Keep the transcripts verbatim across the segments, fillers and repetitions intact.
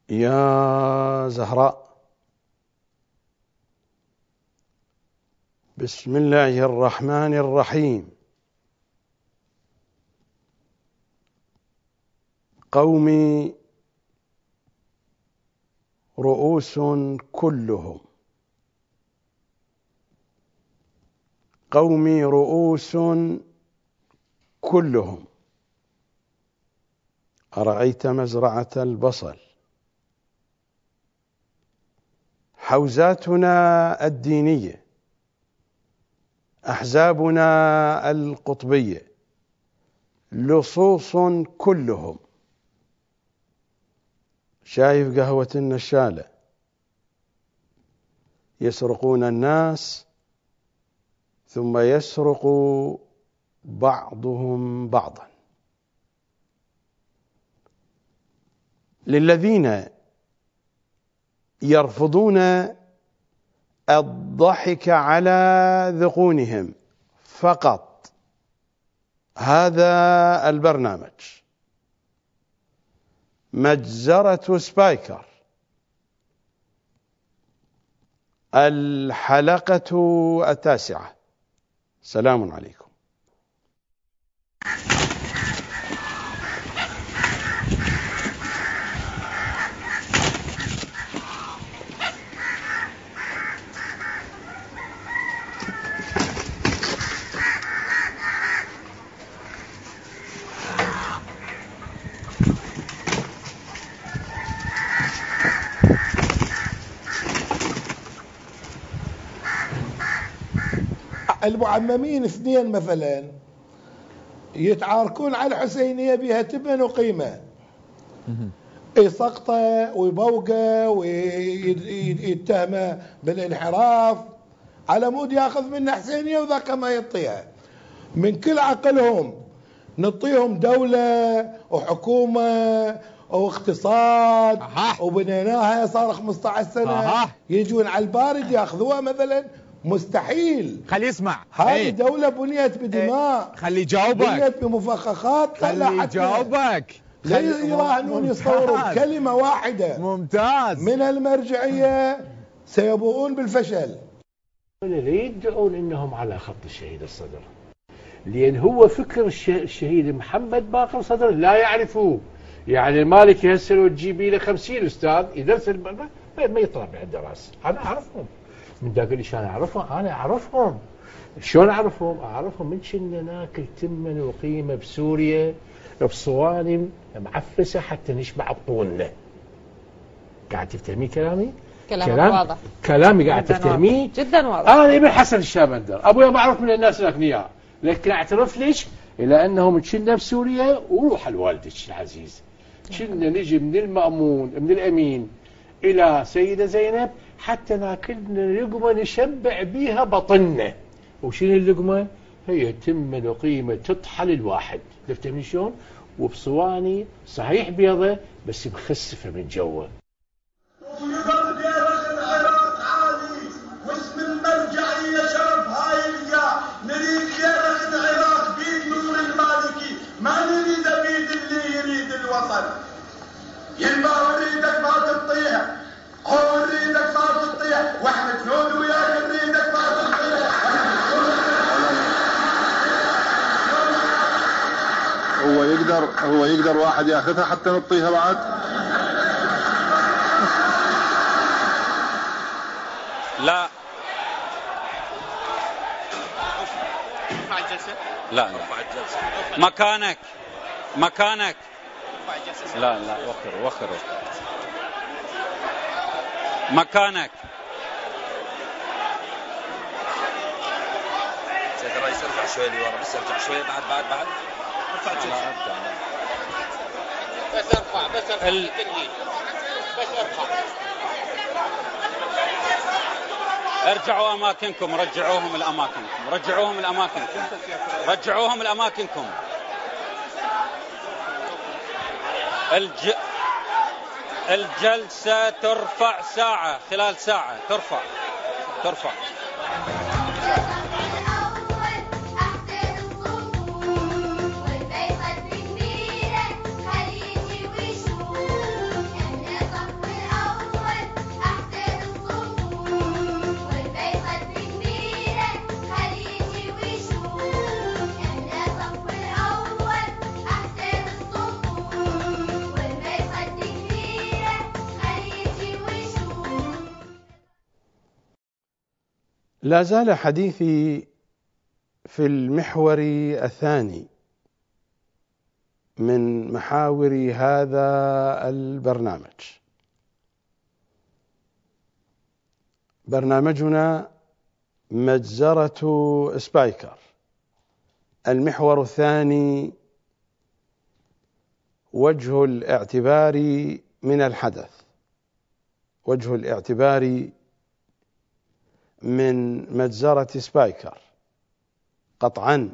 يا زهراء. بسم الله الرحمن الرحيم. قومي رؤوس كلهم، قومي رؤوس كلهم. أرأيت مزرعة البصل، حوزاتنا الدينية، أحزابنا القطبية، لصوص كلهم. شايف قهوة النشالة، يسرقون الناس ثم يسرق بعضهم بعضا. للذين يرفضون الضحك على ذقونهم فقط هذا البرنامج مجزرة سبايكر، الحلقة التاسعة. سلام عليكم. المعممين اثنين مثلا يتعاركون على الحسينية بها تبن وقيمة، يسقطه ويبوقه ويتهمه بالانحراف على مود ياخذ منه حسينية وذاك ما يعطيها. من كل عقلهم نعطيهم دولة وحكومة واقتصاد وبنيناها صار خمسة عشر سنة، يجون على البارد ياخذوها مثلا. مستحيل. خلي يسمع. هذه ايه؟ دولة بنيت بدماء. ايه؟ خلي يجاوبك. بنيت بمفخخات. خلي يجاوبك. لا يراهنون يصوروا كلمة واحدة ممتاز من المرجعية سيبوؤون بالفشل. لا يدعون انهم على خط الشهيد الصدر، لان هو فكر الشهيد محمد باقر صدر لا يعرفوه. يعني المالكي هسه لو تجيبي له خمسين استاذ يدرس ما يطلع من عنده راس. انا اعرفهم من ذاك اللي شلون اعرفهم. انا اعرفهم شلون اعرفهم؟ اعرفهم من كنا ناكل تمن وقيمه بسوريا بصواني معفسه حتى نشبع بطوننا. قاعد تفتهمي كلامي؟ كلامك كلام واضح. كلامي قاعد تفتهميه جدا واضح. انا ابن حسن الشابندر، ابويا معروف من الناس الاغنياء، لكن اعترف ليش؟ الى انه كنا بسوريا وروح لوالدك العزيز. كنا نجي من المأمون من الامين الى سيده زينب حتى ناكلنا لقمه نشبع بيها بطننا. وشنو اللقمه؟ هي تمن وقيمه تطحن الواحد، تفهمني شلون؟ وبصواني صحيح بيضه بس مخسفه من جوا. نريد خير العراق بيد نور المالكي، ما نريد بيد اللي يريد الوطن. ينبع نريدك ما تطيح، هو نريدك ما تطيح، واحنا شلون وياك نريدك ما تطيح. هو يقدر هو يقدر واحد ياخذها حتى نطيها بعد؟ لا لا لا مكانك مكانك لا لا وخر وخر مكانك. سيد الرئيس ارجع شوي لورا، بس ارجع شوي بعد بعد بعد ارفع الجلسة. بس ارفع بس ارفع ال... بس ارفع. ارجعوا اماكنكم، رجعوهم لاماكنكم، رجعوهم لاماكنكم، رجعوهم لاماكنكم. الج... الجلسة ترفع ساعة، خلال ساعة ترفع ترفع. والبيضة الكبيرة خليجي وشوف احنا صف لا زال حديثي في المحور الثاني من محاور هذا البرنامج. برنامجنا مجزرة سبايكر، المحور الثاني وجه الاعتبار من الحدث، وجه الاعتبار من مجزرة سبايكر قطعا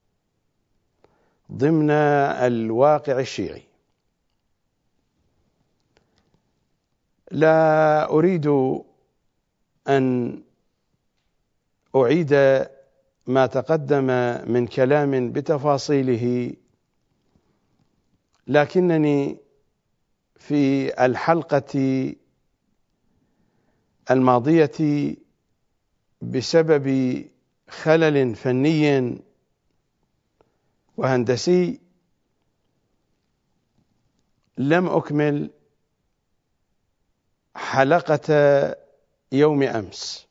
ضمن الواقع الشيعي. لا أريد أن أعيد ما تقدم من كلام بتفاصيله، لكنني في الحلقة الماضية بسبب خلل فني وهندسي لم أكمل حلقة يوم أمس.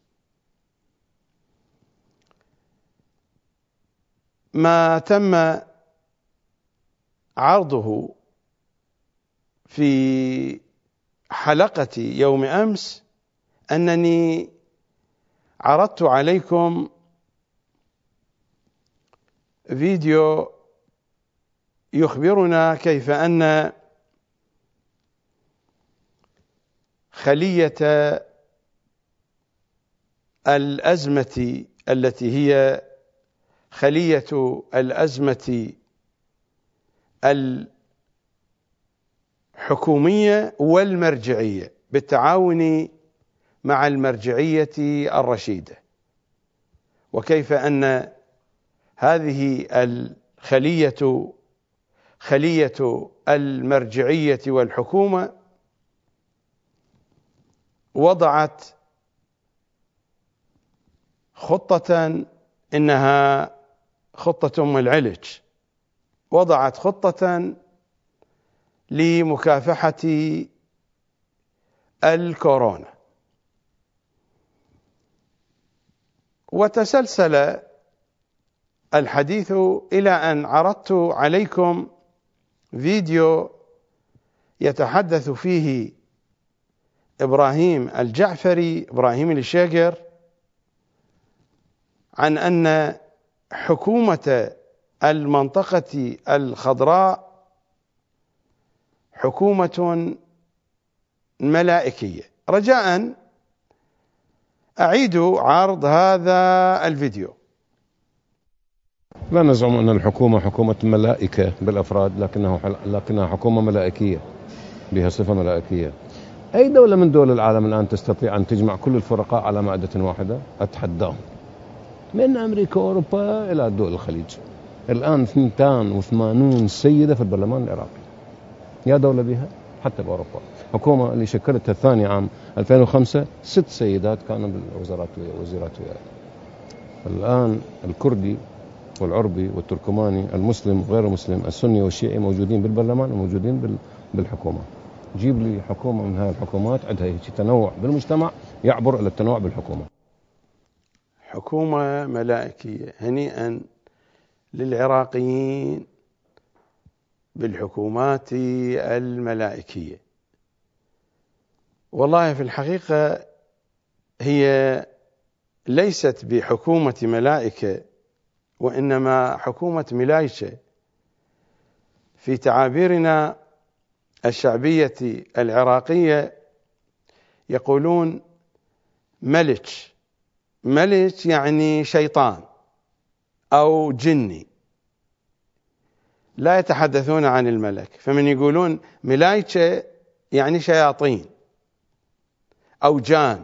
ما تم عرضه في حلقة يوم أمس أنني عرضت عليكم فيديو يخبرنا كيف أن خلية الأزمة التي هي خلية الأزمة الحكومية والمرجعية بالتعاون مع المرجعية الرشيدة، وكيف أن هذه الخلية خلية المرجعية والحكومة وضعت خطة، إنها خطة أم العلج، وضعت خطة لمكافحة الكورونا. وتسلسل الحديث إلى أن عرضت عليكم فيديو يتحدث فيه إبراهيم الجعفري إبراهيم الشاقر عن أن حكومة المنطقة الخضراء حكومة ملائكية. رجاء أعيد عرض هذا الفيديو. لا نزعم أن الحكومة حكومة ملائكة بالأفراد، لكنها لكنها حكومة ملائكية بها صفة ملائكية. أي دولة من دول العالم الآن تستطيع أن تجمع كل الفرقاء على مائدة واحدة؟ أتحداهم، من أمريكا وأوروبا إلى دول الخليج. الآن اثنتين وثمانين سيدة في البرلمان العراقي، يا دولة بها حتى بأوروبا. حكومة اللي شكلتها الثاني عام ألفين وخمسة ست سيدات كانوا بالوزارات وزيرات وياه. الآن الكردي والعربي والتركماني، المسلم وغير المسلم، السني والشيعي موجودين بالبرلمان وموجودين بالحكومة. جيب لي حكومة من هذه الحكومات عندها هيك تنوع بالمجتمع يعبر إلى التنوع بالحكومة. حكومة ملائكية، هنيئا للعراقيين بالحكومات الملائكية. والله في الحقيقة هي ليست بحكومة ملائكة، وإنما حكومة ملايشة. في تعابيرنا الشعبية العراقية يقولون ملك. ملك يعني شيطان أو جني، لا يتحدثون عن الملك. فمن يقولون ملايكة يعني شياطين أو جان.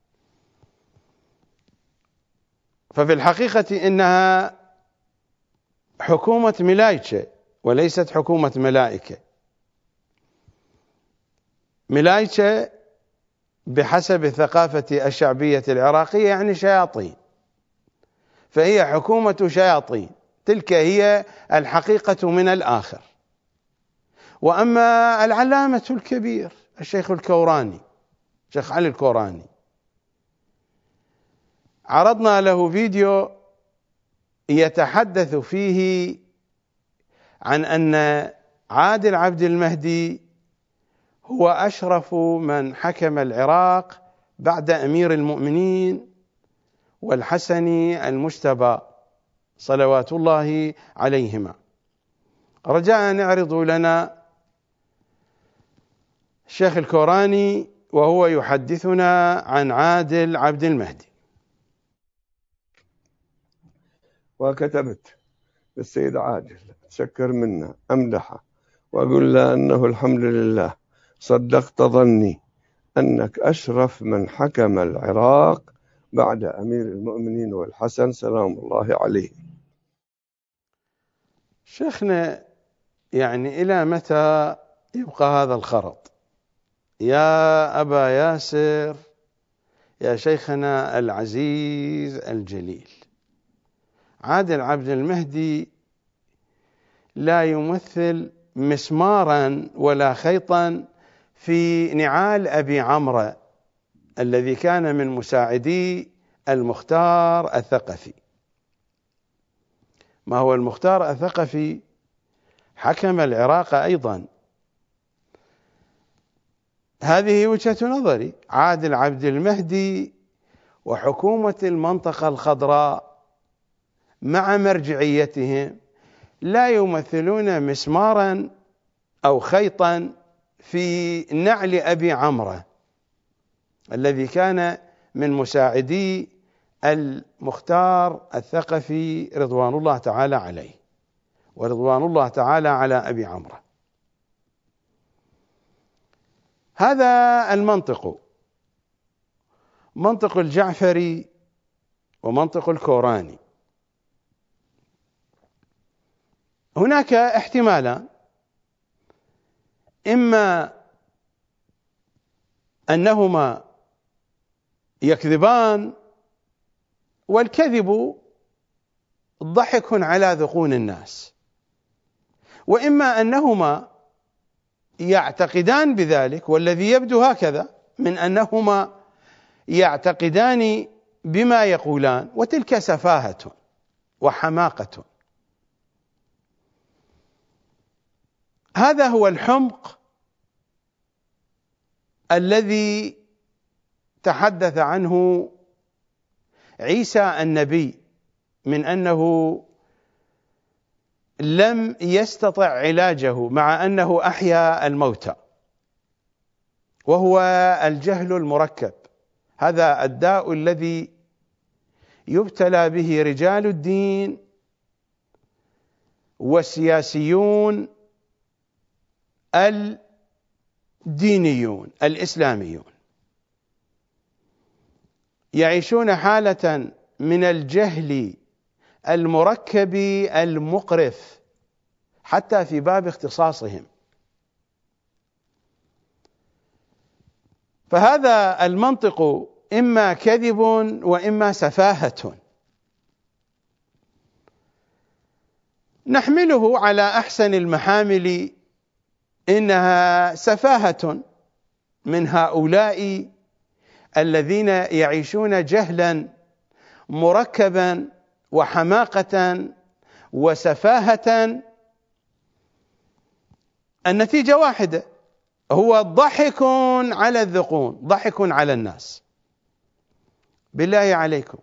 ففي الحقيقة إنها حكومة ملايكة وليست حكومة ملائكة. ملايكة بحسب الثقافة الشعبية العراقية يعني شياطين، فهي حكومة شياطين، تلك هي الحقيقة من الآخر. وأما العلامة الكبير الشيخ الكوراني، شيخ علي الكوراني، عرضنا له فيديو يتحدث فيه عن أن عادل عبد المهدي هو أشرف من حكم العراق بعد أمير المؤمنين والحسن المجتبى صلوات الله عليهما. رجاء أن يعرضوا لنا الشيخ الكوراني وهو يحدثنا عن عادل عبد المهدي. وكتبت للسيد عادل تشكر منا أمدحه وأقول له أنه الحمد لله صدقت ظني أنك أشرف من حكم العراق بعد أمير المؤمنين والحسن سلام الله عليه. شيخنا، يعني إلى متى يبقى هذا الخرط؟ يا أبا ياسر، يا شيخنا العزيز الجليل، عادل عبد المهدي لا يمثل مسمارا ولا خيطا في نعال أبي عمرو الذي كان من مساعدي المختار الثقفي. ما هو المختار الثقفي حكم العراق أيضا. هذه وجهة نظري. عادل عبد المهدي وحكومة المنطقة الخضراء مع مرجعيتهم لا يمثلون مسمارا أو خيطا في نعل أبي عمرو الذي كان من مساعدي المختار الثقفي رضوان الله تعالى عليه ورضوان الله تعالى على أبي عمرو. هذا المنطق، منطق الجعفري ومنطق الكوراني. هناك احتمالان: إما أنهما يكذبان، والكذب ضحك على ذقون الناس، وإما أنهما يعتقدان بذلك، والذي يبدو هكذا من أنهما يعتقدان بما يقولان، وتلك سفاهة وحماقة. هذا هو الحمق الذي تحدث عنه عيسى النبي، من أنه لم يستطع علاجه مع أنه أحيا الموتى، وهو الجهل المركب. هذا الداء الذي يبتلى به رجال الدين والسياسيون الدينيون الإسلاميون، يعيشون حالة من الجهل المركب المقرف حتى في باب اختصاصهم. فهذا المنطق إما كذب وإما سفاهة، نحمله على أحسن المحامل إنها سفاهة من هؤلاء الذين يعيشون جهلا مركبا وحماقة وسفاهة. النتيجة واحدة، هو ضحك على الذقون، ضحك على الناس. بالله عليكم،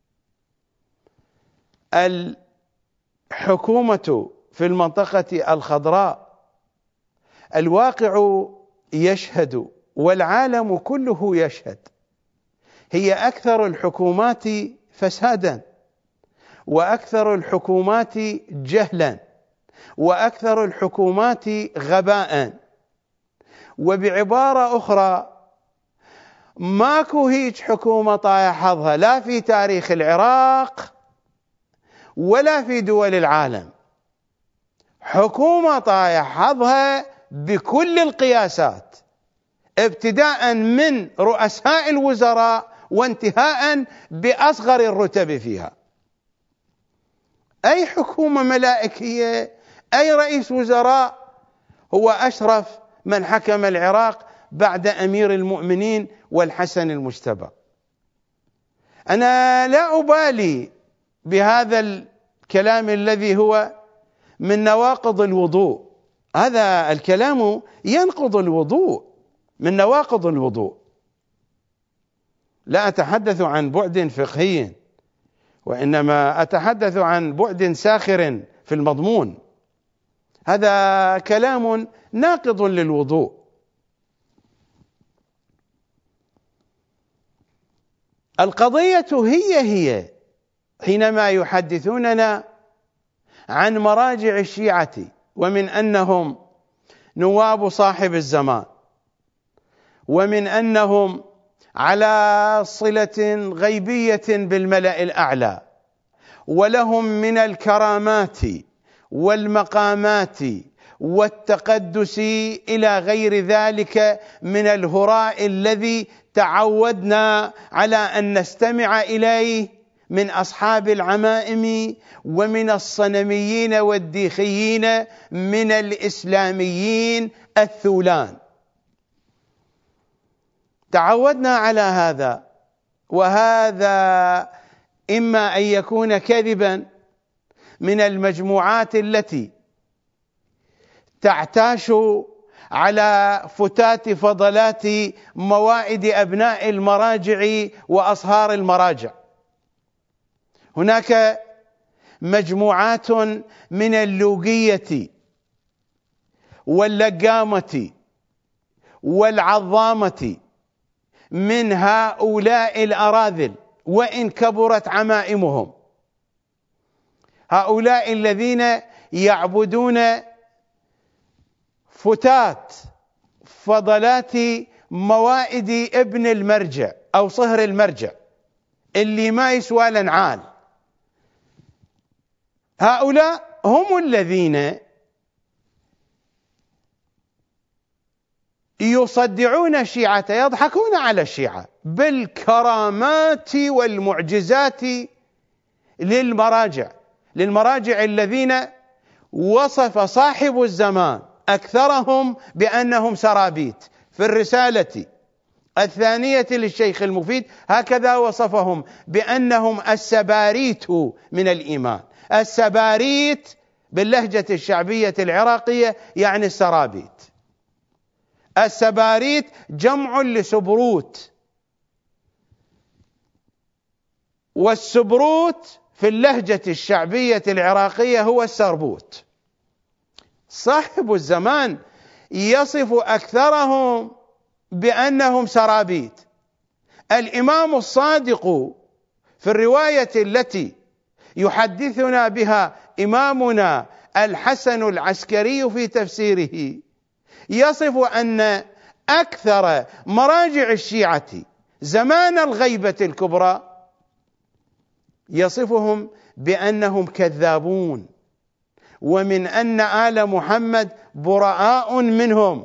الحكومة في المنطقة الخضراء الواقع يشهد والعالم كله يشهد، هي أكثر الحكومات فسادا، وأكثر الحكومات جهلا، وأكثر الحكومات غباء. وبعبارة أخرى، ماكو هيج حكومة طايح حظها لا في تاريخ العراق ولا في دول العالم. حكومة طايح حظها بكل القياسات، ابتداء من رؤساء الوزراء وانتهاء بأصغر الرتب فيها. أي حكومة ملائكية، أي رئيس وزراء هو أشرف من حكم العراق بعد أمير المؤمنين والحسن المجتبى؟ أنا لا أبالي بهذا الكلام الذي هو من نواقض الوضوء، هذا الكلام ينقض الوضوء، من نواقض الوضوء. لا أتحدث عن بعد فقهي، وإنما أتحدث عن بعد ساخر في المضمون. هذا كلام ناقض للوضوء. القضية هي هي حينما يحدثوننا عن مراجع الشيعة ومن أنهم نواب صاحب الزمان، ومن أنهم على صلة غيبية بالملأ الأعلى، ولهم من الكرامات والمقامات والتقدس إلى غير ذلك من الهراء الذي تعودنا على أن نستمع إليه من أصحاب العمائم ومن الصنميين والديخيين من الإسلاميين الثولان. تعودنا على هذا، وهذا إما أن يكون كذبا من المجموعات التي تعتاش على فتات فضلات موائد أبناء المراجع وأصهار المراجع. هناك مجموعات من اللوقية واللقامة والعظامة من هؤلاء الأراذل وإن كبرت عمائمهم، هؤلاء الذين يعبدون فتات فضلات موائد ابن المرجع أو صهر المرجع اللي ما يسوى لنعال. هؤلاء هم الذين يصدعون الشيعة، يضحكون على الشيعة بالكرامات والمعجزات للمراجع للمراجع الذين وصف صاحب الزمان أكثرهم بأنهم سرابيت. في الرسالة الثانية للشيخ المفيد هكذا وصفهم، بأنهم السباريت من الإيمان. السباريت باللهجة الشعبية العراقية يعني السرابيت. السباريت جمع لسبروت، والسبروت في اللهجة الشعبية العراقية هو السربوت. صاحب الزمان يصف أكثرهم بأنهم سرابيت. الإمام الصادق في الرواية التي يحدثنا بها إمامنا الحسن العسكري في تفسيره يصف أن أكثر مراجع الشيعة زمان الغيبة الكبرى يصفهم بأنهم كذابون، ومن أن آل محمد براء منهم.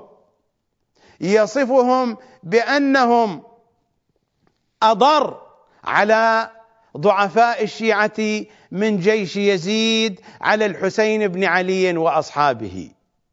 يصفهم بأنهم أضر على ضعفاء الشيعة من جيش يزيد على الحسين بن علي وأصحابه.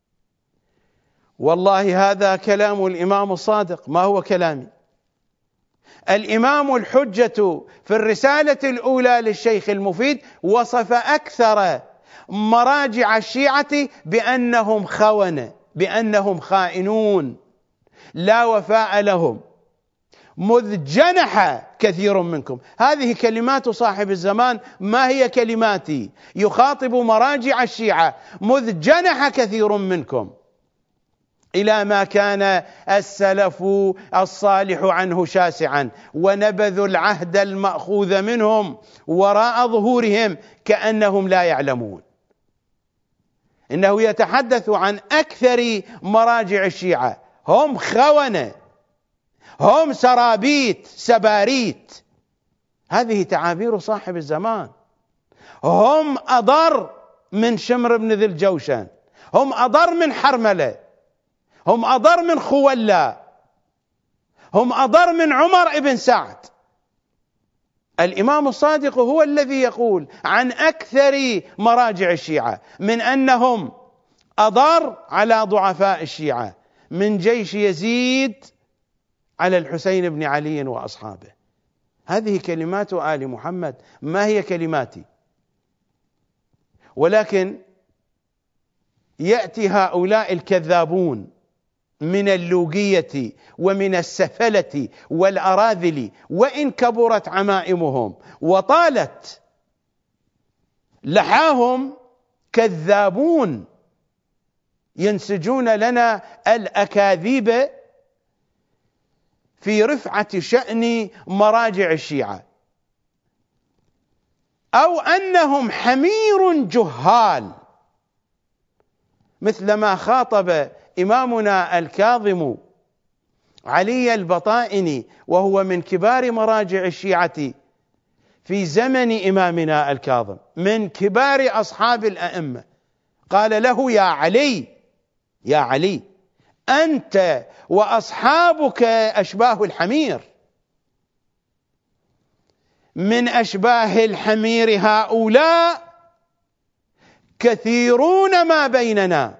والله هذا كلام الإمام الصادق، ما هو كلامي. الإمام الحجة في الرسالة الأولى للشيخ المفيد وصف أكثر مراجع الشيعة بأنهم خونة، بأنهم خائنون لا وفاء لهم، مذ جنح كثير منكم. هذه كلمات صاحب الزمان، ما هي كلماتي. يخاطب مراجع الشيعة: مذ جنح كثير منكم إلى ما كان السلف الصالح عنه شاسعا، ونبذوا العهد المأخوذ منهم وراء ظهورهم كأنهم لا يعلمون. إنه يتحدث عن أكثر مراجع الشيعة، هم خونة، هم سرابيت سباريت. هذه تعابير صاحب الزمان. هم أضر من شمر بن ذي الجوشن، هم أضر من حرملة، هم أضر من خولة، هم أضر من عمر بن سعد. الإمام الصادق هو الذي يقول عن أكثر مراجع الشيعة من أنهم أضر على ضعفاء الشيعة من جيش يزيد على الحسين بن علي وأصحابه. هذه كلمات آل محمد، ما هي كلماتي. ولكن يأتي هؤلاء الكذابون من اللوقية ومن السفلة والأراذل، وإن كبرت عمائمهم وطالت لحاهم، كذابون ينسجون لنا الأكاذيب في رفعة شأن مراجع الشيعة، أو أنهم حمير جهال، مثلما خاطب إمامنا الكاظم علي البطائني وهو من كبار مراجع الشيعة في زمن إمامنا الكاظم، من كبار أصحاب الأئمة. قال له: يا علي، يا علي، أنت وأصحابك أشباه الحمير، من أشباه الحمير هؤلاء كثيرون ما بيننا،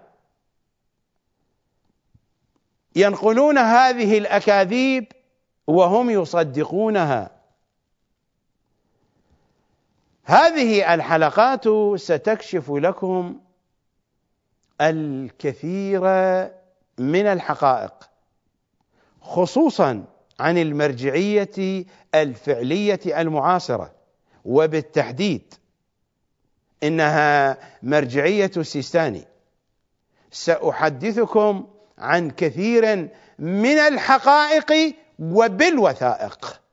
ينقلون هذه الأكاذيب وهم يصدقونها. هذه الحلقات ستكشف لكم الكثير من الحقائق، خصوصا عن المرجعية الفعلية المعاصرة، وبالتحديد إنها مرجعية السيستاني. سأحدثكم عن كثير من الحقائق وبالوثائق،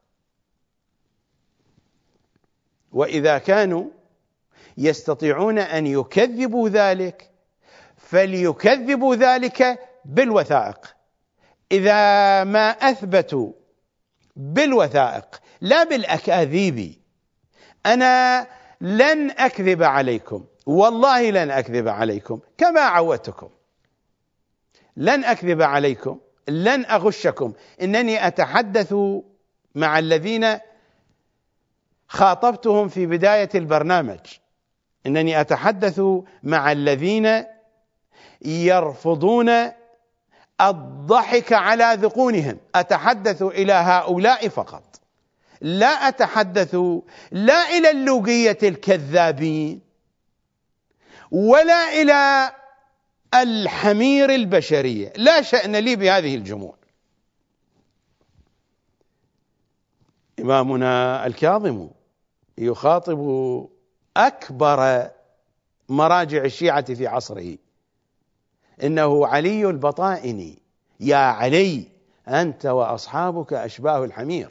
وإذا كانوا يستطيعون أن يكذبوا ذلك فليكذبوا ذلك بالوثائق. إذا ما أثبتوا بالوثائق لا بالأكاذيب، أنا لن أكذب عليكم، والله لن أكذب عليكم كما عودتكم، لن أكذب عليكم، لن أغشكم. إنني أتحدث مع الذين خاطبتهم في بداية البرنامج، إنني أتحدث مع الذين يرفضون الضحك على ذقونهم، أتحدث إلى هؤلاء فقط، لا أتحدث لا إلى اللوقية الكذابين ولا إلى الحمير البشرية، لا شأن لي بهذه الجموع. إمامنا الكاظم يخاطب أكبر مراجع الشيعة في عصره، إنه علي البطائني: يا علي، أنت وأصحابك أشباه الحمير.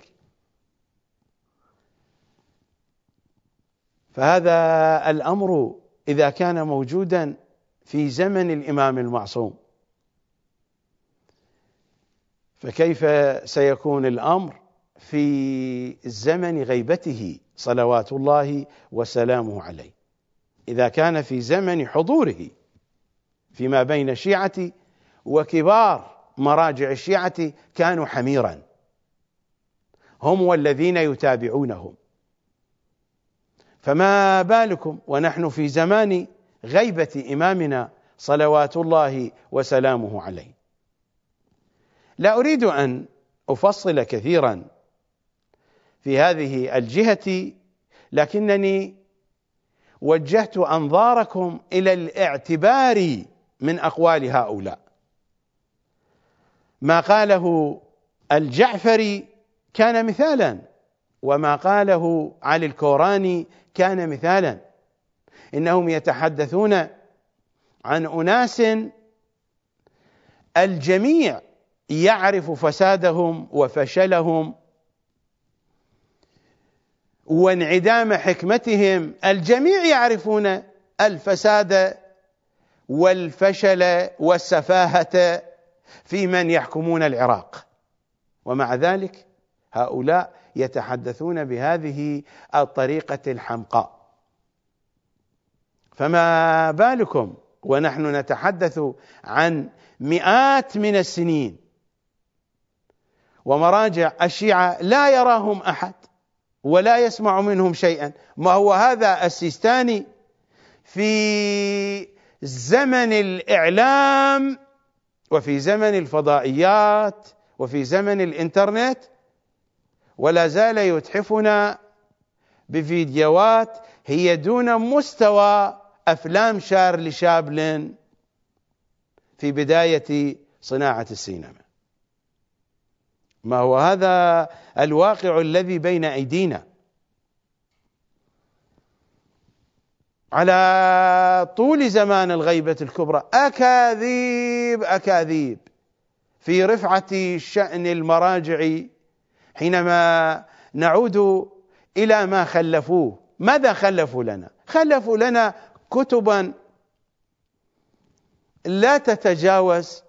فهذا الأمر إذا كان موجودا في زمن الإمام المعصوم، فكيف سيكون الأمر في زمن غيبته صلوات الله وسلامه عليه، إذا كان في زمن حضوره فيما بين الشيعة وكبار مراجع الشيعة كانوا حميرا، هم والذين يتابعونهم، فما بالكم ونحن في زمان غيبة إمامنا صلوات الله وسلامه عليه. لا أريد أن أفصل كثيرا في هذه الجهة، لكنني وجهت أنظاركم إلى الاعتبار من أقوال هؤلاء. ما قاله الجعفري كان مثالا، وما قاله علي الكوراني كان مثالا. إنهم يتحدثون عن أناس الجميع يعرف فسادهم وفشلهم وانعدام حكمتهم، الجميع يعرفون الفساد والفشل والسفاهة في من يحكمون العراق، ومع ذلك هؤلاء يتحدثون بهذه الطريقة الحمقاء. فما بالكم ونحن نتحدث عن مئات من السنين ومراجع الشيعة لا يراهم أحد ولا يسمع منهم شيئا. ما هو هذا السيستاني في زمن الإعلام وفي زمن الفضائيات وفي زمن الإنترنت ولا زال يتحفنا بفيديوهات هي دون مستوى أفلام شارلي شابلن في بداية صناعة السينما. ما هو هذا الواقع الذي بين أيدينا. على طول زمان الغيبة الكبرى أكاذيب أكاذيب في رفعة شأن المراجع، حينما نعود إلى ما خلفوه. ماذا خلفوا لنا؟ خلفوا لنا كتبا لا تتجاوز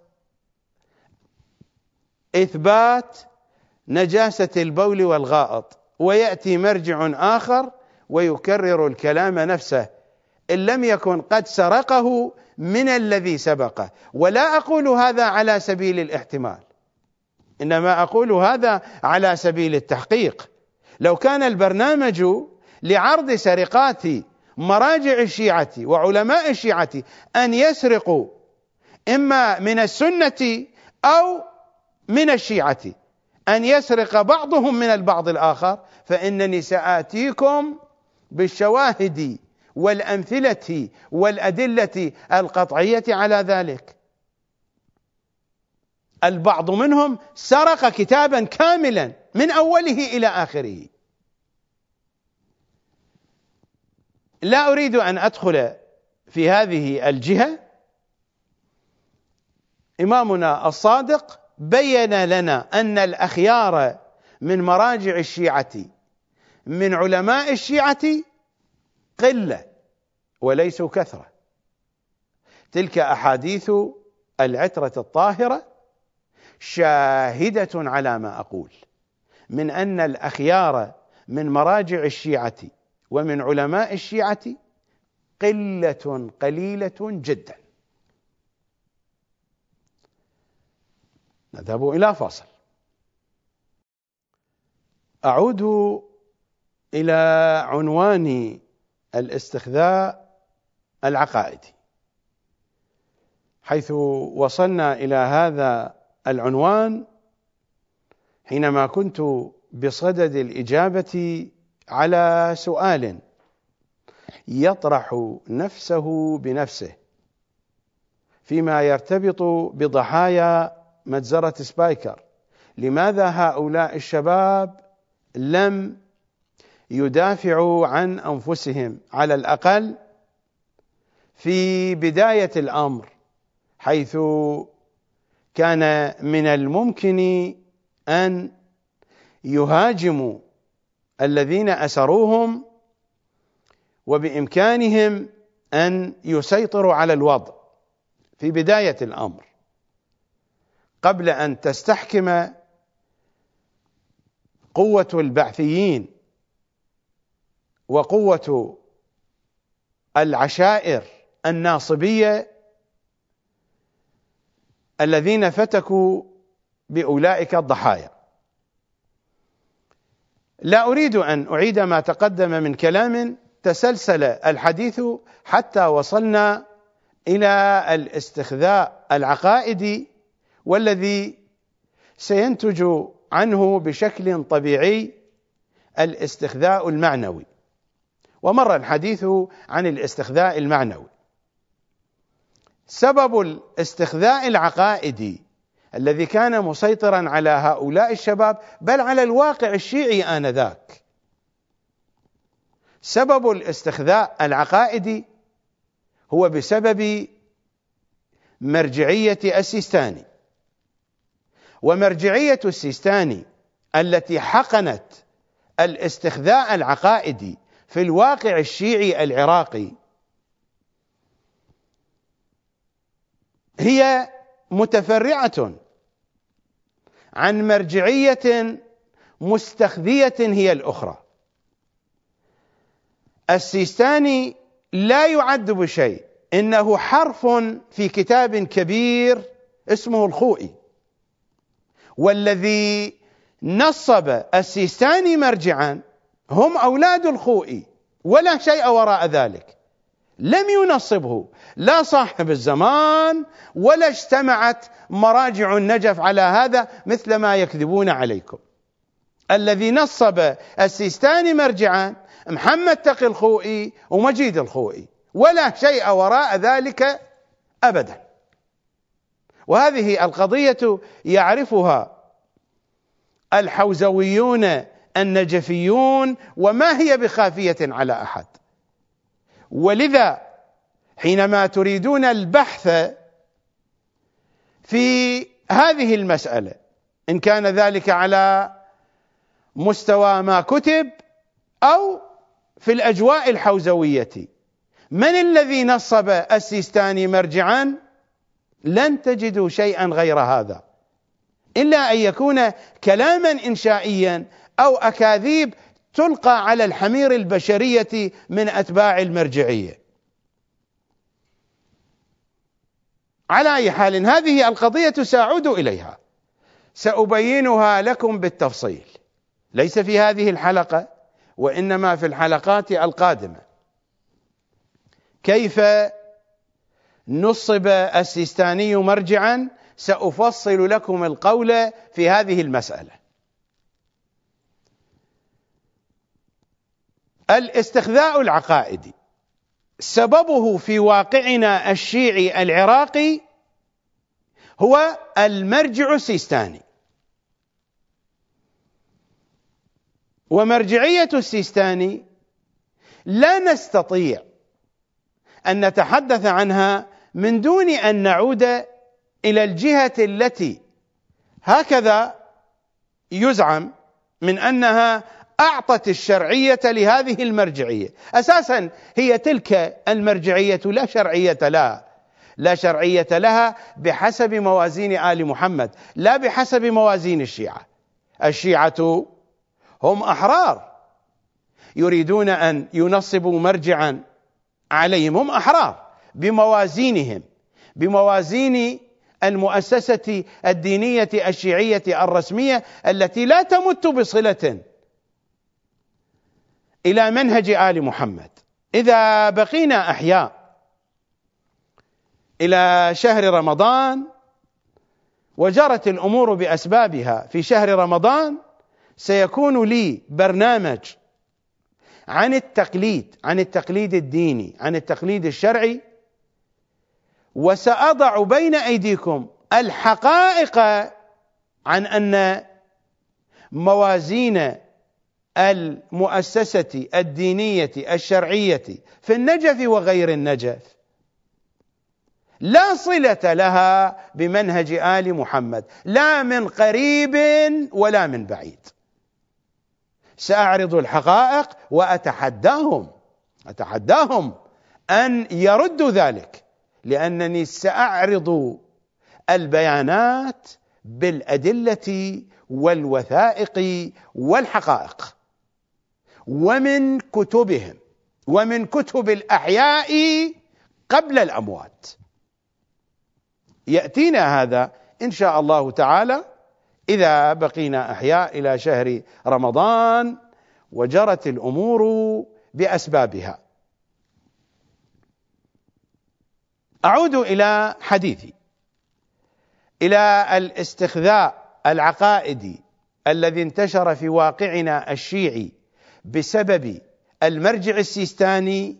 إثبات نجاسة البول والغائط، ويأتي مرجع آخر ويكرر الكلام نفسه إن لم يكن قد سرقه من الذي سبقه. ولا أقول هذا على سبيل الاحتمال، إنما أقول هذا على سبيل التحقيق. لو كان البرنامج لعرض سرقات مراجع الشيعة وعلماء الشيعة أن يسرقوا إما من السنة أو من الشيعة، أن يسرق بعضهم من البعض الآخر، فإنني سآتيكم بالشواهد والأمثلة والأدلة القطعية على ذلك. البعض منهم سرق كتابا كاملا من أوله إلى آخره. لا أريد أن أدخل في هذه الجهة. إمامنا الصادق بين لنا أن الأخيار من مراجع الشيعة من علماء الشيعة قلة وليسوا كثرة. تلك أحاديث العترة الطاهرة شاهدة على ما أقول، من أن الأخيار من مراجع الشيعة ومن علماء الشيعة قلة قليلة جدا. نذهب إلى فاصل. أعود إلى عنوان الاستخذاء العقائدي، حيث وصلنا إلى هذا العنوان حينما كنت بصدد الإجابة على سؤال يطرح نفسه بنفسه فيما يرتبط بضحايا مجزرة سبايكر. لماذا هؤلاء الشباب لم يدافعوا عن أنفسهم على الأقل في بداية الأمر، حيث كان من الممكن أن يهاجموا الذين أسروهم وبإمكانهم أن يسيطروا على الوضع في بداية الأمر قبل أن تستحكم قوة البعثيين وقوة العشائر الناصبية الذين فتكوا بأولئك الضحايا. لا أريد أن أعيد ما تقدم من كلام، تسلسل الحديث حتى وصلنا إلى الاستخذاء العقائدي، والذي سينتج عنه بشكل طبيعي الاستخذاء المعنوي. ومر الحديث عن الاستخذاء المعنوي. سبب الاستخذاء العقائدي الذي كان مسيطرا على هؤلاء الشباب، بل على الواقع الشيعي آنذاك، سبب الاستخذاء العقائدي هو بسبب مرجعية السيستاني. ومرجعية السيستاني التي حقنت الاستخذاء العقائدي في الواقع الشيعي العراقي هي متفرعة عن مرجعية مستخذية هي الأخرى. السيستاني لا يعد بشيء، إنه حرف في كتاب كبير اسمه الخوئي، والذي نصب السيستاني مرجعا هم أولاد الخوئي ولا شيء وراء ذلك. لم ينصبه لا صاحب الزمان ولا اجتمعت مراجع النجف على هذا مثل ما يكذبون عليكم. الذي نصب السيستاني مرجعا محمد تقي الخوئي ومجيد الخوئي، ولا شيء وراء ذلك أبدا. وهذه القضية يعرفها الحوزويون النجفيون، وما هي بخافية على أحد. ولذا حينما تريدون البحث في هذه المسألة، إن كان ذلك على مستوى ما كتب أو في الأجواء الحوزوية، من الذي نصب السيستاني مرجعا؟ لن تجدوا شيئا غير هذا، إلا أن يكون كلاما إنشائيا أو أكاذيب تلقى على الحمير البشرية من أتباع المرجعية. على أي حال، هذه القضية سأعود إليها، سأبينها لكم بالتفصيل، ليس في هذه الحلقة وإنما في الحلقات القادمة، كيف نصب السيستاني مرجعا. سأفصل لكم القول في هذه المسألة. الاستخذاء العقائدي سببه في واقعنا الشيعي العراقي هو المرجع السيستاني، ومرجعية السيستاني لا نستطيع أن نتحدث عنها من دون أن نعود إلى الجهة التي هكذا يزعم من أنها أعطت الشرعية لهذه المرجعية. أساسا هي تلك المرجعية لا شرعية لها، لا شرعية لها بحسب موازين آل محمد، لا بحسب موازين الشيعة. الشيعة هم أحرار، يريدون أن ينصبوا مرجعا عليهم، هم أحرار بموازينهم، بموازين المؤسسة الدينية الشيعية الرسمية التي لا تمت بصلة إلى منهج آل محمد. إذا بقينا أحياء إلى شهر رمضان وجرت الأمور بأسبابها في شهر رمضان، سيكون لي برنامج عن التقليد، عن التقليد الديني، عن التقليد الشرعي، وسأضع بين أيديكم الحقائق عن أن موازين المؤسسة الدينية الشرعية في النجف وغير النجف لا صلة لها بمنهج آل محمد، لا من قريب ولا من بعيد. سأعرض الحقائق وأتحداهم أتحداهم أن يردوا ذلك، لأنني سأعرض البيانات بالأدلة والوثائق والحقائق، ومن كتبهم ومن كتب الأحياء قبل الأموات. يأتينا هذا إن شاء الله تعالى إذا بقينا أحياء إلى شهر رمضان وجرت الأمور بأسبابها. أعود إلى حديثي، إلى الاستخذاء العقائدي الذي انتشر في واقعنا الشيعي بسبب المرجع السيستاني،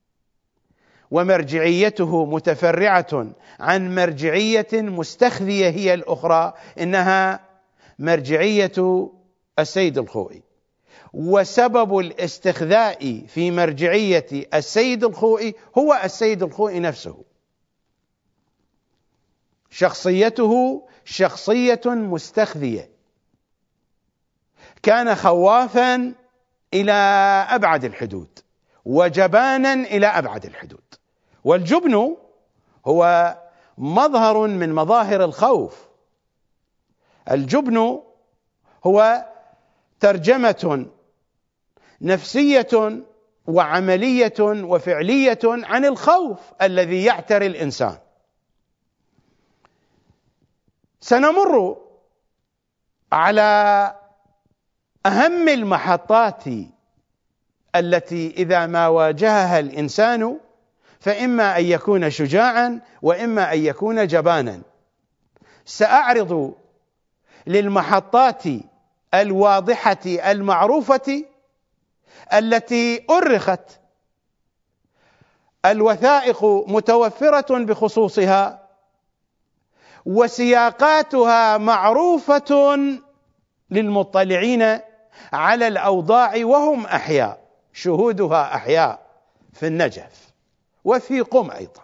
ومرجعيته متفرعة عن مرجعية مستخذية هي الأخرى، إنها مرجعية السيد الخوئي. وسبب الاستخذاء في مرجعية السيد الخوئي هو السيد الخوئي نفسه، شخصيته شخصية مستخذية، كان خوافا إلى أبعد الحدود وجبانا إلى أبعد الحدود. والجبن هو مظهر من مظاهر الخوف. الجبن هو ترجمة نفسية وعملية وفعلية عن الخوف الذي يعتري الإنسان. سنمر على أهم المحطات التي إذا ما واجهها الإنسان فإما أن يكون شجاعا وإما أن يكون جبانا. سأعرض للمحطات الواضحة المعروفة التي أرخت، الوثائق متوفرة بخصوصها وسياقاتها معروفة للمطلعين على الأوضاع وهم أحياء، شهودها أحياء في النجف وفي قم أيضا،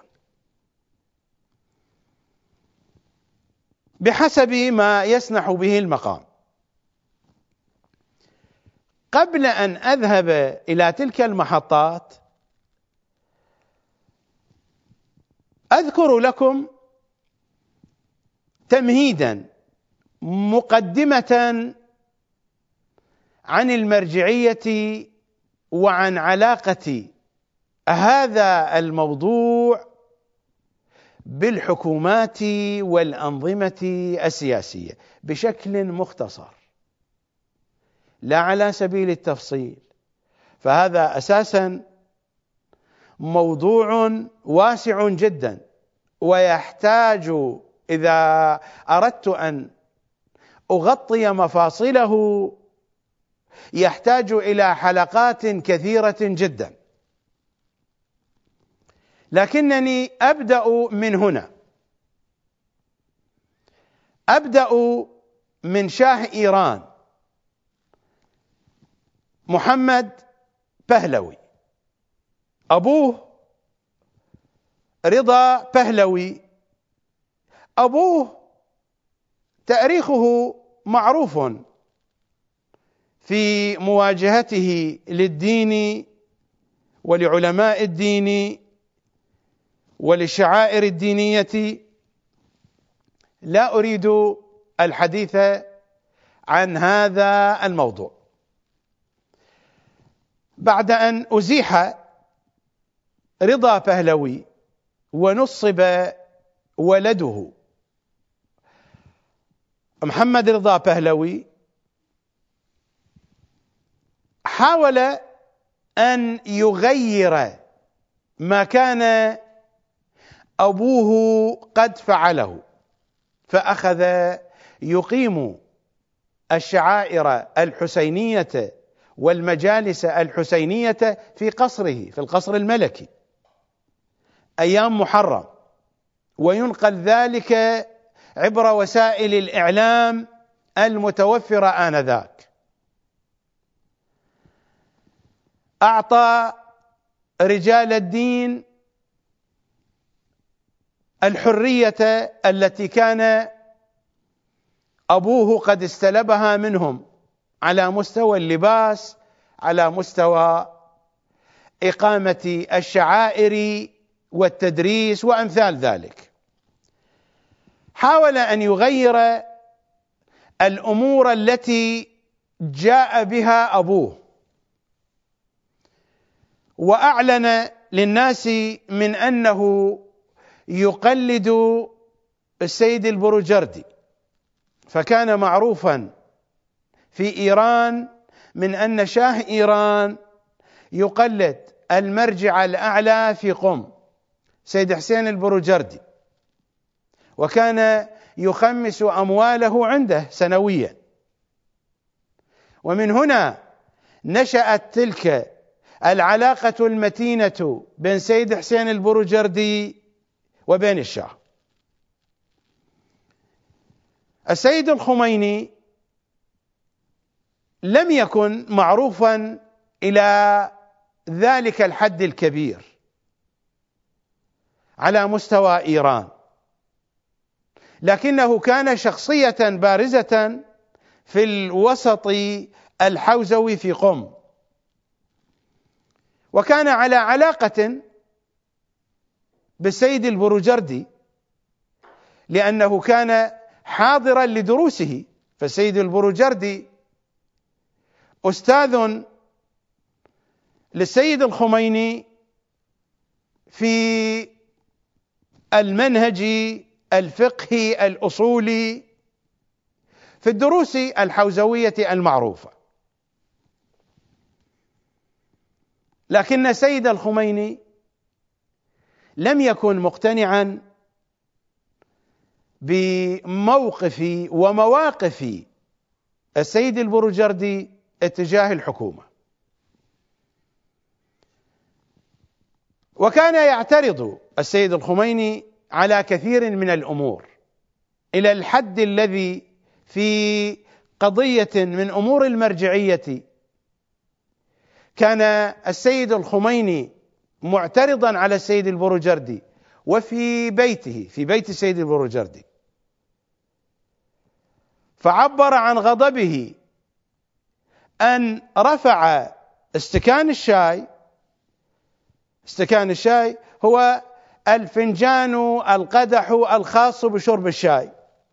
بحسب ما يسنح به المقام. قبل أن أذهب إلى تلك المحطات أذكر لكم تمهيدا، مقدمة عن المرجعية وعن علاقة هذا الموضوع بالحكومات والأنظمة السياسية بشكل مختصر، لا على سبيل التفصيل، فهذا أساسا موضوع واسع جدا، ويحتاج إذا أردت أن أغطي مفاصله يحتاج إلى حلقات كثيرة جدا، لكنني أبدأ من هنا. أبدأ من شاه إيران محمد بهلوي، أبوه رضا بهلوي. أبوه تاريخه معروف في مواجهته للدين ولعلماء الدين وللشعائر الدينية، لا أريد الحديث عن هذا الموضوع. بعد أن أزيح رضا بهلوي ونصب ولده محمد رضا بهلوي، حاول أن يغير ما كان أبوه قد فعله، فأخذ يقيم الشعائر الحسينية والمجالس الحسينية في قصره، في القصر الملكي أيام محرم، وينقل ذلك عبر وسائل الإعلام المتوفرة آنذاك. أعطى رجال الدين الحرية التي كان أبوه قد استلبها منهم على مستوى اللباس، على مستوى إقامة الشعائر والتدريس وأمثال ذلك. حاول أن يغير الأمور التي جاء بها أبوه، وأعلن للناس من أنه يقلد السيد البروجردي، فكان معروفا في إيران من أن شاه إيران يقلد المرجع الأعلى في قم سيد حسين البروجردي، وكان يخمس أمواله عنده سنويا. ومن هنا نشأت تلك العلاقة المتينة بين سيد حسين البروجردي وبين الشاه. السيد الخميني لم يكن معروفا إلى ذلك الحد الكبير على مستوى إيران، لكنه كان شخصية بارزة في الوسط الحوزوي في قم، وكان على علاقة بالسيد البروجردي لأنه كان حاضرا لدروسه، فالسيد البروجردي أستاذ للسيد الخميني في المنهج الفقهي الأصولي في الدروس الحوزوية المعروفة. لكن السيد الخميني لم يكن مقتنعا بموقف ومواقف السيد البروجردي اتجاه الحكومة، وكان يعترض السيد الخميني على كثير من الأمور، إلى الحد الذي في قضية من أمور المرجعية كان السيد الخميني معترضا على السيد البروجردي وفي بيته، في بيت السيد البروجردي، فعبر عن غضبه أن رفع استكان الشاي، استكان الشاي هو الفنجان القدح الخاص بشرب الشاي،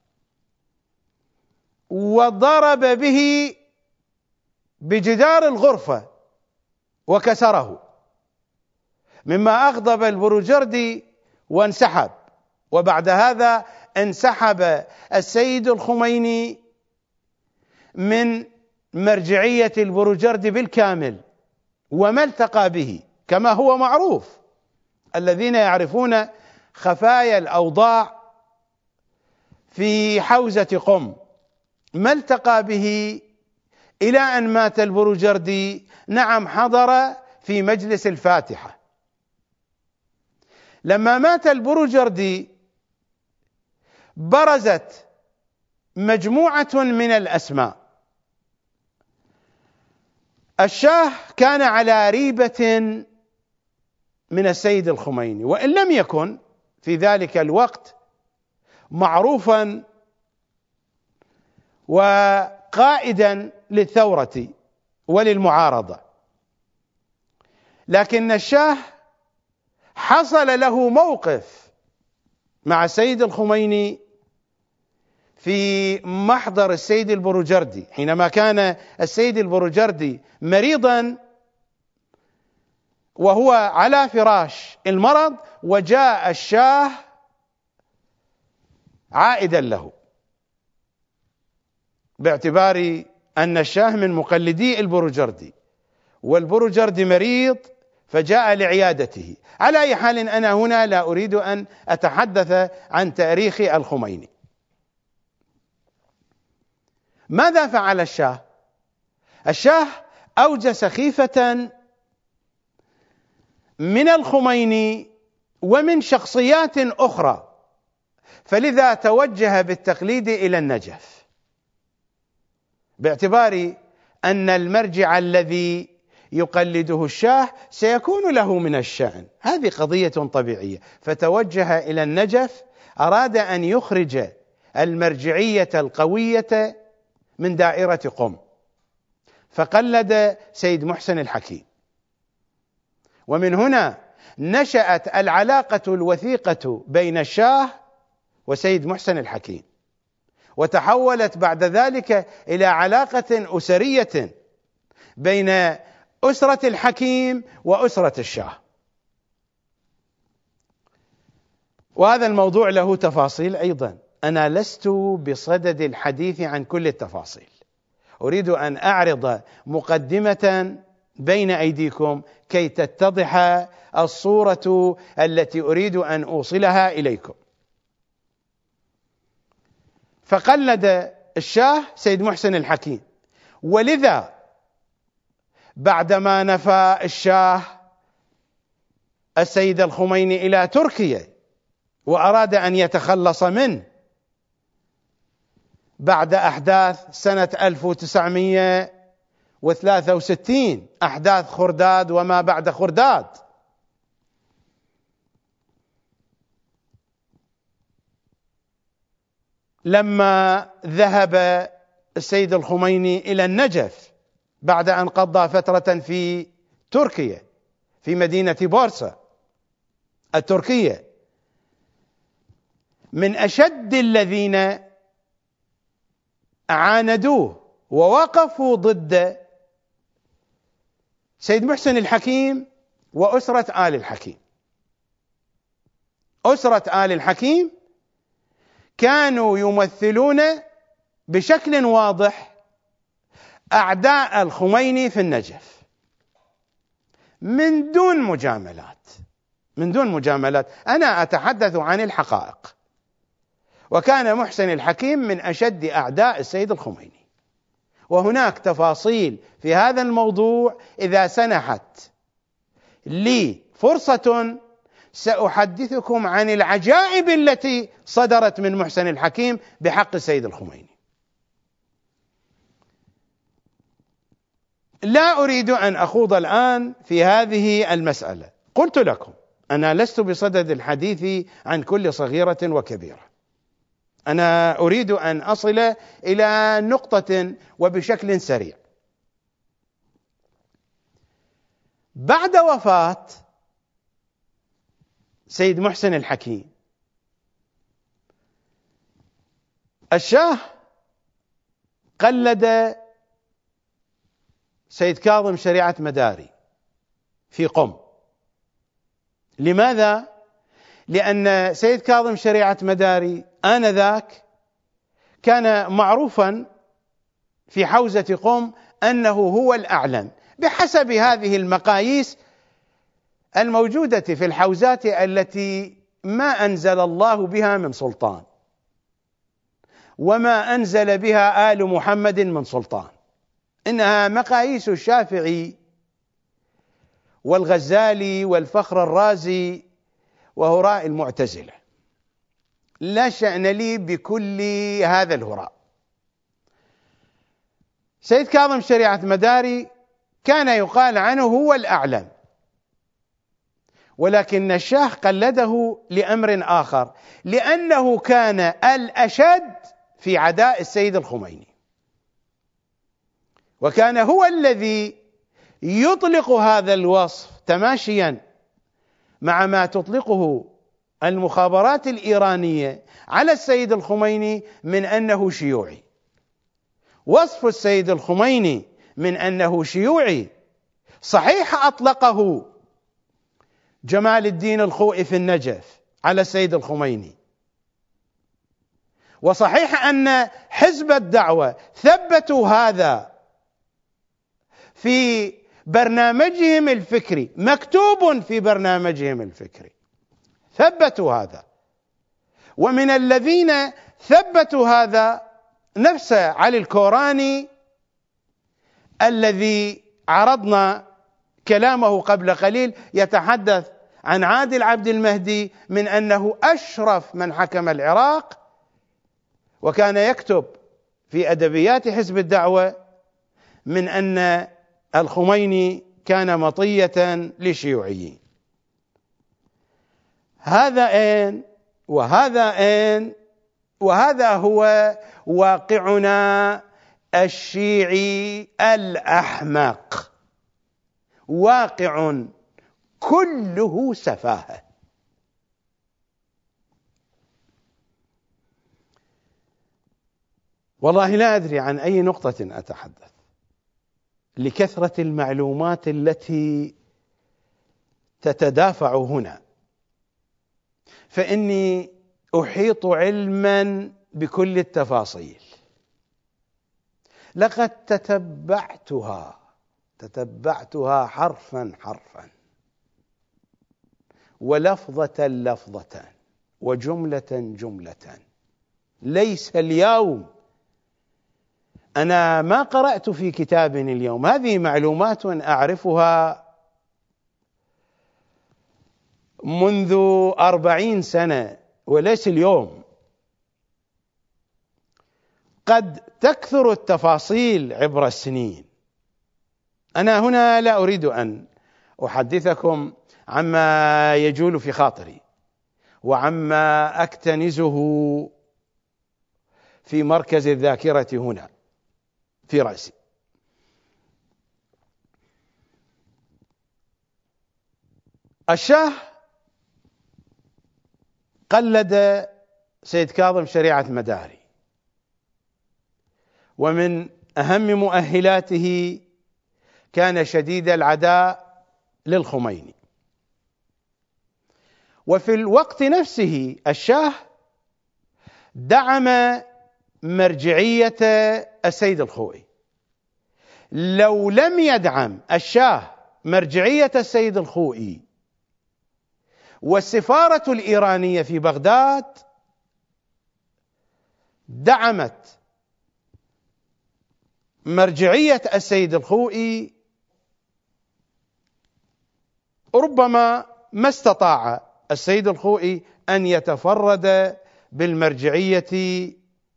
وضرب به بجدار الغرفة وكسره، مما أغضب البروجردي وانسحب. وبعد هذا انسحب السيد الخميني من مرجعية البروجردي بالكامل، وما التقى به، كما هو معروف. الذين يعرفون خفايا الأوضاع في حوزة قم، ما التقى به إلى أن مات البروجردي. نعم، حضر في مجلس الفاتحة. لما مات البروجردي برزت مجموعة من الأسماء. الشاه كان على ريبة من السيد الخميني، وإن لم يكن في ذلك الوقت معروفا وقائدا للثورة وللمعارضة، لكن الشاه حصل له موقف مع السيد الخميني في محضر السيد البروجردي، حينما كان السيد البروجردي مريضا وهو على فراش المرض، وجاء الشاه عائدا له، باعتبار أن الشاه من مقلدي البروجردي، والبروجردي مريض فجاء لعيادته. على أي حال، أنا هنا لا أريد أن أتحدث عن تاريخ الخميني. ماذا فعل الشاه؟ الشاه أوجس خيفة من الخميني ومن شخصيات أخرى، فلذا توجه بالتقليد إلى النجف، باعتبار أن المرجع الذي يقلده الشاه سيكون له من الشأن، هذه قضية طبيعية. فتوجه إلى النجف، أراد أن يخرج المرجعية القوية من دائرة قم، فقلد سيد محسن الحكيم. ومن هنا نشأت العلاقة الوثيقة بين الشاه وسيد محسن الحكيم، وتحولت بعد ذلك إلى علاقة أسرية بين أسرة الحكيم وأسرة الشاه. وهذا الموضوع له تفاصيل أيضا، أنا لست بصدد الحديث عن كل التفاصيل، أريد أن أعرض مقدمة بين أيديكم كي تتضح الصورة التي أريد أن أوصلها إليكم. فقلد الشاه سيد محسن الحكيم، ولذا بعدما نفى الشاه السيد الخميني إلى تركيا وأراد أن يتخلص منه بعد أحداث سنة ألف وتسعمئة وثلاثة وستين، أحداث خرداد وما بعد خرداد، لما ذهب السيد الخميني إلى النجف بعد أن قضى فترة في تركيا في مدينة بورصة التركية، من أشد الذين عاندوه ووقفوا ضد سيد محسن الحكيم وأسرة آل الحكيم. أسرة آل الحكيم كانوا يمثلون بشكل واضح أعداء الخميني في النجف، من دون مجاملات، من دون مجاملات، أنا أتحدث عن الحقائق. وكان محسن الحكيم من أشد أعداء السيد الخميني، وهناك تفاصيل في هذا الموضوع إذا سنحت لي فرصة سأحدثكم عن العجائب التي صدرت من محسن الحكيم بحق السيد الخميني. لا أريد أن أخوض الآن في هذه المسألة. قلت لكم أنا لست بصدد الحديث عن كل صغيرة وكبيرة، أنا أريد أن أصل إلى نقطة وبشكل سريع. بعد وفاة سيد محسن الحكيم الشاه قلد سيد كاظم شريعة مداري في قم. لماذا؟ لأن سيد كاظم شريعة مداري آنذاك كان معروفا في حوزة قم أنه هو الأعلم بحسب هذه المقاييس الموجودة في الحوزات التي ما أنزل الله بها من سلطان وما أنزل بها آل محمد من سلطان، إنها مقاييس الشافعي والغزالي والفخر الرازي وهراء المعتزلة. لا شأن لي بكل هذا الهراء. سيد كاظم شريعة مداري كان يقال عنه هو الأعلم، ولكن الشاه قلده لأمر آخر، لأنه كان الأشد في عداء السيد الخميني، وكان هو الذي يطلق هذا الوصف تماشيا مع ما تطلقه المخابرات الإيرانية على السيد الخميني من أنه شيوعي. وصف السيد الخميني من أنه شيوعي صحيح أطلقه جمال الدين الخوئي في النجف على السيد الخميني، وصحيح أن حزب الدعوة ثبتوا هذا في برنامجهم الفكري، مكتوب في برنامجهم الفكري، ثبتوا هذا. ومن الذين ثبتوا هذا نفس علي الكوراني الذي عرضنا كلامه قبل قليل، يتحدث عن عادل عبد المهدي من أنه أشرف من حكم العراق، وكان يكتب في أدبيات حزب الدعوة من أن الخميني كان مطية للشيوعيين. هذا أين وهذا أين، وهذا هو واقعنا الشيعي الأحمق، واقع كله سفاهة. والله لا أدري عن أي نقطة أتحدث لكثرة المعلومات التي تتدافع هنا، فإني أحيط علما بكل التفاصيل، لقد تتبعتها تتبعتها حرفا حرفا ولفظة لفظة وجملة جملة. ليس اليوم، أنا ما قرأت في كتاب اليوم، هذه معلومات أعرفها منذ أربعين سنة وليس اليوم. قد تكثر التفاصيل عبر السنين. أنا هنا لا أريد أن أحدثكم عما يجول في خاطري وعما أكتنزه في مركز الذاكرة هنا في رأسي. الشاه قلد سيد كاظم شريعة مداري، ومن أهم مؤهلاته كان شديد العداء للخميني. وفي الوقت نفسه الشاه دعم مرجعية السيد الخوئي. لو لم يدعم الشاه مرجعية السيد الخوئي والسفارة الإيرانية في بغداد دعمت مرجعية السيد الخوئي ربما ما استطاع السيد الخوئي أن يتفرد بالمرجعية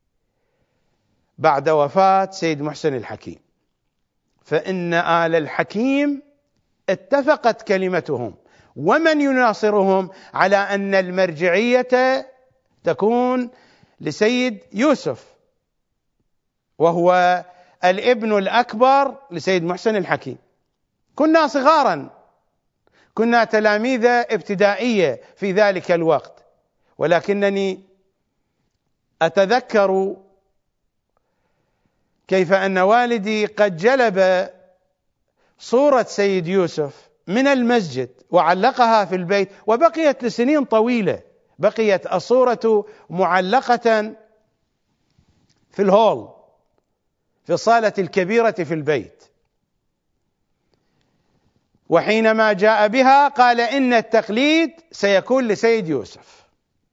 بعد وفاة سيد محسن الحكيم، فإن آل الحكيم اتفقت كلمتهم ومن يناصرهم على أن المرجعية تكون لسيد يوسف، وهو الابن الأكبر لسيد محسن الحكيم. كنا صغارا، كنا تلاميذ ابتدائية في ذلك الوقت، ولكنني أتذكر كيف أن والدي قد جلب صورة سيد يوسف من المسجد وعلقها في البيت، وبقيت لسنين طويلة، بقيت الصورة معلقة في الهول، في الصالة الكبيرة في البيت. وحينما جاء بها قال إن التقليد سيكون لسيد يوسف.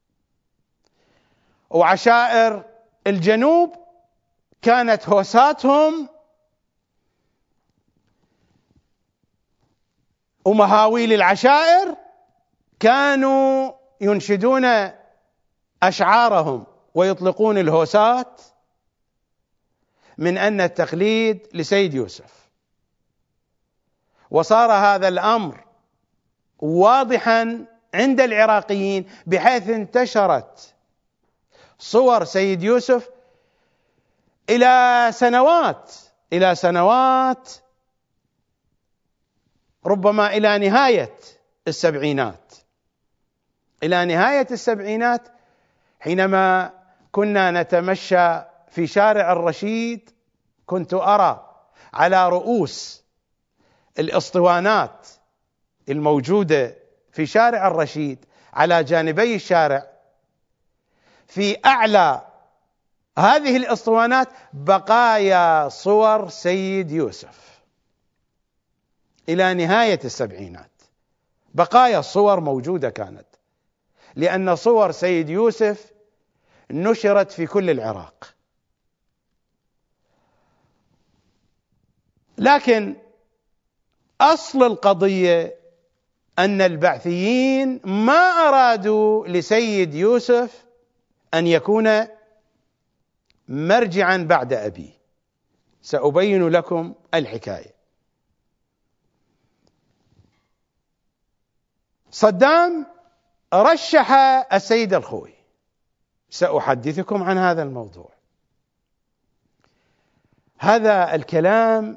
وعشائر الجنوب كانت هوساتهم ومهاويل العشائر كانوا ينشدون أشعارهم ويطلقون الهوسات من أن التقليد لسيد يوسف. وصار هذا الأمر واضحا عند العراقيين، بحيث انتشرت صور سيد يوسف إلى سنوات إلى سنوات ربما إلى نهاية السبعينات إلى نهاية السبعينات حينما كنا نتمشى في شارع الرشيد كنت أرى على رؤوس الأسطوانات الموجودة في شارع الرشيد على جانبي الشارع في أعلى هذه الأسطوانات بقايا صور سيد يوسف إلى نهاية السبعينات. بقايا الصور موجودة كانت، لأن صور سيد يوسف نشرت في كل العراق. لكن أصل القضية أن البعثيين ما أرادوا لسيد يوسف أن يكون مرجعا بعد أبيه. سأبين لكم الحكاية. صدام رشح السيد الخوئي، سأحدثكم عن هذا الموضوع. هذا الكلام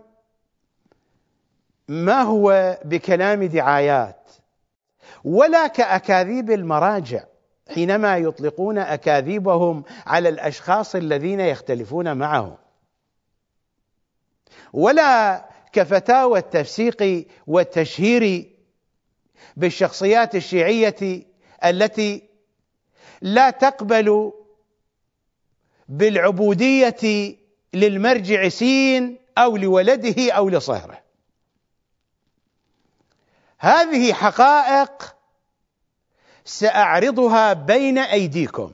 ما هو بكلام دعايات ولا كأكاذيب المراجع حينما يطلقون أكاذيبهم على الأشخاص الذين يختلفون معهم، ولا كفتاوى التفسيق والتشهير بالشخصيات الشيعية التي لا تقبل بالعبودية للمرجع سين أو لولده أو لصهره. هذه حقائق سأعرضها بين أيديكم،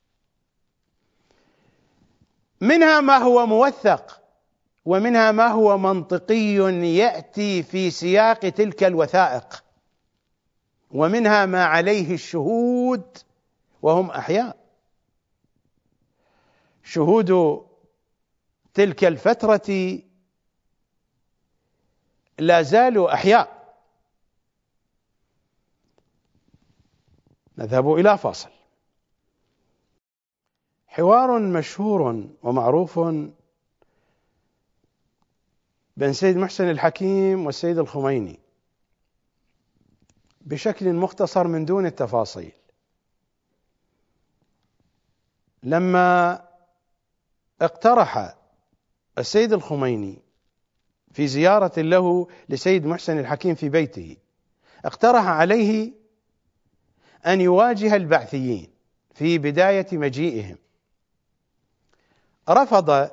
منها ما هو موثق ومنها ما هو منطقي يأتي في سياق تلك الوثائق، ومنها ما عليه الشهود وهم أحياء. شهود تلك الفترة لا زالوا أحياء. نذهب إلى فاصل. حوار مشهور ومعروف بين سيد محسن الحكيم والسيد الخميني بشكل مختصر من دون التفاصيل. لما اقترح السيد الخميني في زيارة له لسيد محسن الحكيم في بيته، اقترح عليه أن يواجه البعثيين في بداية مجيئهم. رفض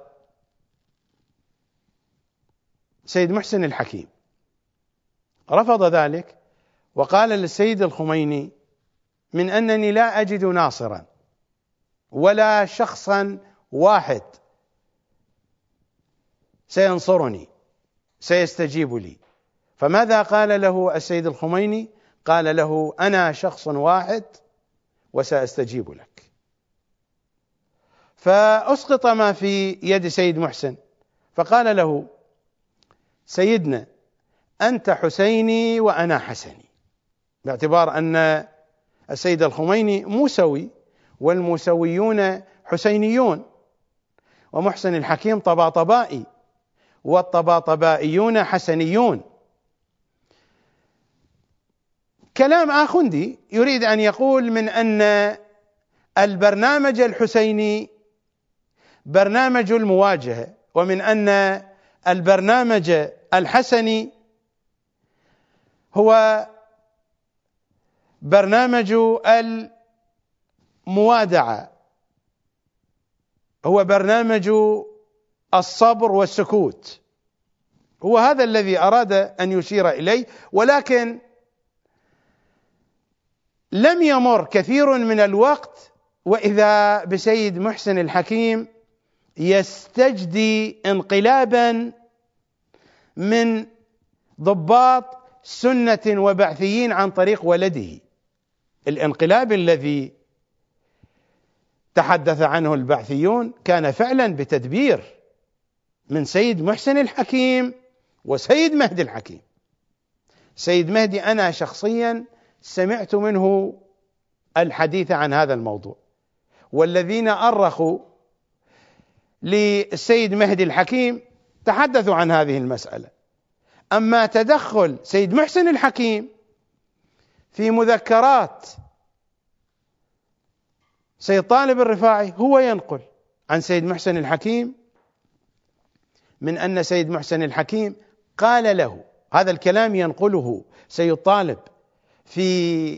سيد محسن الحكيم، رفض ذلك وقال للسيد الخميني: من أنني لا أجد ناصرا ولا شخصا واحد سينصرني، سيستجيب لي. فماذا قال له السيد الخميني؟ قال له: أنا شخص واحد وسأستجيب لك. فأسقط ما في يد سيد محسن، فقال له: سيدنا، أنت حسيني وأنا حسني، باعتبار أن السيد الخميني موسوي والموسويون حسينيون، ومحسن الحكيم طباطبائي والطباطبائيون حسنيون. كلام آخوندي يريد أن يقول من أن البرنامج الحسيني برنامج المواجهة، ومن أن البرنامج الحسني هو برنامج الموادعة، هو برنامج الصبر والسكوت. هو هذا الذي أراد أن يشير إليه، ولكن لم يمر كثير من الوقت وإذا بسيد محسن الحكيم يستجدي انقلابا من ضباط سنة وبعثيين عن طريق ولده. الانقلاب الذي تحدث عنه البعثيون كان فعلا بتدبير من سيد محسن الحكيم وسيد مهدي الحكيم. سيد مهدي أنا شخصيا سمعت منه الحديث عن هذا الموضوع، والذين أرخوا للسيد مهدي الحكيم تحدثوا عن هذه المسألة. أما تدخل سيد محسن الحكيم في مذكرات سيد طالب الرفاعي، هو ينقل عن سيد محسن الحكيم من أن سيد محسن الحكيم قال له هذا الكلام، ينقله سيد طالب في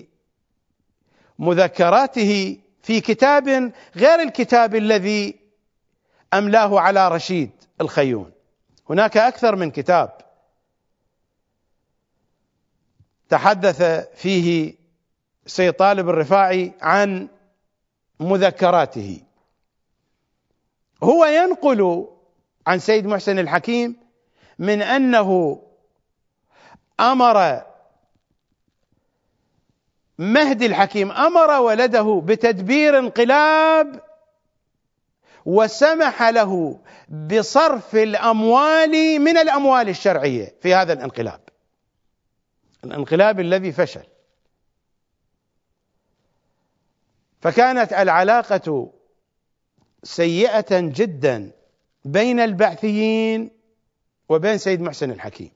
مذكراته في كتاب غير الكتاب الذي أملاه على رشيد الخيون. هناك أكثر من كتاب تحدث فيه سيد طالب الرفاعي عن مذكراته. هو ينقل عن سيد محسن الحكيم من أنه أمر مهدي الحكيم أمر ولده بتدبير انقلاب، وسمح له بصرف الأموال من الأموال الشرعية في هذا الانقلاب، الانقلاب الذي فشل. فكانت العلاقة سيئة جدا بين البعثيين وبين سيد محسن الحكيم.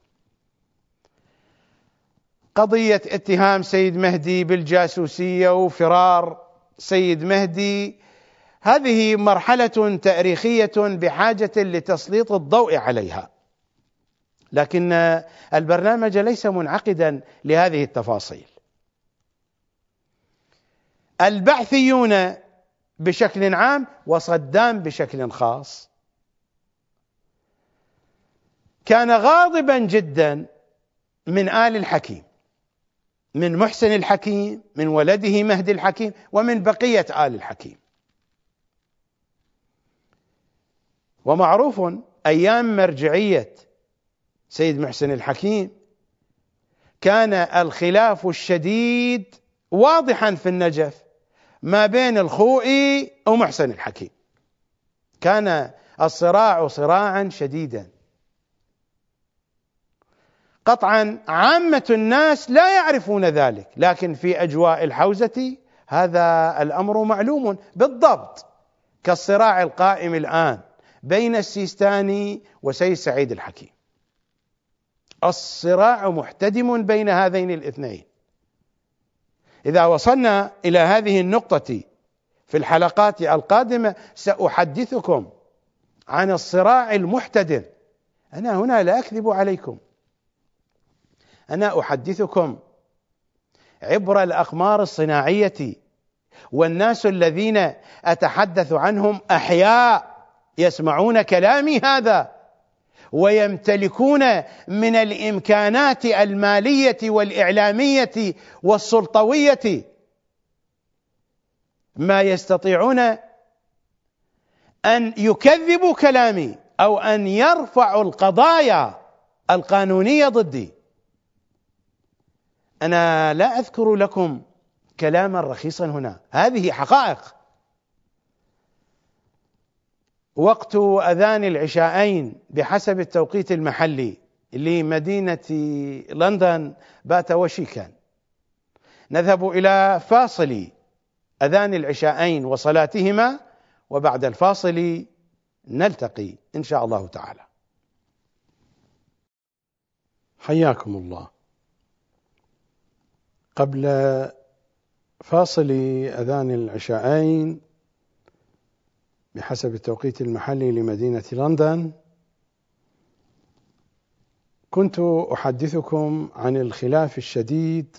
قضية اتهام سيد مهدي بالجاسوسية وفرار سيد مهدي، هذه مرحلة تاريخية بحاجة لتسليط الضوء عليها، لكن البرنامج ليس منعقدا لهذه التفاصيل. البعثيون بشكل عام وصدام بشكل خاص كان غاضبا جدا من آل الحكيم، من محسن الحكيم، من ولده مهدي الحكيم، ومن بقية آل الحكيم. ومعروف أيام مرجعية سيد محسن الحكيم كان الخلاف الشديد واضحا في النجف ما بين الخوئي ومحسن الحكيم، كان الصراع صراعا شديدا. قطعا عامة الناس لا يعرفون ذلك، لكن في أجواء الحوزة هذا الأمر معلوم بالضبط، كالصراع القائم الآن بين السيستاني وسيد سعيد الحكيم. الصراع محتدم بين هذين الاثنين. إذا وصلنا إلى هذه النقطة في الحلقات القادمة سأحدثكم عن الصراع المحتدم. أنا هنا لا أكذب عليكم، أنا أحدثكم عبر الأقمار الصناعية، والناس الذين أتحدث عنهم أحياء يسمعون كلامي هذا ويمتلكون من الإمكانات المالية والإعلامية والسلطوية ما يستطيعون أن يكذبوا كلامي أو أن يرفعوا القضايا القانونية ضدي. أنا لا أذكر لكم كلاما رخيصا هنا، هذه حقائق. وقت أذان العشاءين بحسب التوقيت المحلي لمدينة لندن بات وشيكا. نذهب إلى فاصل أذان العشاءين وصلاتهما، وبعد الفاصل نلتقي إن شاء الله تعالى. حياكم الله. قبل فاصل أذان العشاءين بحسب التوقيت المحلي لمدينة لندن كنت أحدثكم عن الخلاف الشديد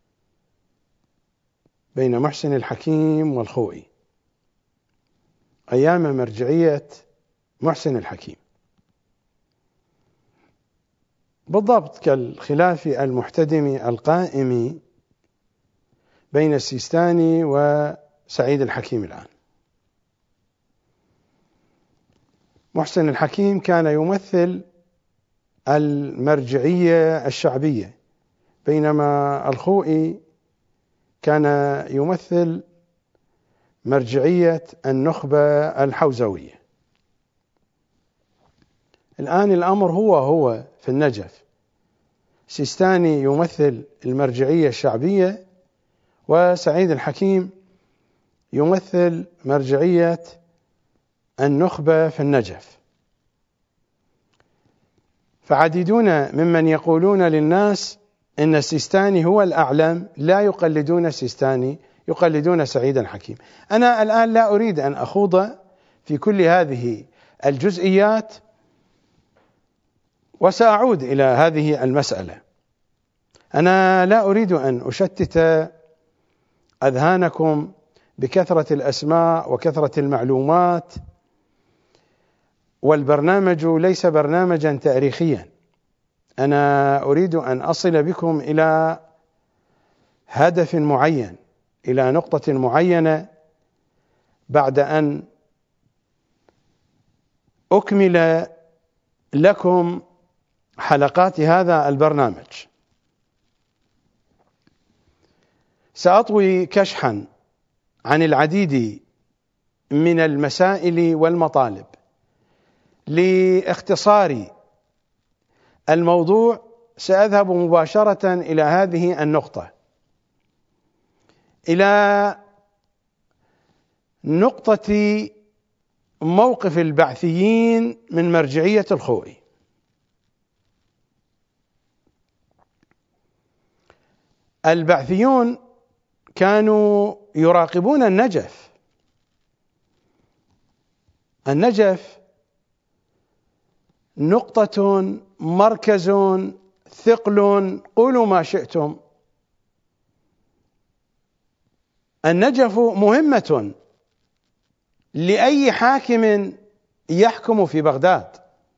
بين محسن الحكيم والخوئي أيام مرجعية محسن الحكيم، بالضبط كالخلاف المحتدم القائم بين السيستاني وسعيد الحكيم الآن. محسن الحكيم كان يمثل المرجعية الشعبية، بينما الخوئي كان يمثل مرجعية النخبة الحوزوية. الآن الأمر هو هو في النجف، سيستاني يمثل المرجعية الشعبية وسعيد الحكيم يمثل مرجعية النخبة في النجف. فعديدون ممن يقولون للناس إن السيستاني هو الأعلم لا يقلدون السيستاني، يقلدون سعيد الحكيم. أنا الآن لا أريد أن أخوض في كل هذه الجزئيات، وسأعود إلى هذه المسألة. أنا لا أريد أن أشتت أذهانكم بكثرة الأسماء وكثرة المعلومات، والبرنامج ليس برنامجا تاريخيا. أنا أريد أن أصل بكم إلى هدف معين، إلى نقطة معينة، بعد أن أكمل لكم حلقات هذا البرنامج. سأطوي كشحا عن العديد من المسائل والمطالب لاختصار الموضوع. سأذهب مباشرة إلى هذه النقطة، إلى نقطة موقف البعثيين من مرجعية الخوئي. البعثيون كانوا يراقبون النجف. النجف نقطة، مركز، ثقل، قولوا ما شئتم. النجف مهمة لأي حاكم يحكم في بغداد.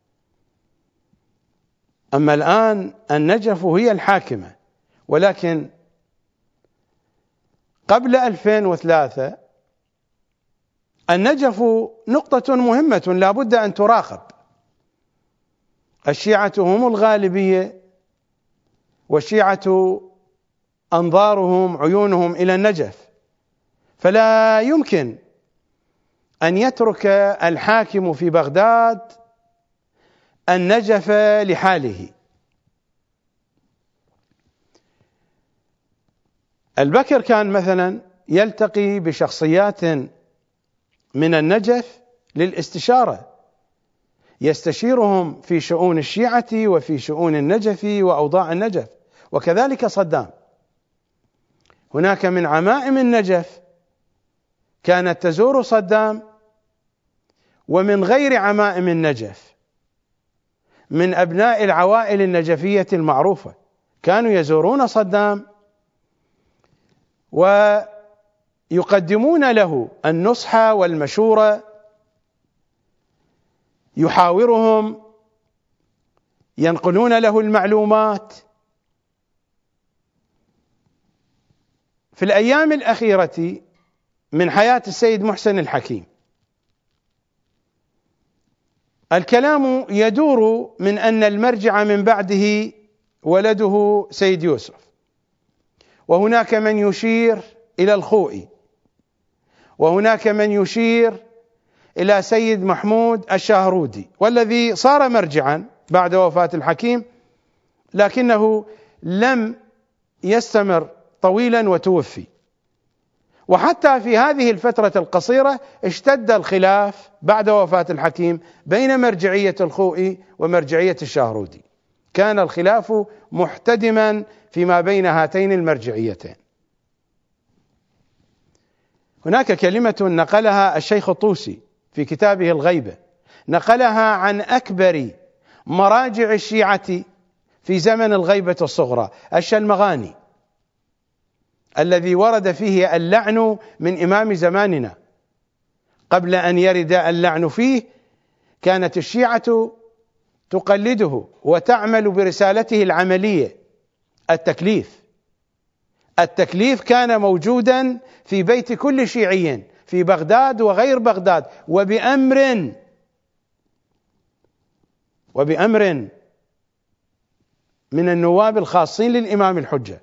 أما الآن النجف هي الحاكمة، ولكن قبل ألفين وثلاثة النجف نقطة مهمة لا بد أن تراقب. الشيعة هم الغالبية، والشيعة أنظارهم عيونهم إلى النجف، فلا يمكن أن يترك الحاكم في بغداد النجف لحاله. البكر كان مثلا يلتقي بشخصيات من النجف للاستشارة، يستشيرهم في شؤون الشيعة وفي شؤون النجف وأوضاع النجف، وكذلك صدام. هناك من عمائم النجف كانت تزور صدام، ومن غير عمائم النجف من أبناء العوائل النجفية المعروفة كانوا يزورون صدام ويقدمون له النصح والمشورة، يحاورهم، ينقلون له المعلومات. في الأيام الأخيرة من حياة السيد محسن الحكيم الكلام يدور من أن المرجع من بعده ولده سيد يوسف، وهناك من يشير إلى الخوئي، وهناك من يشير إلى سيد محمود الشاهرودي، والذي صار مرجعا بعد وفاة الحكيم لكنه لم يستمر طويلا وتوفي. وحتى في هذه الفترة القصيرة اشتد الخلاف بعد وفاة الحكيم بين مرجعية الخوئي ومرجعية الشاهرودي، كان الخلاف محتدما فيما بين هاتين المرجعيتين. هناك كلمة نقلها الشيخ الطوسي في كتابه الغيبة، نقلها عن أكبر مراجع الشيعة في زمن الغيبة الصغرى، الشلمغاني، الذي ورد فيه اللعن من إمام زماننا. قبل أن يرد اللعن فيه كانت الشيعة تقلده وتعمل برسالته العملية التكليف. التكليف كان موجودا في بيت كل شيعي في بغداد وغير بغداد، وبأمر وبأمر من النواب الخاصين للإمام الحجة.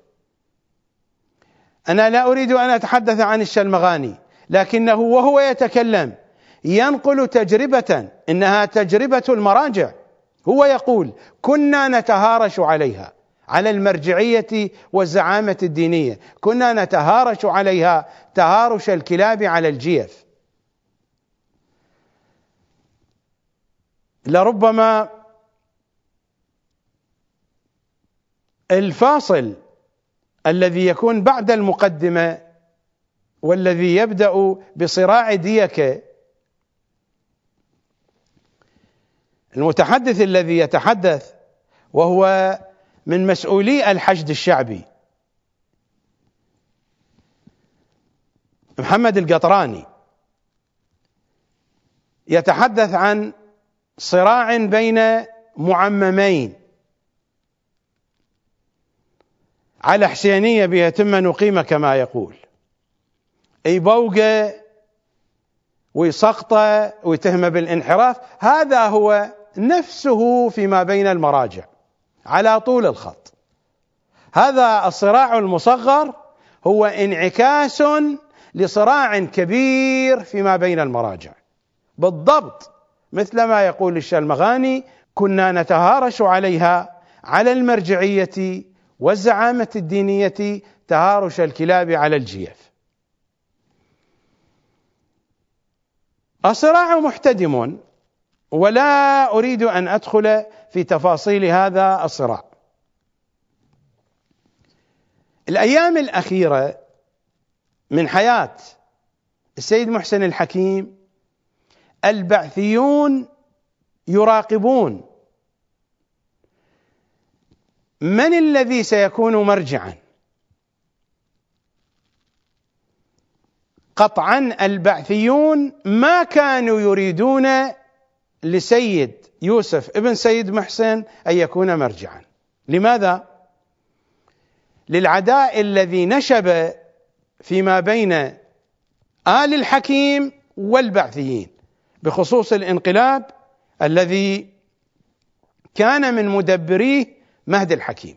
أنا لا أريد أن أتحدث عن الشلمغاني، لكنه وهو يتكلم ينقل تجربة إنها تجربة المراجع. هو يقول: كنا نتهارش عليها، على المرجعية والزعامة الدينية، كنا نتهارش عليها تهارش الكلاب على الجيف. لربما الفاصل الذي يكون بعد المقدمة والذي يبدأ بصراع ديكة، المتحدث الذي يتحدث وهو من مسؤولي الحشد الشعبي محمد القطراني، يتحدث عن صراع بين معممين على حسينية بيتم نقيمة كما يقول، يبوقه ويسقطه ويتهمه بالانحراف. هذا هو نفسه فيما بين المراجع على طول الخط. هذا الصراع المصغر هو انعكاس لصراع كبير فيما بين المراجع، بالضبط مثل ما يقول الشلمغاني: كنا نتهارش عليها على المرجعية والزعامة الدينية تهارش الكلاب على الجيف. الصراع محتدم، ولا أريد أن أدخل في تفاصيل هذا الصراع. الأيام الأخيرة من حياة السيد محسن الحكيم البعثيون يراقبون من الذي سيكون مرجعا. قطعا البعثيون ما كانوا يريدون لسيد يوسف ابن سيد محسن أن يكون مرجعا. لماذا؟ للعداء الذي نشب فيما بين آل الحكيم والبعثيين بخصوص الانقلاب الذي كان من مدبريه مهدي الحكيم.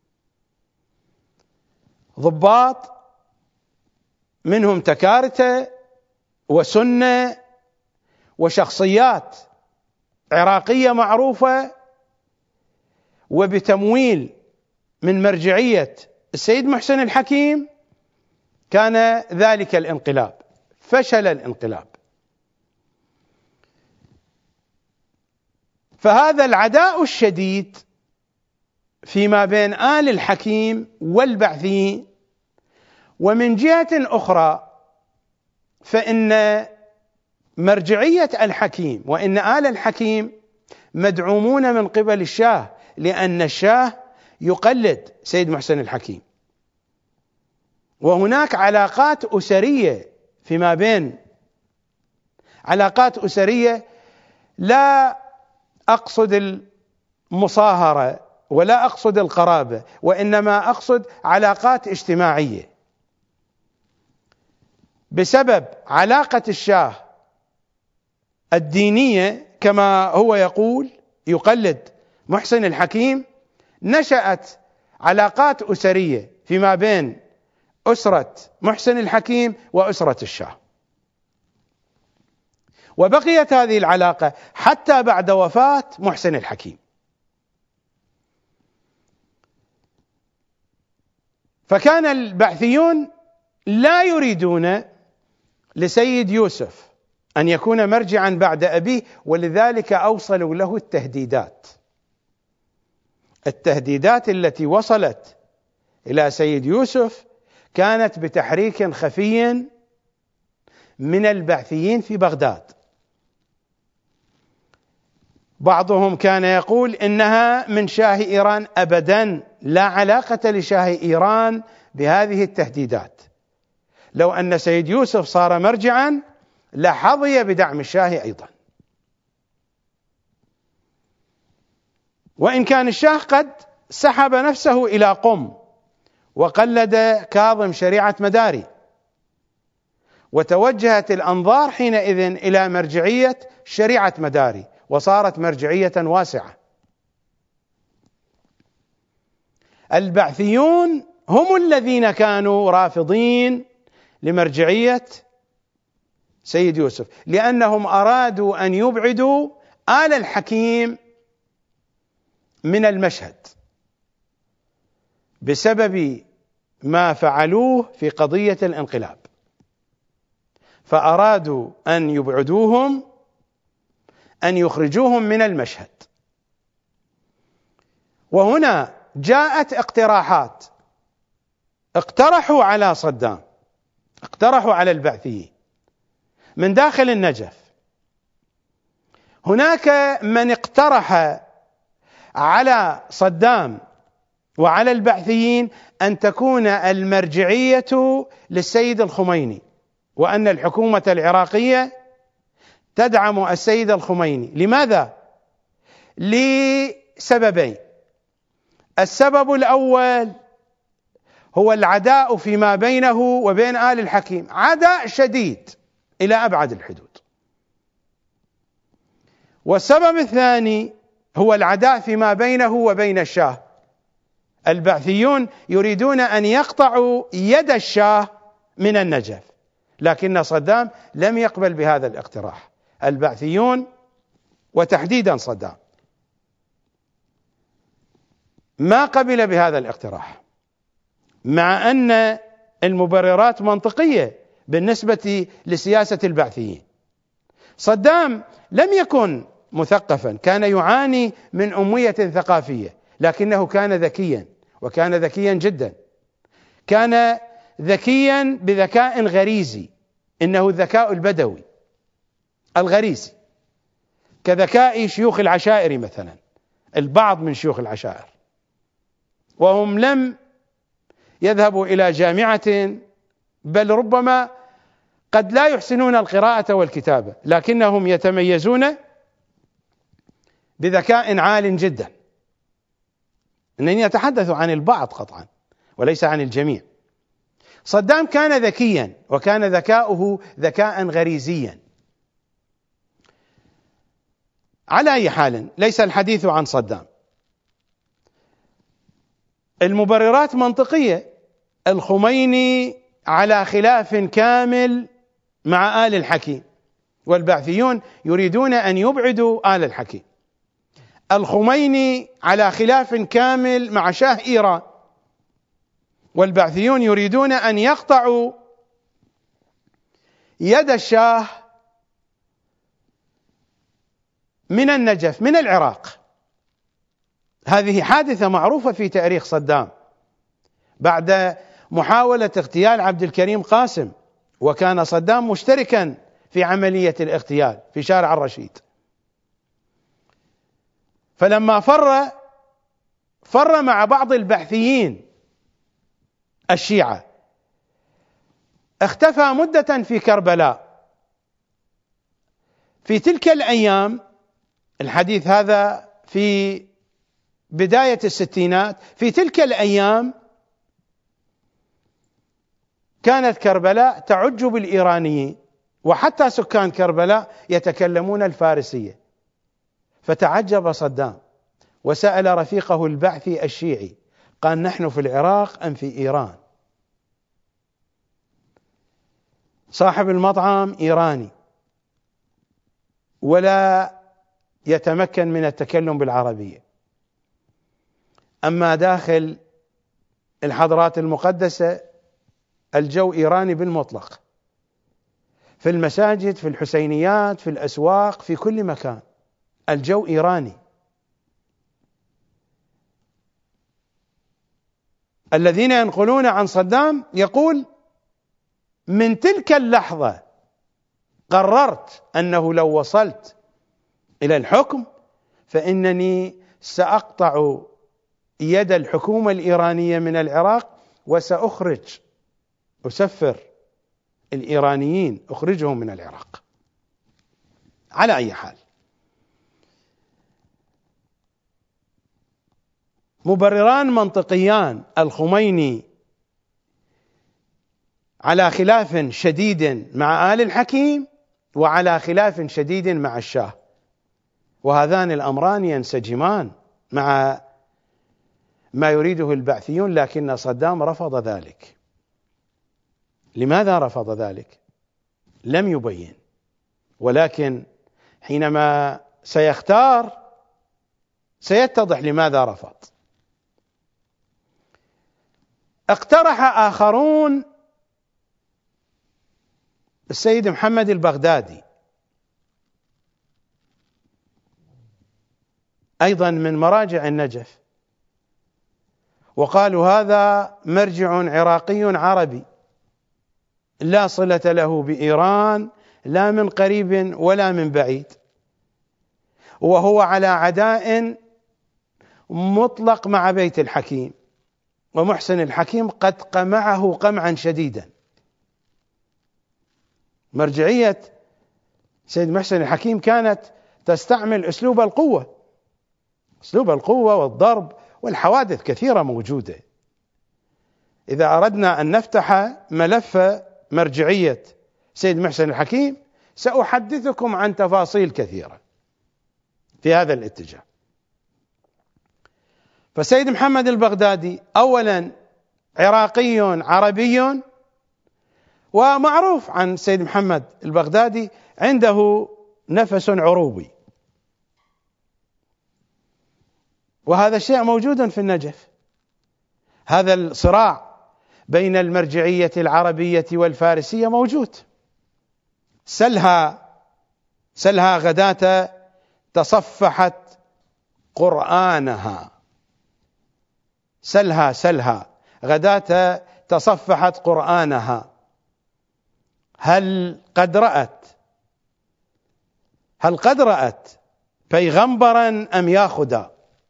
ضباط منهم تكارته وسنة وشخصيات عراقية معروفة، وبتمويل من مرجعية السيد محسن الحكيم كان ذلك الانقلاب، فشل الانقلاب. فهذا العداء الشديد فيما بين آل الحكيم والبعثيين. ومن جهة أخرى فإن مرجعية الحكيم وإن آل الحكيم مدعومون من قبل الشاه، لأن الشاه يقلد سيد محسن الحكيم، وهناك علاقات أسرية فيما بين، علاقات أسرية لا أقصد المصاهرة ولا أقصد القرابة، وإنما أقصد علاقات اجتماعية بسبب علاقة الشاه الدينية كما هو يقول يقلد محسن الحكيم، نشأت علاقات أسرية فيما بين أسرة محسن الحكيم وأسرة الشاه، وبقيت هذه العلاقة حتى بعد وفاة محسن الحكيم. فكان البعثيون لا يريدون لسيد يوسف أن يكون مرجعا بعد أبيه، ولذلك أوصلوا له التهديدات التهديدات التي وصلت إلى سيد يوسف كانت بتحريك خفي من البعثيين في بغداد. بعضهم كان يقول إنها من شاه إيران، أبدا لا علاقة لشاه إيران بهذه التهديدات. لو أن سيد يوسف صار مرجعا لحظي بدعم الشاه أيضا، وإن كان الشاه قد سحب نفسه إلى قم وقلد كاظم شريعة مداري، وتوجهت الأنظار حينئذ إلى مرجعية شريعة مداري، وصارت مرجعية واسعة. البعثيون هم الذين كانوا رافضين لمرجعية سيد يوسف، لأنهم أرادوا أن يبعدوا آل الحكيم من المشهد بسبب ما فعلوه في قضية الانقلاب، فأرادوا أن يبعدوهم، أن يخرجوهم من المشهد. وهنا جاءت اقتراحات، اقترحوا على صدام، اقترحوا على البعثيين من داخل النجف. هناك من اقترح على صدام وعلى البعثيين أن تكون المرجعية للسيد الخميني، وأن الحكومة العراقية تدعم السيد الخميني. لماذا؟ لسببين. السبب الأول هو العداء فيما بينه وبين آل الحكيم، عداء شديد إلى أبعد الحدود. والسبب الثاني هو العداء فيما بينه وبين الشاه. البعثيون يريدون أن يقطعوا يد الشاه من النجف، لكن صدام لم يقبل بهذا الاقتراح. البعثيون وتحديدا صدام ما قبل بهذا الاقتراح، مع أن المبررات منطقية بالنسبة لسياسة البعثيين. صدام لم يكن مثقفا، كان يعاني من أمية ثقافية، لكنه كان ذكيا، وكان ذكيا جدا، كان ذكيا بذكاء غريزي، إنه الذكاء البدوي الغريزي، كذكاء شيوخ العشائر مثلا، البعض من شيوخ العشائر، وهم لم يذهبوا إلى جامعة، بل ربما قد لا يحسنون القراءة والكتابة، لكنهم يتميزون بذكاء عال جدا. إنني أتحدث عن البعض قطعا وليس عن الجميع. صدام كان ذكيا، وكان ذكاؤه ذكاء غريزيا. على أي حال، ليس الحديث عن صدام. المبررات منطقية. الخميني على خلاف كامل مع آل الحكيم، والبعثيون يريدون أن يبعدوا آل الحكيم. الخميني على خلاف كامل مع شاه إيران، والبعثيون يريدون أن يقطعوا يد الشاه من النجف، من العراق. هذه حادثة معروفة في تاريخ صدام بعد محاولة اغتيال عبد الكريم قاسم، وكان صدام مشتركا في عملية الاغتيال في شارع الرشيد. فلما فر فر مع بعض البعثيين الشيعة، اختفى مدة في كربلاء. في تلك الأيام، الحديث هذا في بداية الستينات، في تلك الأيام كانت كربلاء تعج بالإيرانيين، وحتى سكان كربلاء يتكلمون الفارسية، فتعجب صدام وسأل رفيقه البعثي الشيعي، قال: نحن في العراق أم في إيران؟ صاحب المطعم إيراني ولا يتمكن من التكلم بالعربية، أما داخل الحضرات المقدسة الجو إيراني بالمطلق، في المساجد، في الحسينيات، في الأسواق، في كل مكان الجو إيراني. الذين ينقلون عن صدام يقول: من تلك اللحظة قررت أنه لو وصلت إلى الحكم فإنني سأقطع يد الحكومة الإيرانية من العراق، وسأخرج أسفر الإيرانيين، أخرجهم من العراق. على أي حال، مبرران منطقيان: الخميني على خلاف شديد مع آل الحكيم، وعلى خلاف شديد مع الشاه، وهذان الأمران ينسجمان مع ما يريده البعثيون، لكن صدام رفض ذلك. لماذا رفض ذلك؟ لم يبين، ولكن حينما سيختار سيتضح لماذا رفض. اقترح آخرون السيد محمد البغدادي أيضا من مراجع النجف، وقالوا: هذا مرجع عراقي عربي لا صلة له بإيران لا من قريب ولا من بعيد، وهو على عداء مطلق مع بيت الحكيم، ومحسن الحكيم قد قمعه قمعا شديدا. مرجعية سيد محسن الحكيم كانت تستعمل أسلوب القوة، أسلوب القوة والضرب، والحوادث كثيرة موجودة. إذا أردنا أن نفتح ملف مرجعية سيد محسن الحكيم سأحدثكم عن تفاصيل كثيرة في هذا الاتجاه. فسيد محمد البغدادي أولا عراقي عربي، ومعروف عن سيد محمد البغدادي عنده نفس عروبي، وهذا الشيء موجود في النجف. هذا الصراع بين المرجعية العربية والفارسية موجود. سلها سلها غداة تصفحت قرآنها، سلها سلها غداة تصفحت قرآنها، هل قد رأت هل قد رأت بيغمبرا أم ياخدا.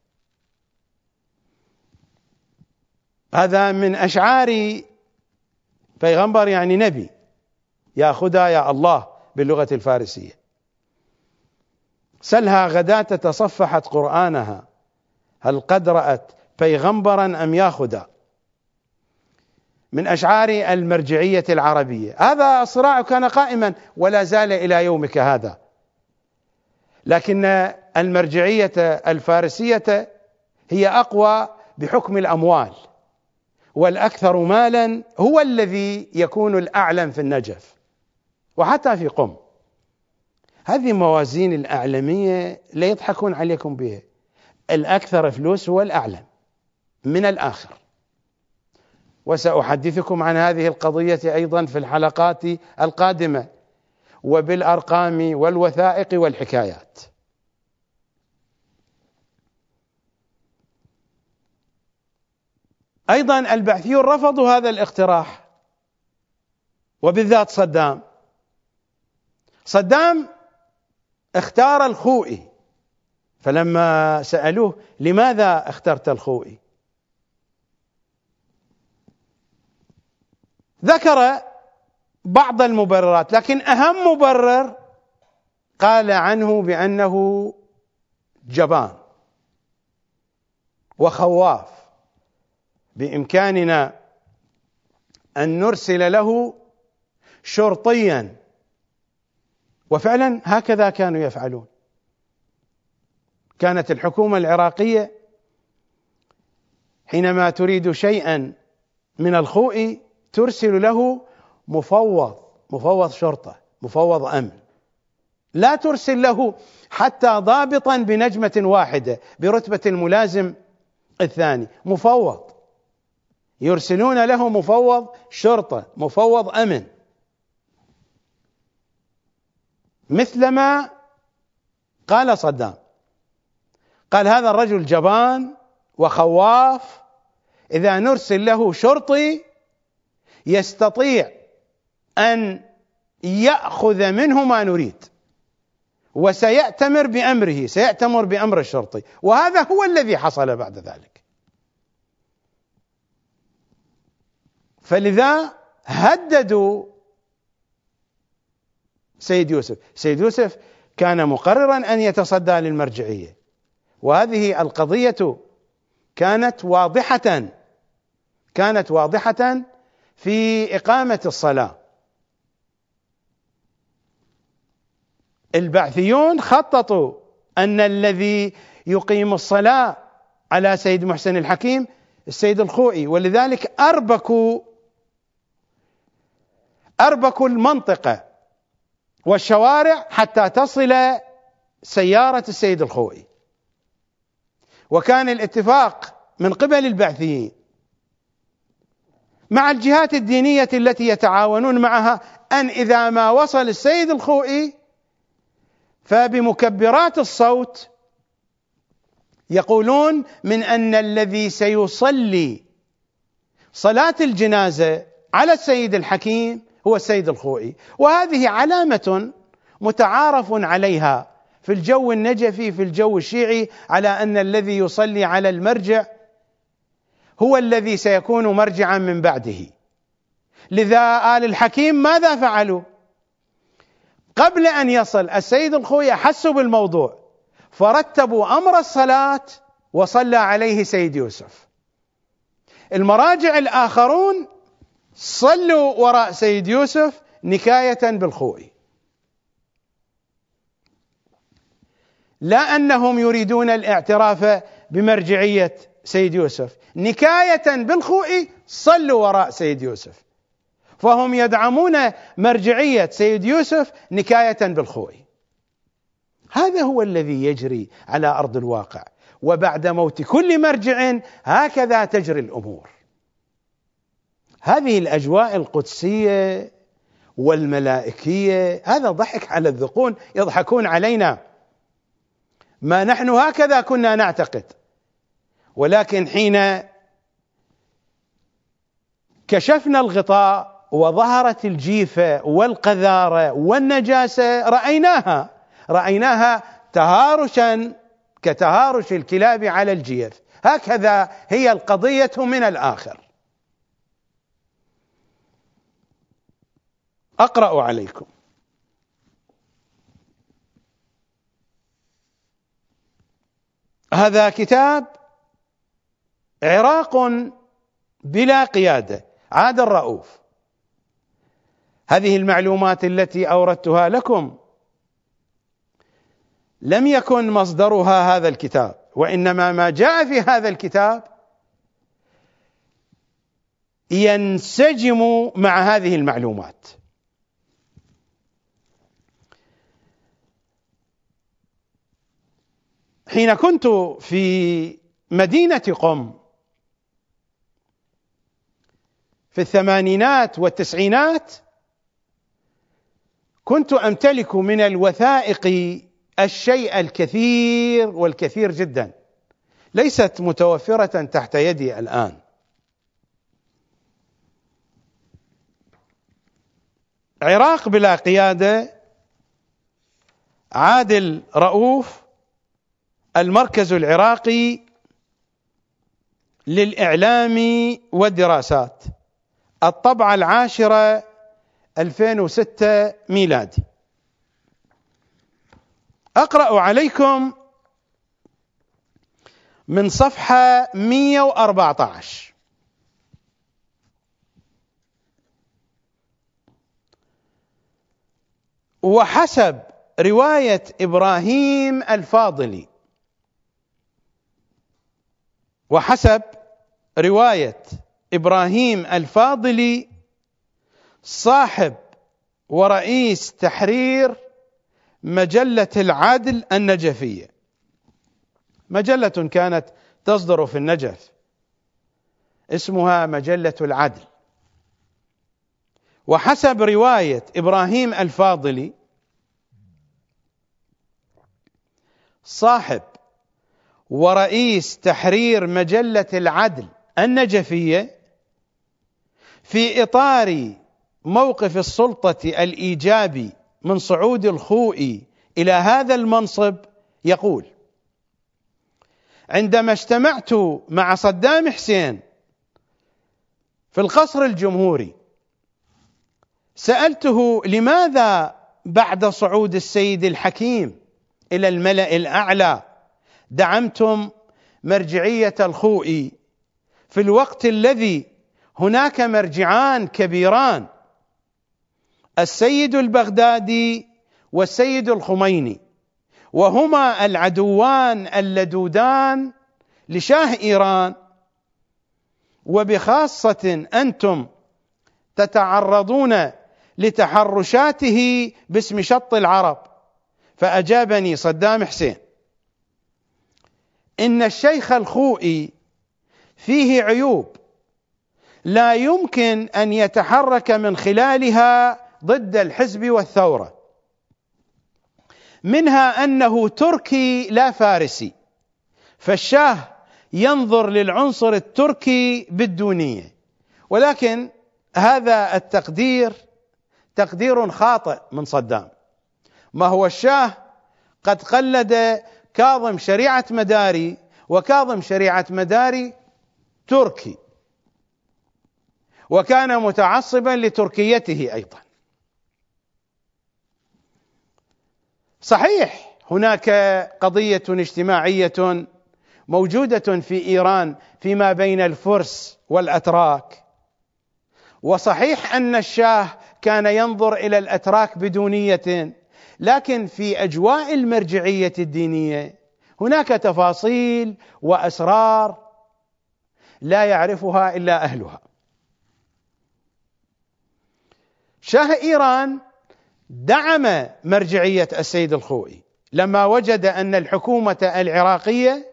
هذا من أشعار بيغمبر، يعني نبي، ياخدا يا الله باللغة الفارسية. سلها غداة تصفحت قرآنها، هل قد رأت بيغمبرا أم ياخدا، من أشعار المرجعية العربية. هذا الصراع كان قائما ولا زال إلى يومك هذا، لكن المرجعية الفارسية هي أقوى بحكم الأموال، والأكثر مالا هو الذي يكون الأعلم في النجف وحتى في قم. هذه موازين الأعلمية لا يضحكون عليكم بها، الأكثر فلوس هو الأعلم من الآخر. وسأحدثكم عن هذه القضية أيضا في الحلقات القادمة، وبالأرقام والوثائق والحكايات. أيضا البعثيون رفضوا هذا الاقتراح، وبالذات صدام. صدام اختار الخوئي، فلما سألوه: لماذا اخترت الخوئي؟ ذكر بعض المبررات، لكن أهم مبرر قال عنه بأنه جبان وخواف، بإمكاننا أن نرسل له شرطيا، وفعلا هكذا كانوا يفعلون. كانت الحكومة العراقية حينما تريد شيئا من الخوئي ترسل له مفوض مفوض شرطة مفوض أمن، لا ترسل له حتى ضابطا بنجمة واحدة برتبة الملازم الثاني، مفوض، يرسلون له مفوض شرطة مفوض أمن، مثلما قال صدام، قال هذا الرجل جبان وخواف، إذا نرسل له شرطي يستطيع أن يأخذ منه ما نريد وسيأتمر بأمره، سيأتمر بأمر الشرطي، وهذا هو الذي حصل بعد ذلك. فلذا هددوا سيد يوسف. سيد يوسف كان مقررا أن يتصدى للمرجعية، وهذه القضية كانت واضحة كانت واضحة في إقامة الصلاة. البعثيون خططوا أن الذي يقيم الصلاة على سيد محسن الحكيم السيد الخوئي، ولذلك أربكوا أربكوا المنطقة والشوارع حتى تصل سيارة السيد الخوئي. وكان الاتفاق من قبل البعثيين مع الجهات الدينية التي يتعاونون معها أن إذا ما وصل السيد الخوئي فبمكبرات الصوت يقولون من أن الذي سيصلي صلاة الجنازة على السيد الحكيم هو السيد الخوئي. وهذه علامة متعارف عليها في الجو النجفي، في الجو الشيعي، على أن الذي يصلي على المرجع هو الذي سيكون مرجعا من بعده. لذا آل الحكيم ماذا فعلوا؟ قبل أن يصل السيد الخوئي حسوا بالموضوع فرتبوا أمر الصلاة وصلى عليه سيد يوسف. المراجع الآخرون صلوا وراء سيد يوسف نكاية بالخوئي، لا أنهم يريدون الاعتراف بمرجعية سيد يوسف، نكاية بالخوئي صلوا وراء سيد يوسف، فهم يدعمون مرجعية سيد يوسف نكاية بالخوئي. هذا هو الذي يجري على أرض الواقع، وبعد موت كل مرجع هكذا تجري الأمور. هذه الأجواء القدسية والملائكية هذا ضحك على الذقون، يضحكون علينا، ما نحن هكذا كنا نعتقد، ولكن حين كشفنا الغطاء وظهرت الجيفة والقذارة والنجاسة رأيناها رأيناها تهارشا كتهارش الكلاب على الجيف. هكذا هي القضية من الآخر. أقرأ عليكم. هذا كتاب عراق بلا قيادة، عاد الرؤوف. هذه المعلومات التي أوردتها لكم لم يكن مصدرها هذا الكتاب، وإنما ما جاء في هذا الكتاب ينسجم مع هذه المعلومات. حين كنت في مدينة قم في الثمانينات والتسعينات كنت أمتلك من الوثائق الشيء الكثير والكثير جدا، ليست متوفرة تحت يدي الآن. عراق بلا قيادة، عادل رؤوف، المركز العراقي للإعلام والدراسات، الطبعة العاشرة ألفين وستة ميلادي. أقرأ عليكم من صفحة مئة وأربعة عشر. وحسب رواية إبراهيم الفاضلي وحسب رواية إبراهيم الفاضلي صاحب ورئيس تحرير مجلة العدل النجفية، مجلة كانت تصدر في النجف اسمها مجلة العدل، وحسب رواية إبراهيم الفاضلي صاحب ورئيس تحرير مجلة العدل النجفية في إطار موقف السلطة الإيجابي من صعود الخوئي إلى هذا المنصب يقول: عندما اجتمعت مع صدام حسين في القصر الجمهوري سألته لماذا بعد صعود السيد الحكيم إلى الملأ الأعلى دعمتم مرجعية الخوئي في الوقت الذي هناك مرجعان كبيران، السيد البغدادي والسيد الخميني، وهما العدوان اللدودان لشاه إيران، وبخاصة أنتم تتعرضون لتحرشاته باسم شط العرب. فأجابني صدام حسين: إن الشيخ الخوئي فيه عيوب لا يمكن أن يتحرك من خلالها ضد الحزب والثورة، منها أنه تركي لا فارسي، فالشاه ينظر للعنصر التركي بالدونية. ولكن هذا التقدير تقدير خاطئ من صدام. ما هو الشاه قد قلد كاظم شريعة مداري، وكاظم شريعة مداري تركي، وكان متعصبا لتركيته أيضا. صحيح هناك قضية اجتماعية موجودة في إيران فيما بين الفرس والأتراك، وصحيح أن الشاه كان ينظر إلى الأتراك بدونية، لكن في أجواء المرجعية الدينية هناك تفاصيل وأسرار لا يعرفها إلا أهلها. شاه إيران دعم مرجعية السيد الخوئي لما وجد أن الحكومة العراقية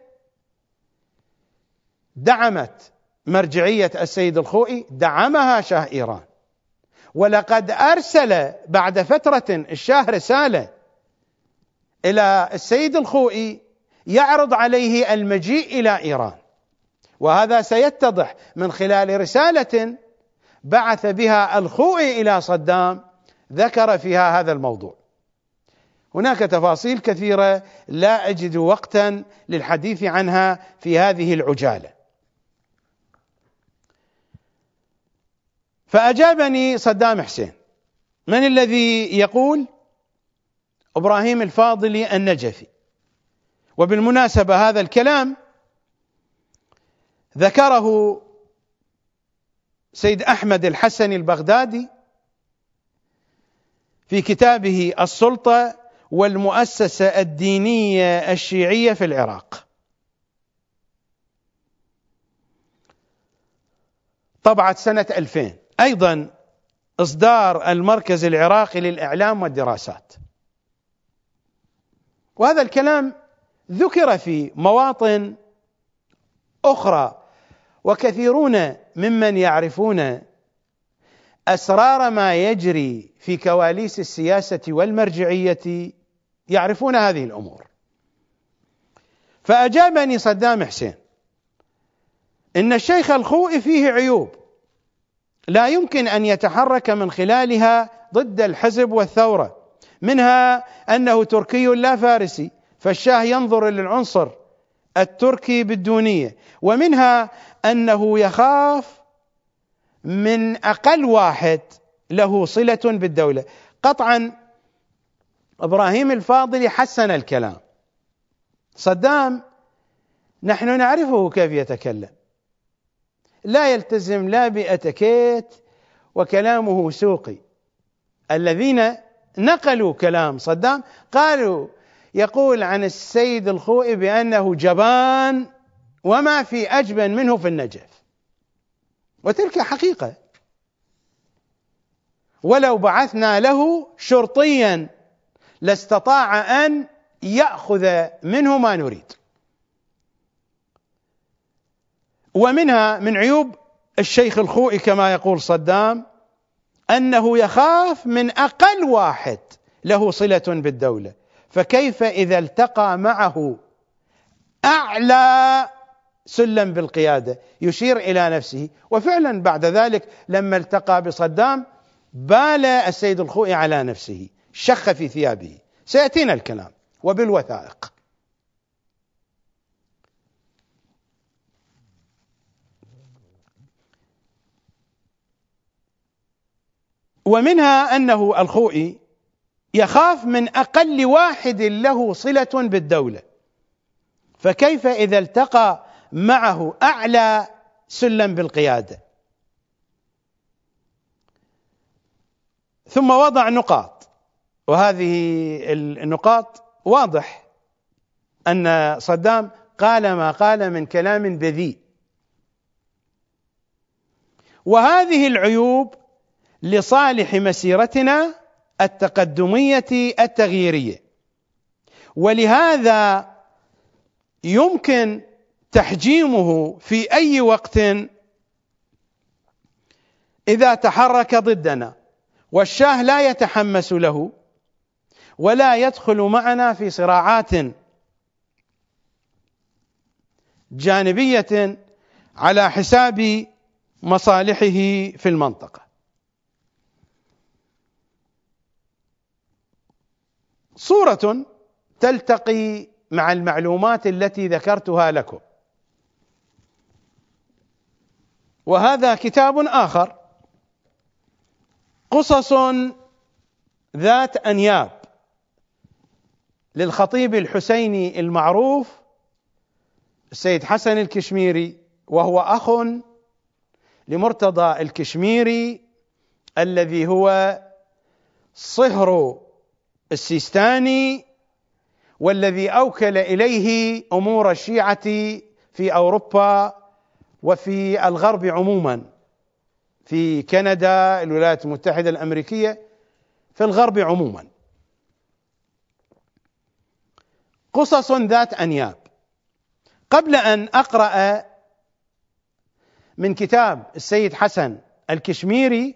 دعمت مرجعية السيد الخوئي، دعمها شاه إيران. ولقد أرسل بعد فترة الشاه رسالة إلى السيد الخوئي يعرض عليه المجيء إلى إيران، وهذا سيتضح من خلال رسالة بعث بها الخوئي إلى صدام ذكر فيها هذا الموضوع. هناك تفاصيل كثيرة لا أجد وقتا للحديث عنها في هذه العجالة. فأجابني صدام حسين: من الذي يقول؟ إبراهيم الفاضلي النجفي. وبالمناسبة هذا الكلام ذكره سيد أحمد الحسني البغدادي في كتابه السلطة والمؤسسة الدينية الشيعية في العراق، طبعة سنة ألفين، أيضا إصدار المركز العراقي للإعلام والدراسات. وهذا الكلام ذكر في مواطن أخرى، وكثيرون ممن يعرفون أسرار ما يجري في كواليس السياسة والمرجعية يعرفون هذه الأمور. فأجابني صدام حسين: إن الشيخ الخوئي فيه عيوب لا يمكن أن يتحرك من خلالها ضد الحزب والثورة، منها أنه تركي لا فارسي، فالشاه ينظر للعنصر التركي بالدونية، ومنها أنه يخاف من أقل واحد له صلة بالدولة. قطعا إبراهيم الفاضلي حسن الكلام. صدام نحن نعرفه كيف يتكلم، لا يلتزم لا بأتيكيت، وكلامه سوقي. الذين نقلوا كلام صدام قالوا يقول عن السيد الخوئي بأنه جبان وما في أجبن منه في النجف، وتلك حقيقة. ولو بعثنا له شرطيا لاستطاع أن يأخذ منه ما نريد. ومنها من عيوب الشيخ الخوئي كما يقول صدام أنه يخاف من أقل واحد له صلة بالدولة، فكيف إذا التقى معه أعلى سلم بالقيادة؟ يشير إلى نفسه. وفعلا بعد ذلك لما التقى بصدام بال السيد الخوئي على نفسه، شخ في ثيابه، سيأتينا الكلام وبالوثائق. ومنها أنه الخوئي يخاف من أقل واحد له صلة بالدولة، فكيف إذا التقى معه أعلى سلم بالقيادة؟ ثم وضع نقاط، وهذه النقاط واضح أن صدام قال ما قال من كلام بذيء. وهذه العيوب لصالح مسيرتنا التقدمية التغييرية، ولهذا يمكن تحجيمه في أي وقت إذا تحرك ضدنا، والشاه لا يتحمس له ولا يدخل معنا في صراعات جانبية على حساب مصالحه في المنطقة. صورة تلتقي مع المعلومات التي ذكرتها لكم، وهذا كتاب آخر، قصص ذات أنياب للخطيب الحسيني المعروف السيد حسن الكشميري، وهو أخ لمرتضى الكشميري الذي هو صهر السيستاني، والذي أوكل إليه أمور الشيعة في أوروبا وفي الغرب عموما، في كندا، الولايات المتحدة الأمريكية، في الغرب عموما. قصص ذات أنياب. قبل أن أقرأ من كتاب السيد حسن الكشميري،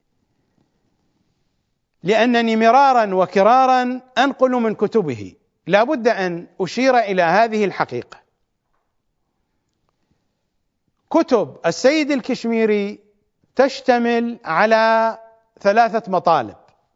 لأنني مرارا وكرارا أنقل من كتبه، لا بد أن أشير إلى هذه الحقيقة. كتب السيد الكشميري تشتمل على ثلاثة مطالب.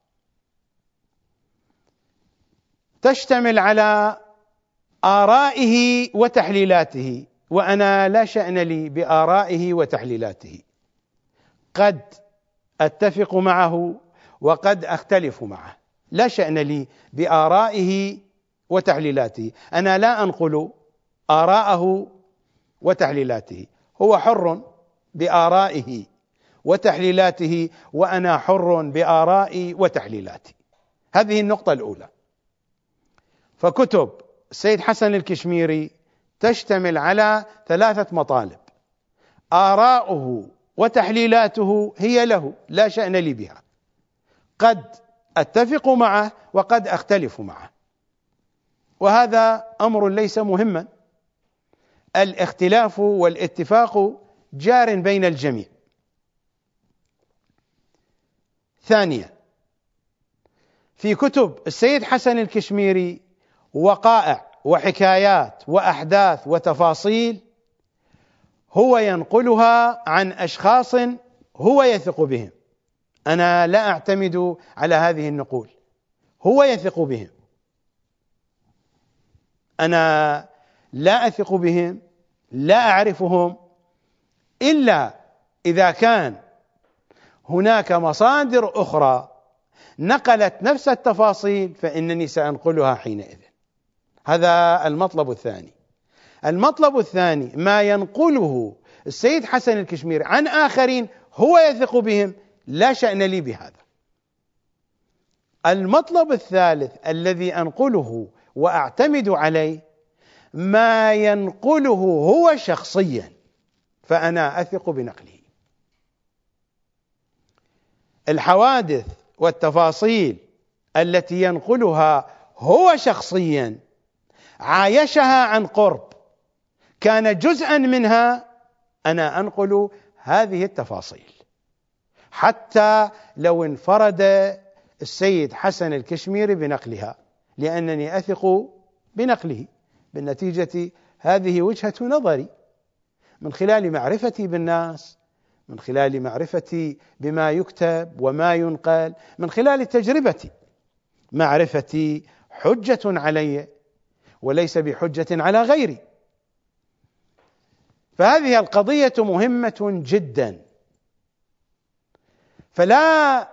تشتمل على آرائه وتحليلاته، وأنا لا شأن لي بآرائه وتحليلاته، قد أتفق معه وقد أختلف معه، لا شأن لي بآرائه وتحليلاته. أنا لا أنقل آراءه وتحليلاته، هو حر بآرائه وتحليلاته، وأنا حر بآرائي وتحليلاتي. هذه النقطة الأولى. فكتب السيد حسن الكشميري تشتمل على ثلاثة مطالب، آراؤه وتحليلاته هي له، لا شأن لي بها، قد أتفق معه وقد أختلف معه، وهذا أمر ليس مهما، الاختلاف والاتفاق جار بين الجميع. ثانيا، في كتب السيد حسن الكشميري وقائع وحكايات وأحداث وتفاصيل هو ينقلها عن أشخاص هو يثق بهم. أنا لا أعتمد على هذه النقول، هو يثق بهم، أنا لا أثق بهم، لا أعرفهم، إلا إذا كان هناك مصادر أخرى نقلت نفس التفاصيل فإنني سأنقلها حينئذ. هذا المطلب الثاني. المطلب الثاني، ما ينقله السيد حسن الكشميري عن آخرين هو يثق بهم، لا شأن لي بهذا. المطلب الثالث الذي أنقله وأعتمد عليه، ما ينقله هو شخصيا فأنا أثق بنقله. الحوادث والتفاصيل التي ينقلها هو شخصيا عايشها عن قرب كان جزءا منها، أنا أنقل هذه التفاصيل حتى لو انفرد السيد حسن الكشميري بنقلها، لأنني أثق بنقله. بالنتيجة هذه وجهة نظري من خلال معرفتي بالناس، من خلال معرفتي بما يكتب وما ينقل، من خلال تجربتي. معرفتي حجة علي وليس بحجة على غيري. فهذه القضية مهمة جدا، فلا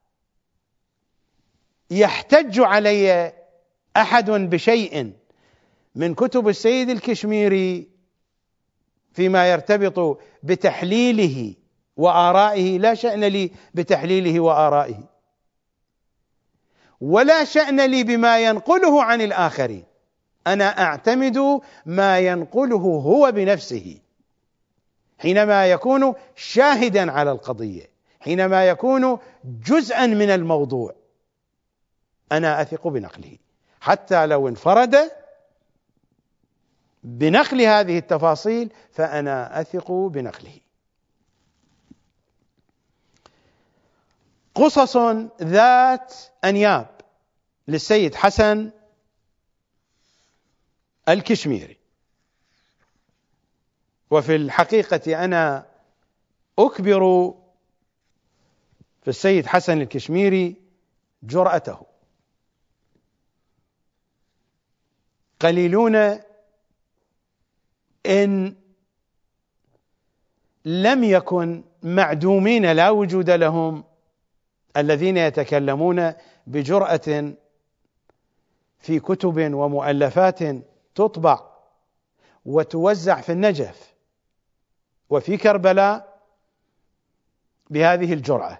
يحتج علي أحد بشيء من كتب السيد الكشميري فيما يرتبط بتحليله وآرائه. لا شأن لي بتحليله وآرائه، ولا شأن لي بما ينقله عن الآخرين. أنا أعتمد ما ينقله هو بنفسه حينما يكون شاهدا على القضية، حينما يكون جزءا من الموضوع. أنا أثق بنقله حتى لو انفرد بنقل هذه التفاصيل، فأنا أثق بنقله. قصص ذات أنياب للسيد حسن الكشميري، وفي الحقيقة أنا أكبر في السيد حسن الكشميري جرأته. قليلون إن لم يكن معدومين لا وجود لهم الذين يتكلمون بجرأة في كتب ومؤلفات تطبع وتوزع في النجف وفي كربلاء بهذه الجرأة.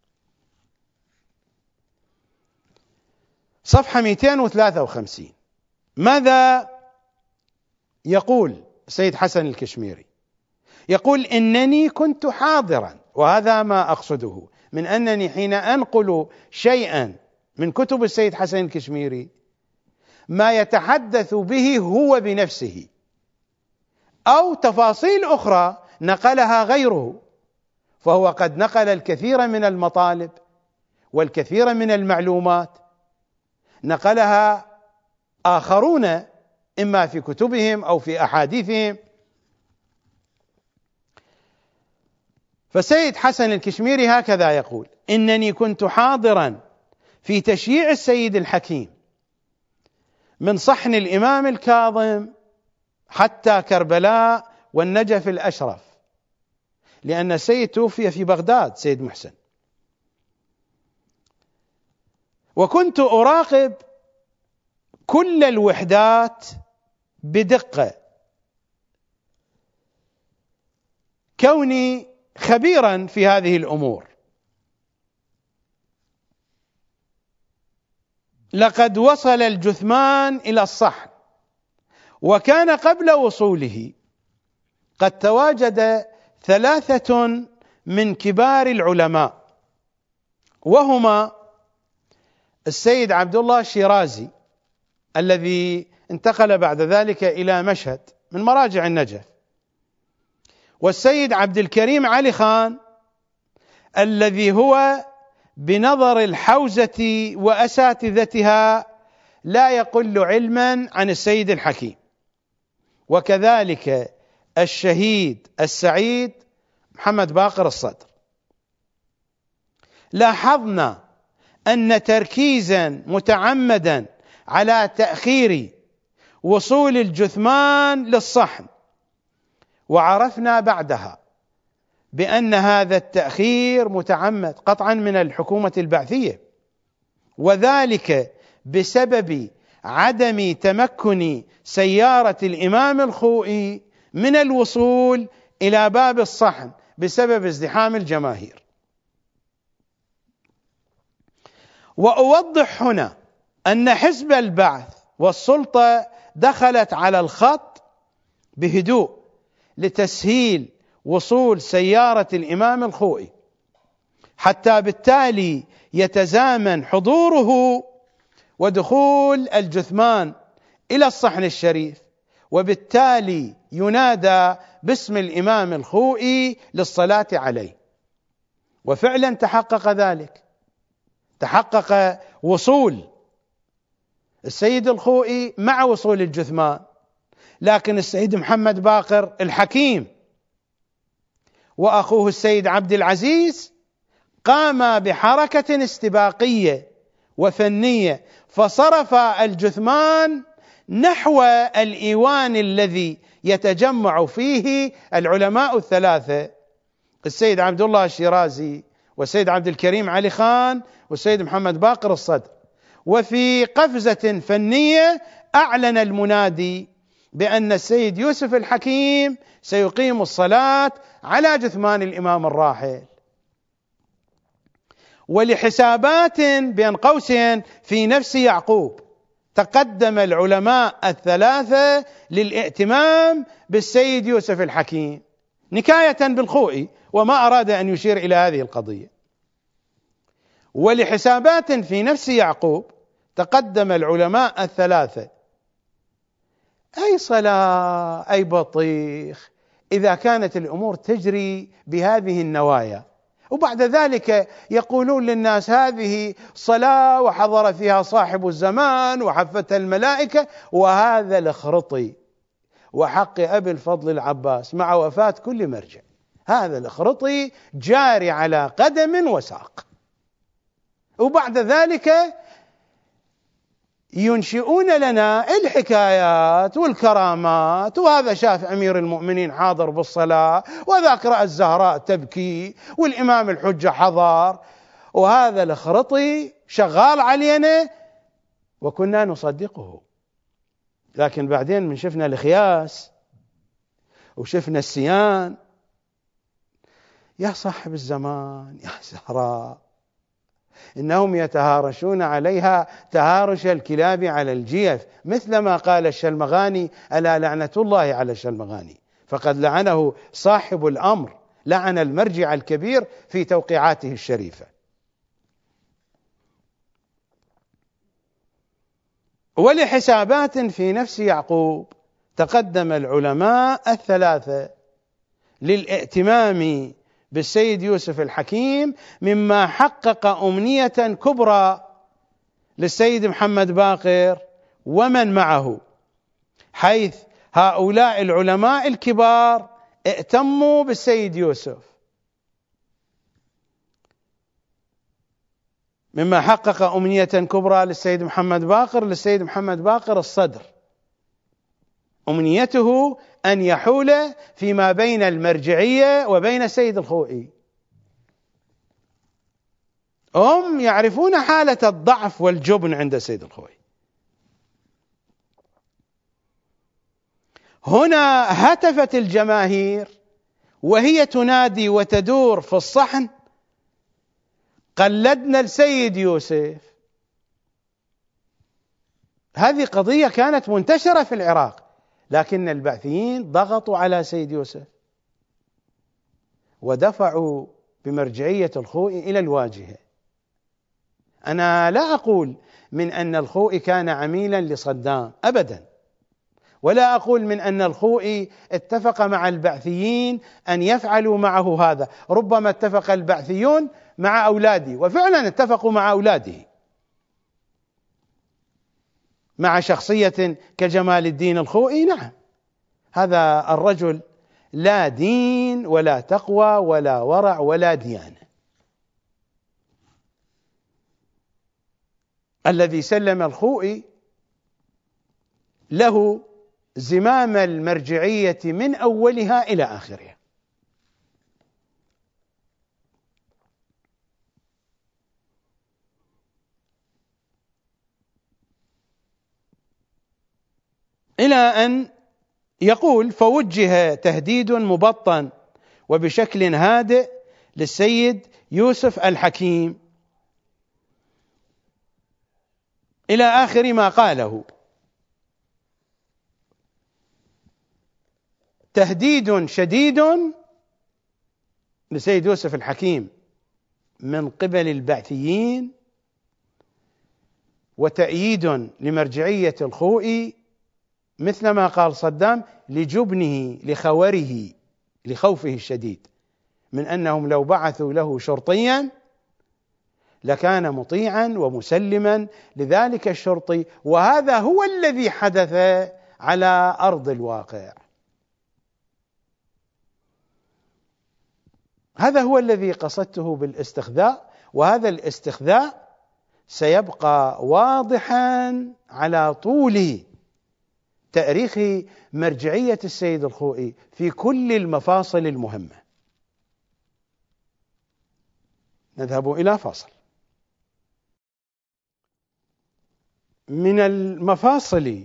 صفحة مئتين وثلاثة وخمسين، ماذا يقول السيد حسن الكشميري؟ يقول: إنني كنت حاضرا، وهذا ما أقصده من أنني حين أنقل شيئا من كتب السيد حسن الكشميري ما يتحدث به هو بنفسه أو تفاصيل أخرى نقلها غيره، فهو قد نقل الكثير من المطالب والكثير من المعلومات نقلها آخرون إما في كتبهم أو في أحاديثهم. فسيد حسن الكشميري هكذا يقول: إنني كنت حاضرا في تشييع السيد الحكيم من صحن الإمام الكاظم حتى كربلاء والنجف الأشرف، لأن السيد توفي في بغداد سيد محسن، وكنت أراقب كل الوحدات بدقة كوني خبيرا في هذه الأمور. لقد وصل الجثمان إلى الصحن، وكان قبل وصوله قد تواجد ثلاثة من كبار العلماء، وهما السيد عبد الله الشيرازي الذي انتقل بعد ذلك إلى مشهد من مراجع النجف، والسيد عبد الكريم علي خان الذي هو بنظر الحوزة وأساتذتها لا يقل علما عن السيد الحكيم، وكذلك الشهيد السعيد محمد باقر الصدر. لاحظنا أن تركيزا متعمدا على تأخير وصول الجثمان للصحن، وعرفنا بعدها بأن هذا التأخير متعمد قطعا من الحكومة البعثية، وذلك بسبب عدم تمكن سيارة الإمام الخوئي من الوصول إلى باب الصحن بسبب ازدحام الجماهير. وأوضح هنا أن حزب البعث والسلطة دخلت على الخط بهدوء لتسهيل وصول سيارة الإمام الخوئي، حتى بالتالي يتزامن حضوره ودخول الجثمان إلى الصحن الشريف، وبالتالي ينادى باسم الإمام الخوئي للصلاة عليه. وفعلا تحقق ذلك، تحقق وصول السيد الخوئي مع وصول الجثمان، لكن السيد محمد باقر الحكيم وأخوه السيد عبد العزيز قام بحركة استباقية وفنية، فصرف الجثمان نحو الإيوان الذي يتجمع فيه العلماء الثلاثة، السيد عبد الله الشيرازي والسيد عبد الكريم علي خان والسيد محمد باقر الصدر. وفي قفزة فنية أعلن المنادي بأن السيد يوسف الحكيم سيقيم الصلاة على جثمان الإمام الراحل. ولحسابات بين قوسين في نفس يعقوب تقدم العلماء الثلاثة للائتمام بالسيد يوسف الحكيم نكاية بالخوئي، وما أراد أن يشير إلى هذه القضية. ولحسابات في نفس يعقوب تقدم العلماء الثلاثة. أي صلاة أي بطيخ إذا كانت الأمور تجري بهذه النوايا، وبعد ذلك يقولون للناس هذه صلاة وحضر فيها صاحب الزمان وحفتها الملائكة، وهذا الخرطي وحق أبي الفضل العباس مع وفاة كل مرجع، هذا الخرطي جاري على قدم وساق. وبعد ذلك ينشئون لنا الحكايات والكرامات، وهذا شاف أمير المؤمنين حاضر بالصلاة، وذاك رأى الزهراء تبكي، والإمام الحجة حضر، وهذا الخرطي شغال علينا وكنا نصدقه. لكن بعدين من شفنا الخياس وشفنا السيان. يا صاحب الزمان يا زهراء، إنهم يتهارشون عليها تهارش الكلاب على الجيف، مثل ما قال الشلمغاني: ألا لعنة الله على الشلمغاني، فقد لعنه صاحب الأمر، لعن المرجع الكبير في توقيعاته الشريفة. ولحسابات في نفس يعقوب تقدم العلماء الثلاثة للائتمام بالسيد يوسف الحكيم، مما حقق أمنية كبرى للسيد محمد باقر ومن معه، حيث هؤلاء العلماء الكبار ائتموا بالسيد يوسف، مما حقق أمنية كبرى للسيد محمد باقر للسيد محمد باقر الصدر. أمنيته أن يحول فيما بين المرجعية وبين السيد الخوئي. هم يعرفون حالة الضعف والجبن عند السيد الخوئي. هنا هتفت الجماهير وهي تنادي وتدور في الصحن: قلدنا السيد يوسف. هذه قضية كانت منتشرة في العراق، لكن البعثيين ضغطوا على سيد يوسف ودفعوا بمرجعية الخوئي إلى الواجهة. أنا لا أقول من أن الخوئي كان عميلا لصدام أبدا، ولا أقول من أن الخوئي اتفق مع البعثيين أن يفعلوا معه هذا. ربما اتفق البعثيون مع أولاده، وفعلا اتفقوا مع أولاده، مع شخصية كجمال الدين الخوئي. نعم، هذا الرجل لا دين ولا تقوى ولا ورع ولا ديانة، الذي سلم الخوئي له زمام المرجعية من أولها إلى آخرها. إلى أن يقول: فوجه تهديد مبطن وبشكل هادئ للسيد يوسف الحكيم، إلى آخر ما قاله. تهديد شديد لسيد يوسف الحكيم من قبل البعثيين، وتأييد لمرجعية الخوئي مثلما قال صدام لجبنه لخوره لخوفه الشديد من أنهم لو بعثوا له شرطيا لكان مطيعا ومسلما لذلك الشرطي، وهذا هو الذي حدث على أرض الواقع. هذا هو الذي قصدته بالاستخذاء، وهذا الاستخذاء سيبقى واضحا على طول تاريخ مرجعية السيد الخوئي في كل المفاصل المهمة. نذهب إلى فاصل. من المفاصل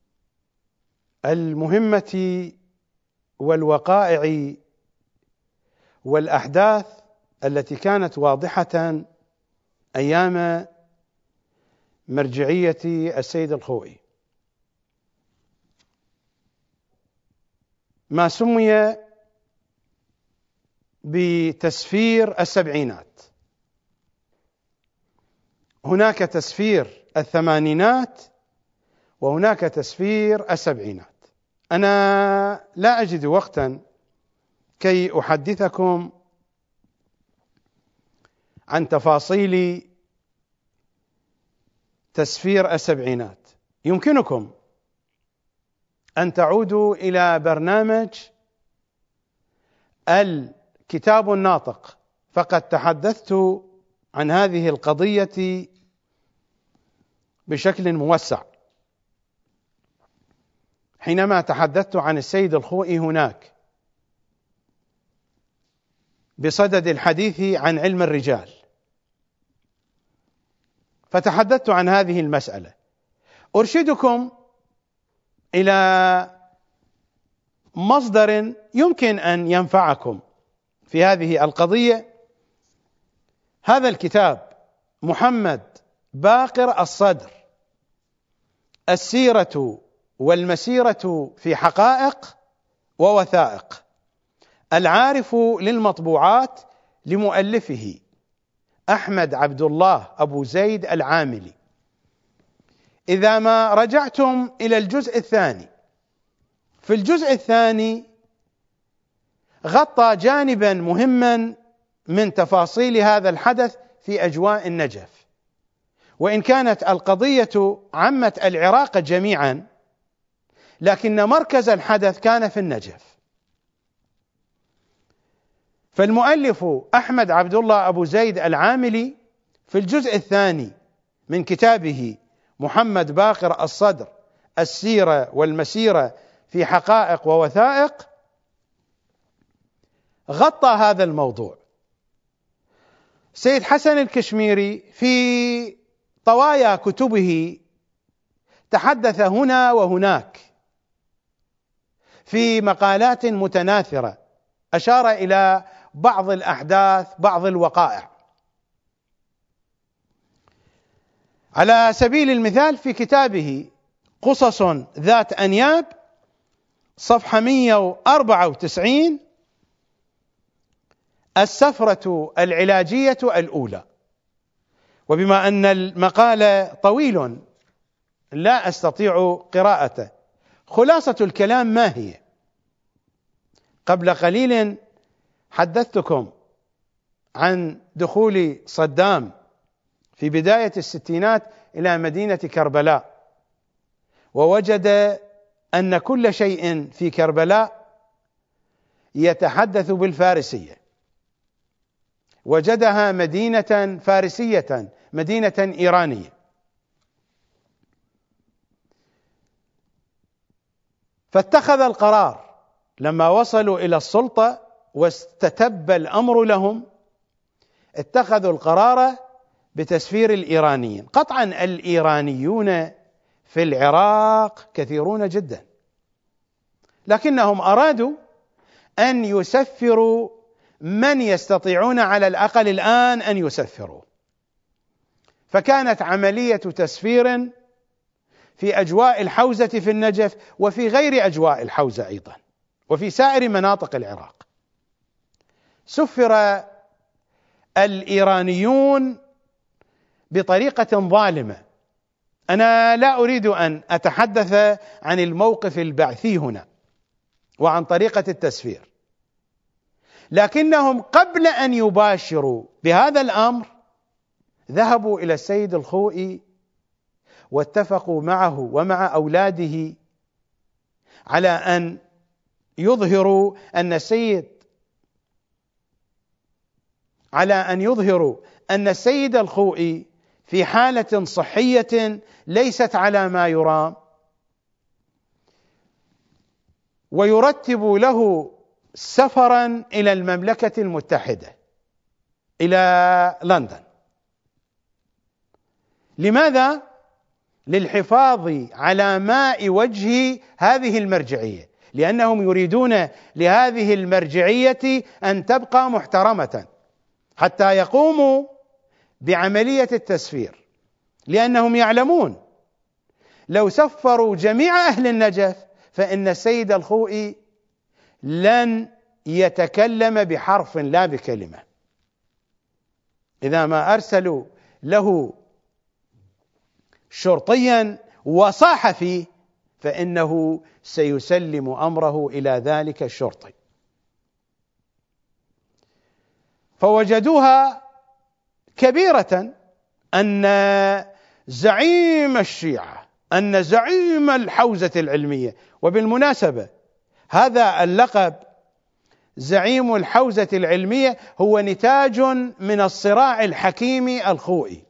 المهمة والوقائع والأحداث التي كانت واضحة أيام مرجعية السيد الخوئي ما سمي بتسفير السبعينات. هناك تسفير الثمانينات وهناك تسفير السبعينات. أنا لا أجد وقتا كي أحدثكم عن تفاصيل تسفير السبعينات. يمكنكم أن تعودوا إلى برنامج الكتاب الناطق، فقد تحدثت عن هذه القضية بشكل موسع حينما تحدثت عن السيد الخوئي هناك بصدد الحديث عن علم الرجال، فتحدثت عن هذه المسألة. أرشدكم إلى مصدر يمكن أن ينفعكم في هذه القضية. هذا الكتاب محمد باقر الصدر، السيرة والمسيرة في حقائق ووثائق، العارف للمطبوعات، لمؤلفه أحمد عبد الله أبو زيد العاملي. إذا ما رجعتم إلى الجزء الثاني، في الجزء الثاني غطى جانبا مهما من تفاصيل هذا الحدث في أجواء النجف، وإن كانت القضية عمت العراق جميعا لكن مركز الحدث كان في النجف. فالمؤلف أحمد عبد الله أبو زيد العاملي في الجزء الثاني من كتابه محمد باقر الصدر، السيرة والمسيرة في حقائق ووثائق، غطى هذا الموضوع. سيد حسن الكشميري في طوايا كتبه تحدث هنا وهناك في مقالات متناثرة، أشار إلى بعض الأحداث، بعض الوقائع. على سبيل المثال في كتابه قصص ذات أنياب صفحة مئة وأربعة وتسعين، السفرة العلاجية الأولى. وبما أن المقال طويل لا أستطيع قراءته، خلاصة الكلام ما هي؟ قبل قليل حدثتكم عن دخول صدام في بداية الستينات إلى مدينة كربلاء، ووجد أن كل شيء في كربلاء يتحدث بالفارسية، وجدها مدينة فارسية، مدينة إيرانية. فاتخذ القرار لما وصلوا إلى السلطة واستتب الأمر لهم، اتخذوا القرار بتسفير الإيرانيين. قطعا الإيرانيون في العراق كثيرون جدا، لكنهم أرادوا أن يسفروا من يستطيعون على الأقل الآن أن يسفروا. فكانت عملية تسفير في أجواء الحوزة في النجف وفي غير أجواء الحوزة أيضا، وفي سائر مناطق العراق. سفر الإيرانيون بطريقة ظالمة. أنا لا أريد أن أتحدث عن الموقف البعثي هنا وعن طريقة التسفير، لكنهم قبل أن يباشروا بهذا الأمر ذهبوا إلى السيد الخوئي واتفقوا معه ومع أولاده على أن يظهروا أن السيد على أن يظهروا أن السيد الخوئي في حالة صحية ليست على ما يرام، ويرتب له سفرا إلى المملكة المتحدة إلى لندن. لماذا؟ للحفاظ على ماء وجه هذه المرجعية، لأنهم يريدون لهذه المرجعية أن تبقى محترمة حتى يقوموا بعملية التسفير، لأنهم يعلمون لو سفروا جميع أهل النجف فإن السيد الخوئي لن يتكلم بحرف لا بكلمة. إذا ما أرسلوا له شرطيا وصاح فيه فإنه سيسلم أمره إلى ذلك الشرطي. فوجدوها كبيرة أن زعيم الشيعة، أن زعيم الحوزة العلمية، وبالمناسبة هذا اللقب زعيم الحوزة العلمية هو نتاج من الصراع الحكيمي الخوئي.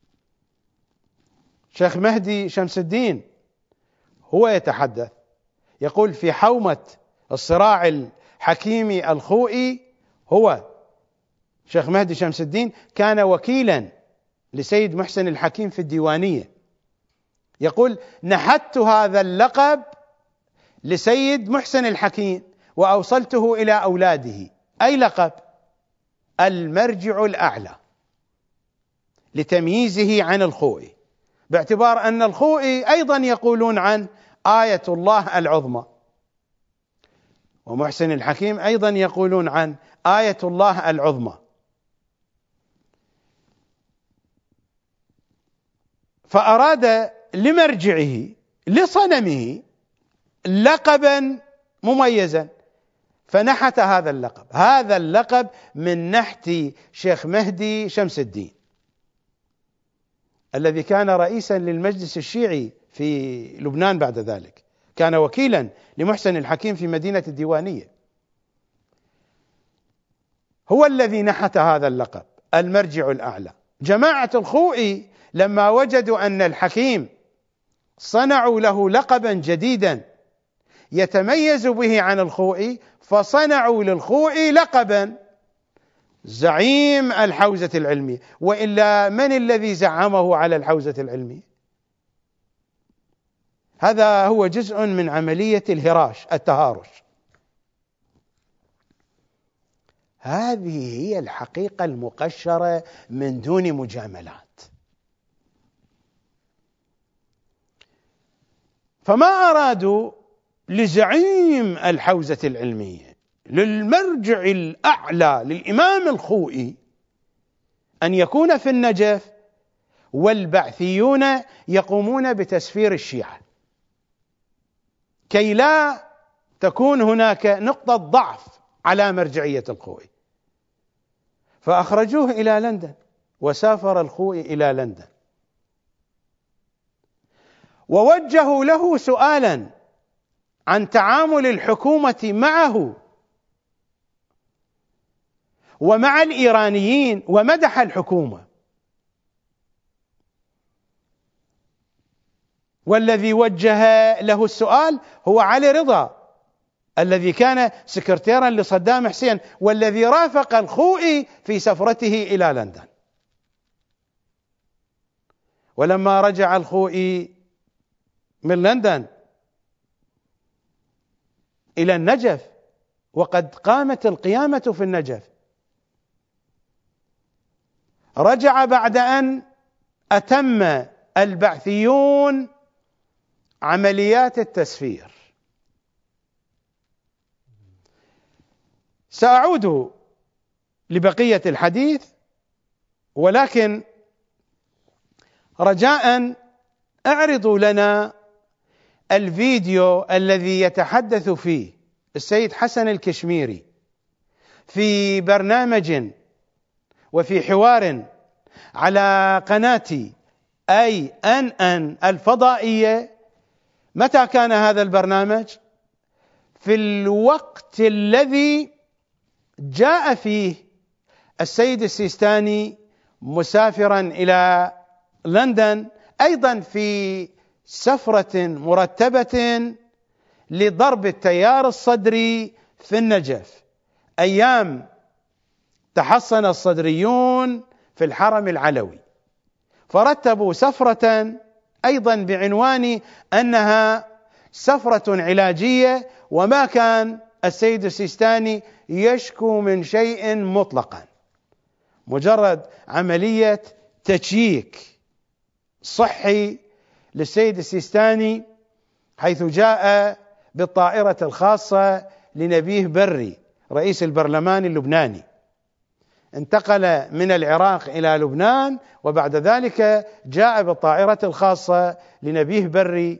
شيخ مهدي شمس الدين هو يتحدث يقول في حومة الصراع الحكيمي الخوئي هو شيخ مهدي شمس الدين كان وكيلا لسيد محسن الحكيم في الديوانية. يقول نحت هذا اللقب لسيد محسن الحكيم وأوصلته إلى أولاده. أي لقب؟ المرجع الأعلى، لتمييزه عن الخوئي، باعتبار أن الخوئي أيضا يقولون عن آية الله العظمى، ومحسن الحكيم أيضا يقولون عن آية الله العظمى. فأراد لمرجعه لصنمه لقبا مميزا فنحت هذا اللقب. هذا اللقب من نحت شيخ مهدي شمس الدين الذي كان رئيسا للمجلس الشيعي في لبنان، بعد ذلك كان وكيلا لمحسن الحكيم في مدينة الديوانية، هو الذي نحت هذا اللقب المرجع الأعلى. جماعة الخوئي لما وجدوا أن الحكيم صنعوا له لقبا جديدا يتميز به عن الخوئي فصنعوا للخوئي لقبا زعيم الحوزة العلمية. وإلا من الذي زعمه على الحوزة العلمية؟ هذا هو جزء من عملية الهراش، التهارش. هذه هي الحقيقة المقشرة من دون مجاملات. فما أرادوا لزعيم الحوزة العلمية، للمرجع الأعلى، للإمام الخوئي، أن يكون في النجف والبعثيون يقومون بتسفير الشيعة كي لا تكون هناك نقطة ضعف على مرجعية الخوئي. فأخرجوه إلى لندن، وسافر الخوئي إلى لندن، ووجهوا له سؤالا عن تعامل الحكومة معه ومع الإيرانيين، ومدح الحكومة. والذي وجه له السؤال هو علي رضا الذي كان سكرتيرا لصدام حسين، والذي رافق الخوئي في سفرته إلى لندن. ولما رجع الخوئي من لندن إلى النجف، وقد قامت القيامة في النجف، رجع بعد أن أتم البعثيون عمليات التسفير، سأعود لبقية الحديث، ولكن رجاء اعرضوا لنا الفيديو الذي يتحدث فيه السيد حسن الكشميري في برنامج وفي حوار على قناة أي أن أن الفضائية. متى كان هذا البرنامج؟ في الوقت الذي جاء فيه السيد السيستاني مسافرا إلى لندن، أيضا في سفرة مرتبة لضرب التيار الصدري في النجف، أيام تحصن الصدريون في الحرم العلوي، فرتبوا سفرة أيضا بعنوان أنها سفرة علاجية، وما كان السيد السيستاني يشكو من شيء مطلقا، مجرد عملية تشييك صحي للسيد السيستاني، حيث جاء بالطائرة الخاصة لنبيه بري رئيس البرلمان اللبناني، انتقل من العراق إلى لبنان، وبعد ذلك جاء بالطائرة الخاصة لنبيه بري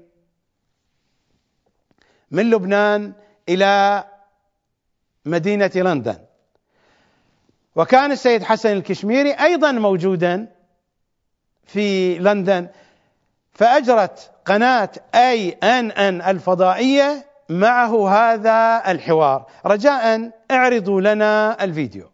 من لبنان إلى مدينة لندن. وكان السيد حسن الكشميري أيضا موجودا في لندن، فأجرت قناة أي أن أن الفضائية معه هذا الحوار. رجاء اعرضوا لنا الفيديو.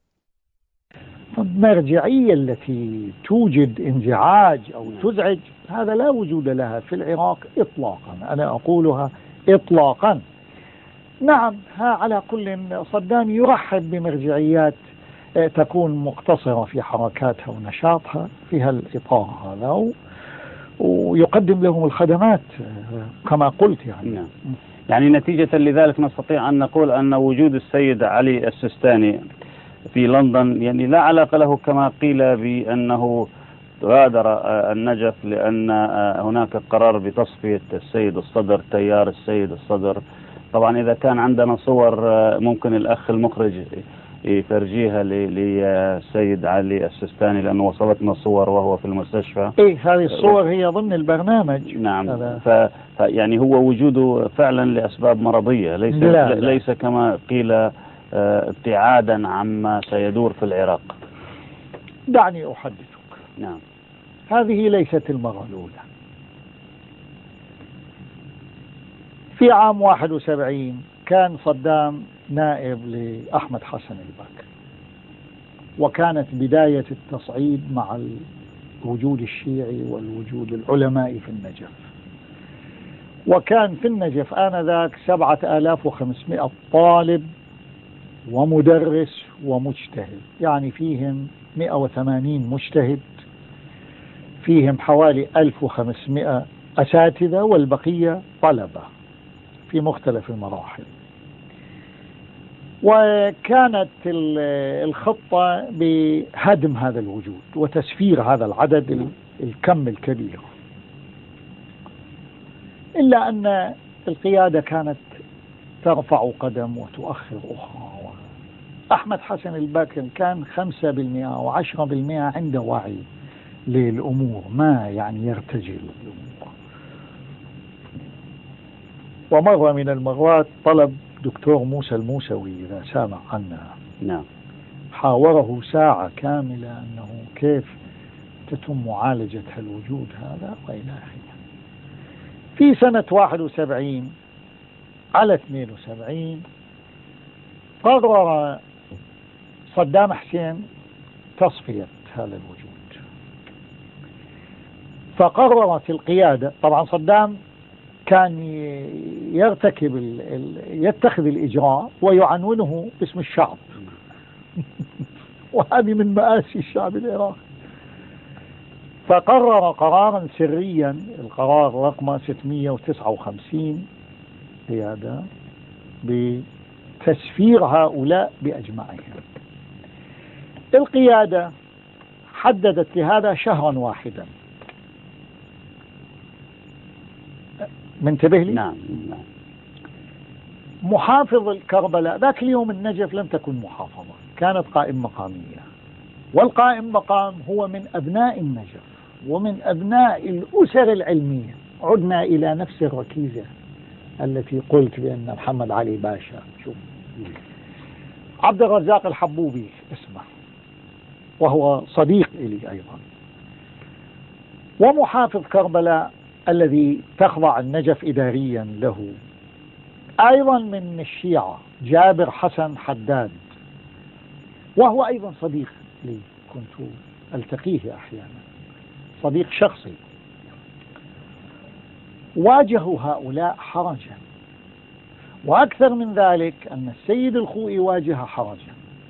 المرجعية التي توجد انزعاج أو تزعج هذا لا وجود لها في العراق إطلاقا، أنا أقولها إطلاقا. نعم، ها على كل صدام يرحب بمرجعيات تكون مقتصرة في حركاتها ونشاطها في هالإطار هذا، ويقدم لهم الخدمات كما قلت يعني. نعم. يعني نتيجة لذلك نستطيع أن نقول أن وجود السيد علي السيستاني في لندن يعني لا علاقة له كما قيل بأنه غادر النجف لأن هناك قرار بتصفية السيد الصدر، تيار السيد الصدر. طبعا إذا كان عندنا صور ممكن الأخ المخرج يفرجيها للسيد علي السيستاني، لأنه وصلتنا صور وهو في المستشفى. إيه، هذه الصور هي ضمن البرنامج. نعم. ف يعني هو وجوده فعلا لأسباب مرضية، ليس لا لا. ليس كما قيل ابتعادا عما سيدور في العراق. دعني أحدثك. نعم. هذه ليست المرة الأولى. في عام واحد وسبعين كان صدام نائب لأحمد حسن الباك، وكانت بداية التصعيد مع الوجود الشيعي والوجود العلمائي في النجف، وكان في النجف آنذاك سبعة آلاف وخمسمائة طالب ومدرس ومجتهد، يعني فيهم مئة وثمانين مجتهد، فيهم حوالي ألف وخمسمائة أساتذة، والبقية طلبة في مختلف المراحل. وكانت الخطة بهدم هذا الوجود وتسفير هذا العدد الكم الكبير، إلا أن القيادة كانت ترفع قدم وتؤخر أخرى. أحمد حسن الباكر كان خمسة بالمئة وعشرة بالمئة عنده وعي للأمور، ما يعني يرتجل الأمور. ومرة من المرات طلب دكتور موسى الموسوي إذا سامع عنها، نعم، حاوره ساعة كاملة أنه كيف تتم معالجة الوجود هذا وإلى آخره. في سنة واحد وسبعين على اثنين وسبعين قرر صدام حسين تصفية هذا الوجود، فقررت القيادة. طبعا صدام كان يرتكب ال ال يتخذ الإجراء ويعنونه باسم الشعب وهذه من مآسي الشعب العراقي. فقرر قرارا سريا، القرار رقم ستمئة وتسعة وخمسين قيادة، بتسفير هؤلاء بأجمعهم. القيادة حددت لهذا شهرا واحدا. منتبه لي؟ نعم. نعم. محافظ الكربلاء ذاك اليوم النجف لم تكن محافظة، كانت قائم مقامية، والقائم مقام هو من أبناء النجف ومن أبناء الأسر العلمية. عدنا إلى نفس الركيزة التي قلت بأن محمد علي باشا، شوف عبد الرزاق الحبوبي اسمه، وهو صديق إلي أيضا، ومحافظ كربلاء الذي تخضع النجف إداريا له أيضا من الشيعة جابر حسن حداد، وهو أيضا صديق لي، كنت ألتقيه أحيانا، صديق شخصي. واجهوا هؤلاء حرجا، وأكثر من ذلك أن السيد الخوئي واجه حرجا.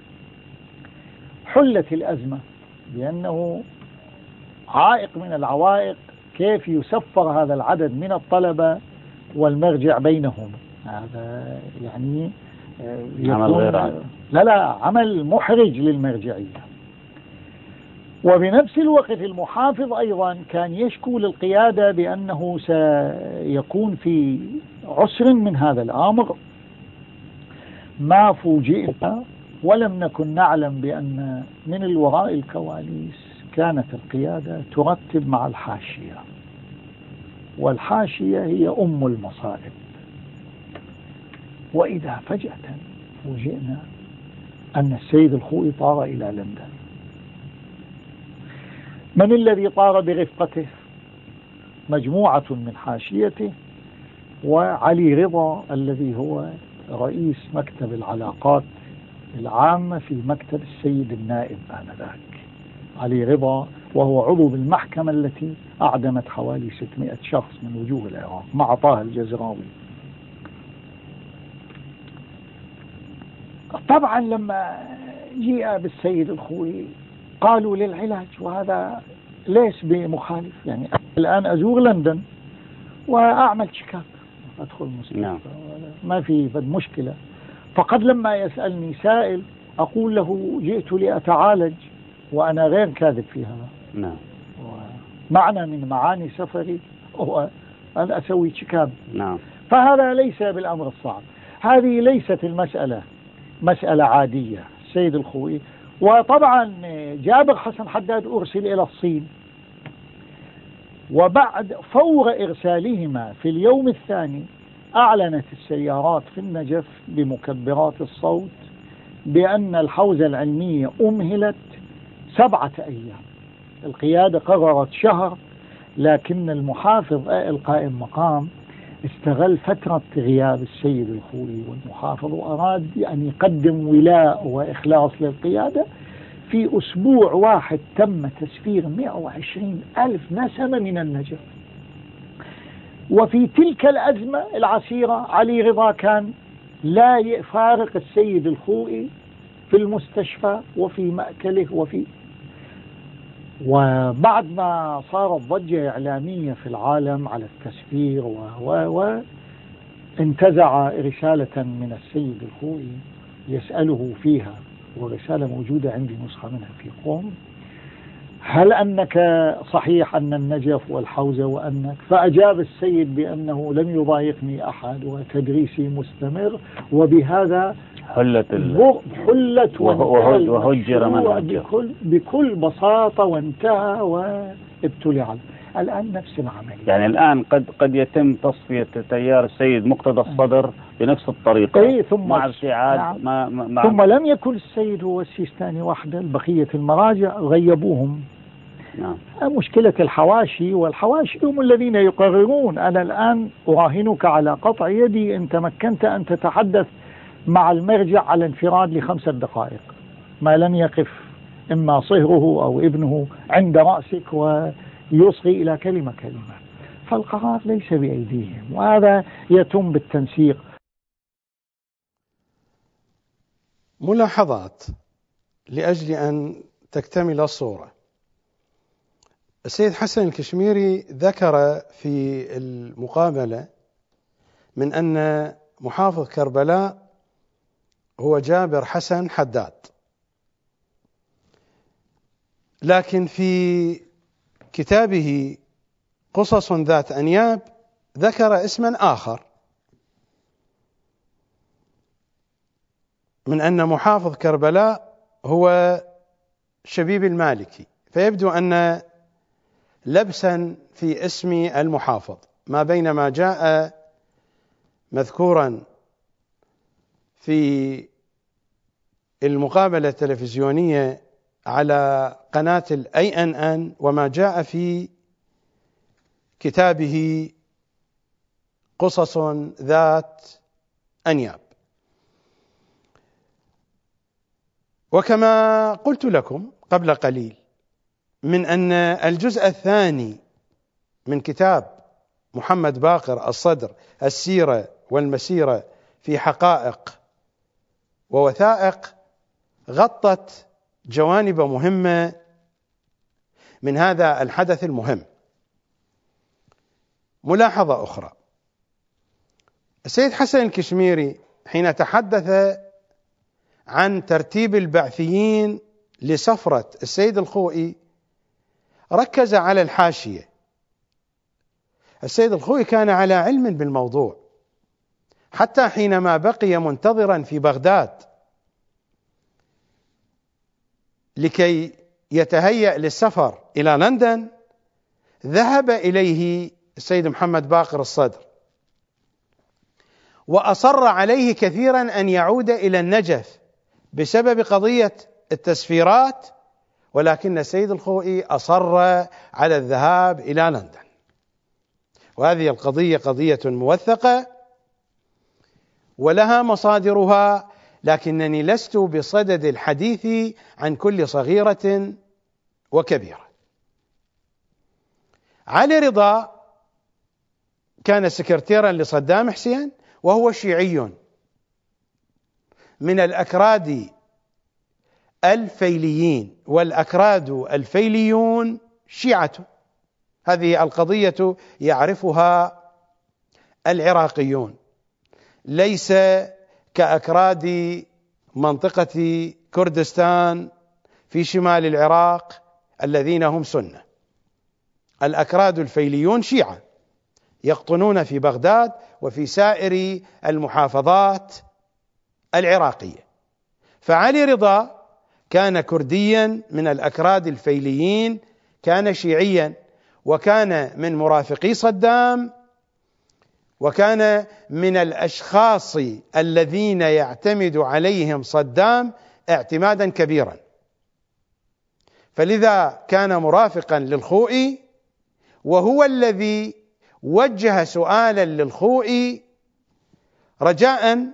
حلت الأزمة بأنه عائق من العوائق كيف يسفر هذا العدد من الطلبة والمرجع بينهم. هذا يعني عمل غير لا لا عمل محرج للمرجعية. وبنفس الوقت المحافظ أيضا كان يشكو للقيادة بأنه سيكون في عسر من هذا الأمر. ما فوجئنا ولم نكن نعلم بأن من الوراء الكواليس كانت القيادة ترتب مع الحاشية، والحاشية هي أم المصائب. وإذا فجأة فوجئنا أن السيد الخوئي طار إلى لندن. من الذي طار برفقته؟ مجموعة من حاشيته وعلي رضا الذي هو رئيس مكتب العلاقات العامة في مكتب السيد النائب آنذاك. علي رضا وهو عضو بالمحكمة التي أعدمت حوالي ستمائة شخص من وجوه العراق مع طه الجزراوي. طبعا لما جيء بالسيد الخوئي قالوا للعلاج، وهذا ليس بمخالف، يعني الآن أزور لندن وأعمل تشيكاب أدخل المستشفى نعم. ما في مشكلة. فقد لما يسألني سائل أقول له جئت لأتعالج وأنا غير كاذب في هذا نعم. معنى من معاني سفري هو أن أسوي تشيكاب نعم. فهذا ليس بالأمر الصعب. هذه ليست المسألة مسألة عادية. السيد الخوئي وطبعا جابر حسن حداد أرسل إلى الصين، وبعد فور إرسالهما في اليوم الثاني أعلنت السيارات في النجف بمكبرات الصوت بأن الحوزة العلمية أمهلت سبعة أيام. القيادة قررت شهر، لكن المحافظ القائم مقام استغل فترة غياب السيد الخوئي والمحافظ وأراد أن يقدم ولاء وإخلاص للقيادة. في أسبوع واحد تم تسفير مئة وعشرين ألف نسمة من النجف. وفي تلك الأزمة العسيرة علي رضا كان لا يفارق السيد الخوئي في المستشفى وفي مأكله وفي وبعد ما صارت ضجة إعلامية في العالم على التسفير و و انتزع رسالة من السيد الخوئي يسأله فيها، ورسالة موجودة عندي نسخة منها في قوم: هل أنك صحيح أن النجف والحوزة وأنك؟ فأجاب السيد بأنه لم يضايقني أحد وتدريسي مستمر، وبهذا حلت حلت وهجر من هجر بكل, بكل بساطة وانتهى وابتلع. الآن نفس العملية، يعني الآن قد قد يتم تصفية تيار السيد مقتدى الصدر بنفس الطريقة إيه ثم مع ابتعاد نعم. ما مع ثم لم يكن السيد هو السيستاني وحده، بقية المراجع غيبوهم. نعم. مشكلة الحواشي، والحواشي هم الذين يقررون. أنا الآن أراهنك على قطع يدي إن تمكنت أن تتحدث مع المرجع على انفراد لخمسة دقائق ما لم يقف إما صهره أو ابنه عند رأسك ويصغي إلى كلمة كلمة. فالقرار ليس بأيديهم، وهذا يتم بالتنسيق. ملاحظات لأجل أن تكتمل الصورة. السيد حسن الكشميري ذكر في المقابلة من أن محافظ كربلاء هو جابر حسن حداد، لكن في كتابه قصص ذات أنياب ذكر اسما آخر. من أن محافظ كربلاء هو شبيب المالكي، فيبدو أن لبسا في اسم المحافظ، ما بين ما جاء مذكورا في المقابلة التلفزيونية على قناة الأي أن أن وما جاء في كتابه قصص ذات أنياب. وكما قلت لكم قبل قليل من أن الجزء الثاني من كتاب محمد باقر الصدر السيرة والمسيرة في حقائق ووثائق غطت جوانب مهمة من هذا الحدث المهم. ملاحظة أخرى: السيد حسن الكشميري حين تحدث عن ترتيب البعثيين لسفرة السيد الخوئي ركز على الحاشية. السيد الخوئي كان على علم بالموضوع، حتى حينما بقي منتظرا في بغداد لكي يتهيأ للسفر إلى لندن، ذهب إليه السيد محمد باقر الصدر وأصر عليه كثيرا أن يعود إلى النجف بسبب قضية التسفيرات، ولكن السيد الخوئي أصر على الذهاب إلى لندن. وهذه القضية قضية موثقة ولها مصادرها، لكنني لست بصدد الحديث عن كل صغيرة وكبيرة. علي رضا كان سكرتيرا لصدام حسين، وهو شيعي من الأكراد الفيليين، والأكراد الفيليون شيعة. هذه القضية يعرفها العراقيون، ليس كأكراد منطقة كردستان في شمال العراق الذين هم سنة. الأكراد الفيليون شيعة يقطنون في بغداد وفي سائر المحافظات العراقية. فعلي رضا كان كرديا من الأكراد الفيليين، كان شيعيا، وكان من مرافقي صدام، وكان من الأشخاص الذين يعتمد عليهم صدام اعتمادا كبيرا. فلذا كان مرافقا للخوئي، وهو الذي وجه سؤالا للخوئي رجاء: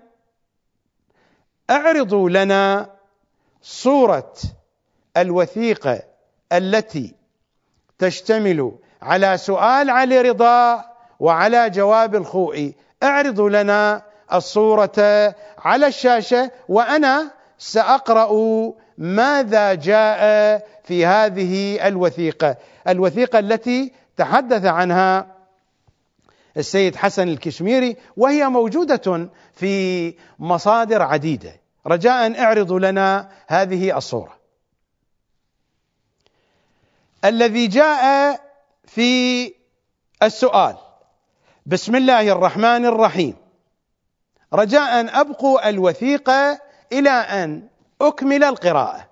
اعرضوا لنا صورة الوثيقة التي تشتمل على سؤال علي رضا وعلى جواب الخوئي، اعرضوا لنا الصورة على الشاشة وأنا سأقرأ ماذا جاء في هذه الوثيقة، الوثيقة التي تحدث عنها السيد حسن الكشميري، وهي موجودة في مصادر عديدة. رجاء اعرضوا لنا هذه الصورة. الذي جاء في السؤال: بسم الله الرحمن الرحيم. رجاء أبقوا الوثيقة إلى أن أكمل القراءة.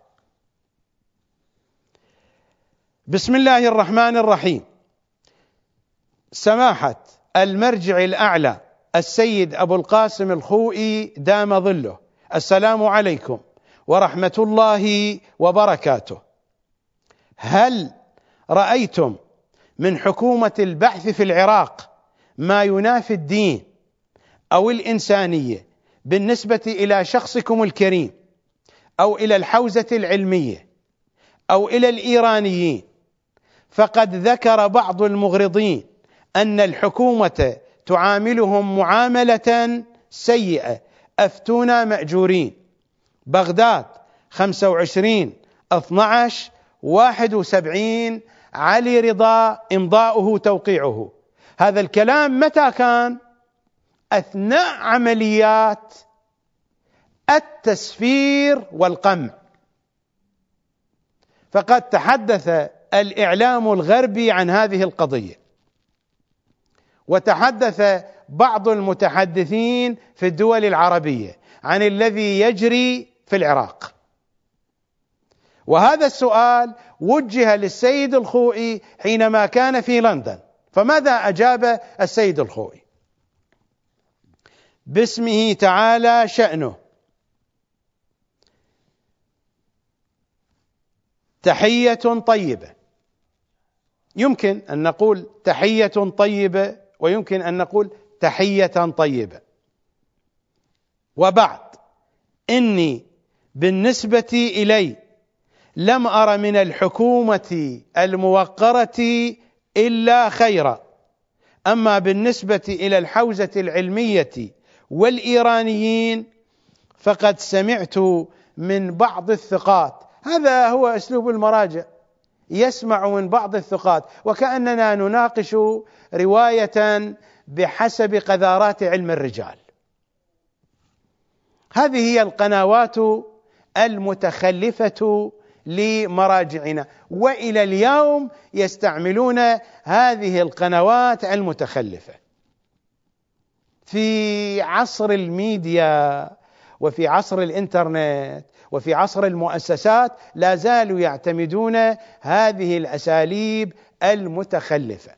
بسم الله الرحمن الرحيم. سماحة المرجع الأعلى السيد أبو القاسم الخوئي دام ظله، السلام عليكم ورحمة الله وبركاته. هل رأيتم من حكومة البعث في العراق ما ينافي الدين أو الإنسانية بالنسبة إلى شخصكم الكريم، أو إلى الحوزة العلمية، أو إلى الإيرانيين؟ فقد ذكر بعض المغرضين أن الحكومة تعاملهم معاملة سيئة. أفتونا مأجورين. بغداد خمسة وعشرين اثني عشر واحد وسبعين، علي رضا، إمضاؤه توقيعه. هذا الكلام متى كان؟ أثناء عمليات التسفير والقمع. فقد تحدث الإعلام الغربي عن هذه القضية، وتحدث بعض المتحدثين في الدول العربية عن الذي يجري في العراق. وهذا السؤال وجه للسيد الخوئي حينما كان في لندن، فماذا أجاب السيد الخوئي؟ باسمه تعالى شأنه، تحية طيبة. يمكن أن نقول تحية طيبة ويمكن أن نقول تحية طيبة. وبعد، إني بالنسبة إلي لم أر من الحكومة الموقرة إلا خيرا، أما بالنسبة إلى الحوزة العلمية والإيرانيين فقد سمعت من بعض الثقات. هذا هو أسلوب المراجع، يسمع من بعض الثقات، وكأننا نناقش رواية بحسب قذارات علم الرجال. هذه هي القنوات المتخلفة لمراجعنا، وإلى اليوم يستعملون هذه القنوات المتخلفة. في عصر الميديا وفي عصر الإنترنت وفي عصر المؤسسات لا زالوا يعتمدون هذه الأساليب المتخلفة.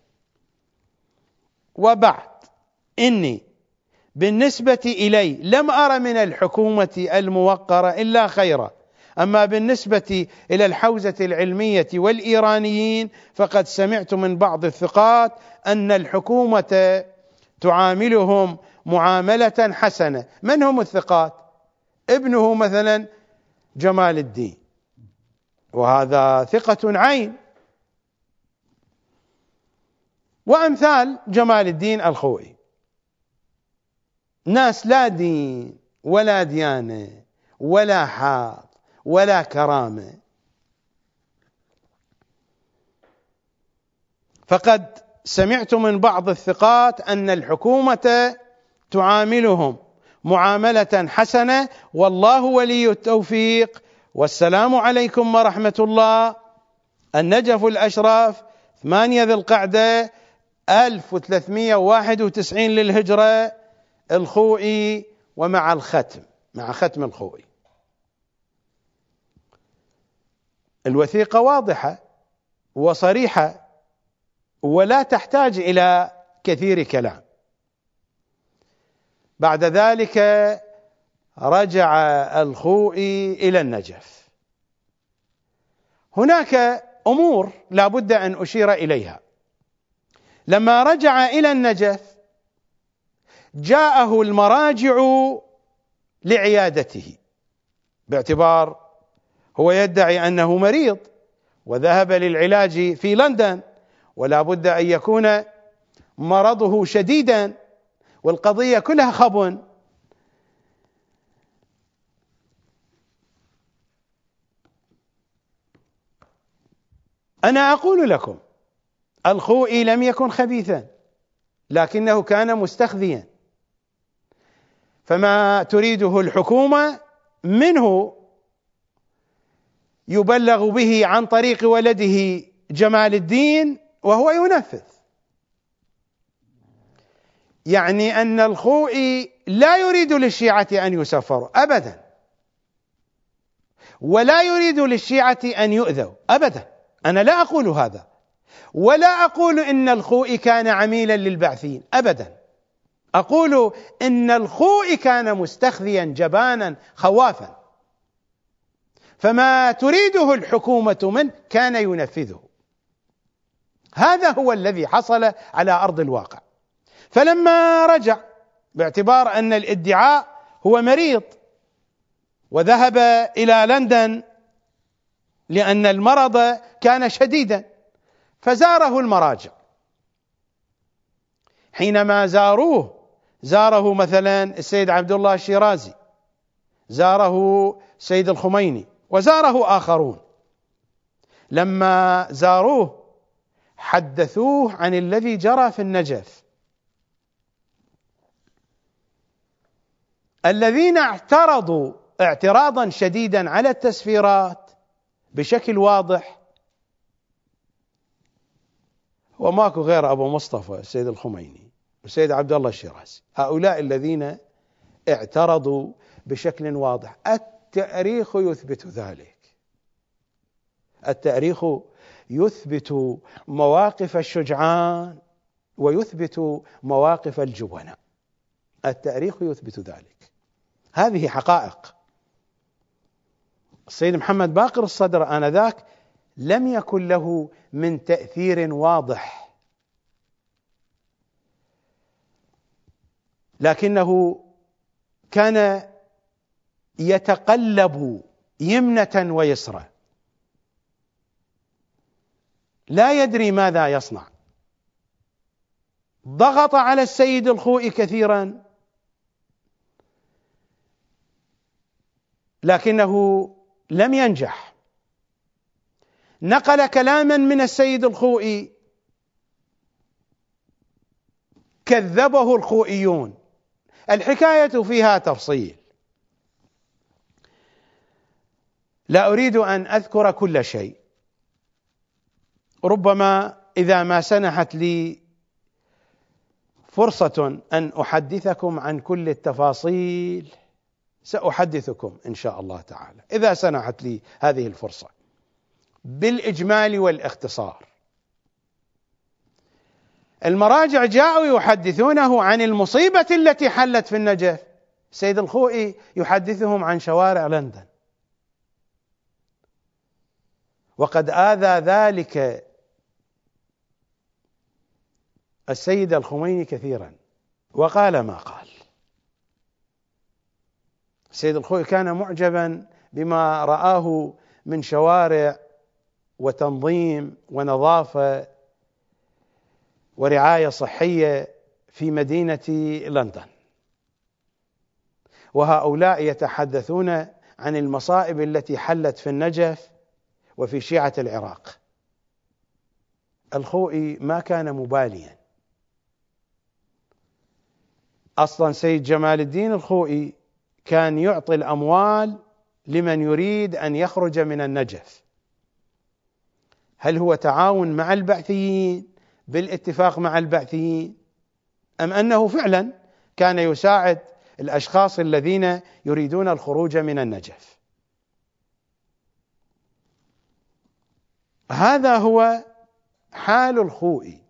وبعد، إني بالنسبة إلي لم أر من الحكومة الموقرة إلا خيرا، أما بالنسبة إلى الحوزة العلمية والإيرانيين فقد سمعت من بعض الثقات أن الحكومة تعاملهم معاملة حسنة. من هم الثقات؟ ابنه مثلا جمال الدين، وهذا ثقة عين، وأمثال جمال الدين الخوئي، ناس لا دين ولا ديانة ولا حاض ولا كرامة. فقد سمعت من بعض الثقات أن الحكومة تعاملهم معاملة حسنة، والله ولي التوفيق، والسلام عليكم ورحمة الله. النجف الأشرف، ثمانية ذي القعدة ألف وثلاثمئة وواحد وتسعين للهجرة، الخوئي، ومع الختم، مع ختم الخوئي. الوثيقة واضحة وصريحة ولا تحتاج إلى كثير كلام. بعد ذلك رجع الخوئي إلى النجف. هناك أمور لا بد أن أشير إليها. لما رجع إلى النجف جاءه المراجع لعيادته، باعتبار هو يدعي أنه مريض وذهب للعلاج في لندن، ولا بد أن يكون مرضه شديدا، والقضية كلها خبن. أنا أقول لكم الخوئي لم يكن خبيثا، لكنه كان مستخذيا، فما تريده الحكومة منه يبلغ به عن طريق ولده جمال الدين وهو ينفذ. يعني أن الخوئي لا يريد للشيعة أن يسفروا أبدا، ولا يريد للشيعة أن يؤذوا أبدا. أنا لا أقول هذا، ولا أقول إن الخوئي كان عميلا للبعثين أبدا. أقول إن الخوئي كان مستخذيا جبانا خوافا، فما تريده الحكومة منه كان ينفذه. هذا هو الذي حصل على أرض الواقع. فلما رجع باعتبار أن الادعاء هو مريض، وذهب إلى لندن لأن المرض كان شديدا، فزاره المراجع. حينما زاروه، زاره مثلا السيد عبد الله الشيرازي، زاره سيد الخميني، وزاره آخرون. لما زاروه حدثوه عن الذي جرى في النجف. الذين اعترضوا اعتراضا شديدا على التسفيرات بشكل واضح وماكو غير أبو مصطفى السيد الخميني والسيد عبد الله الشيرازي. هؤلاء الذين اعترضوا بشكل واضح. التاريخ يثبت ذلك، التاريخ يثبت مواقف الشجعان ويثبت مواقف الجبناء، التاريخ يثبت ذلك، هذه حقائق. السيد محمد باقر الصدر آنذاك لم يكن له من تأثير واضح، لكنه كان يتقلب يمنة ويسرى، لا يدري ماذا يصنع. ضغط على السيد الخوئي كثيرا، لكنه لم ينجح. نقل كلاما من السيد الخوئي كذبه الخوئيون. الحكاية فيها تفصيل، لا أريد أن أذكر كل شيء، ربما إذا ما سنحت لي فرصة أن أحدثكم عن كل التفاصيل سأحدثكم إن شاء الله تعالى، إذا سنحت لي هذه الفرصة بالإجمال والاختصار. المراجع جاءوا يحدثونه عن المصيبة التي حلت في النجف، السيد الخوئي يحدثهم عن شوارع لندن، وقد آذى ذلك السيد الخميني كثيرا وقال ما قال. السيد الخوئي كان معجبا بما رآه من شوارع وتنظيم ونظافة ورعاية صحية في مدينة لندن، وهؤلاء يتحدثون عن المصائب التي حلت في النجف وفي شيعة العراق. الخوئي ما كان مباليا أصلا. سيد جمال الدين الخوئي كان يعطي الأموال لمن يريد أن يخرج من النجف. هل هو تعاون مع البعثيين بالاتفاق مع البعثيين، أم أنه فعلا كان يساعد الأشخاص الذين يريدون الخروج من النجف؟ هذا هو حال الخوئي.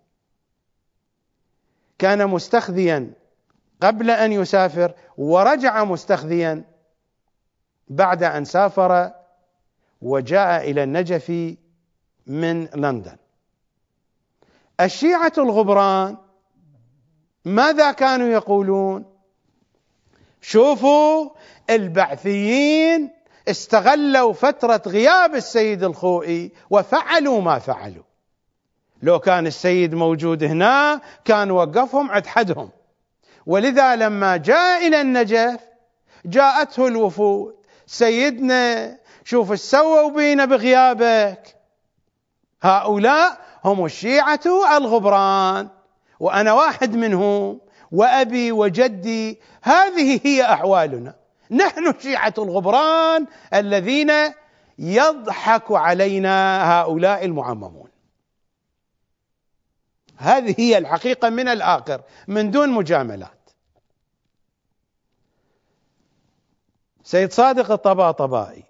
كان مستخذيا قبل أن يسافر، ورجع مستخذيا بعد أن سافر وجاء إلى النجف من لندن. الشيعة الغبران ماذا كانوا يقولون؟ شوفوا البعثيين استغلوا فترة غياب السيد الخوئي وفعلوا ما فعلوا. لو كان السيد موجود هنا كان وقفهم عند حدهم، ولذا لما جاء إلى النجف جاءته الوفود، سيدنا شوف ايش سووا بينا بغيابك. هؤلاء هم الشيعة الغبران، وأنا واحد منهم، وأبي وجدي، هذه هي أحوالنا. نحن الشيعة الغبران الذين يضحك علينا هؤلاء المعممون. هذه هي الحقيقة من الآخر من دون مجاملات. سيد صادق الطباطبائي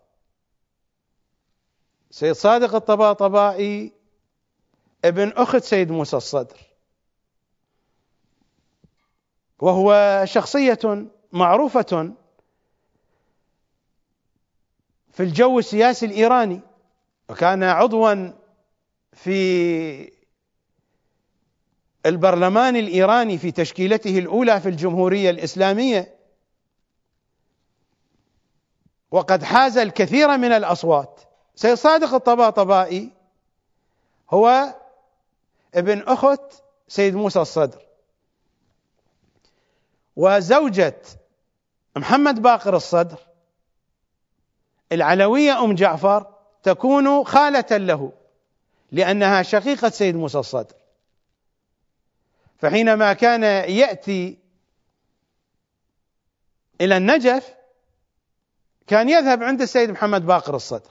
سيد صادق الطباطبائي ابن أخت سيد موسى الصدر، وهو شخصية معروفة في الجو السياسي الإيراني، وكان عضوا في البرلمان الإيراني في تشكيلته الأولى في الجمهورية الإسلامية، وقد حاز الكثير من الأصوات. سيد صادق الطباطبائي هو ابن أخت سيد موسى الصدر، وزوجة محمد باقر الصدر العلوية أم جعفر تكون خالة له، لأنها شقيقة سيد موسى الصدر. فحينما كان يأتي إلى النجف كان يذهب عند السيد محمد باقر الصدر.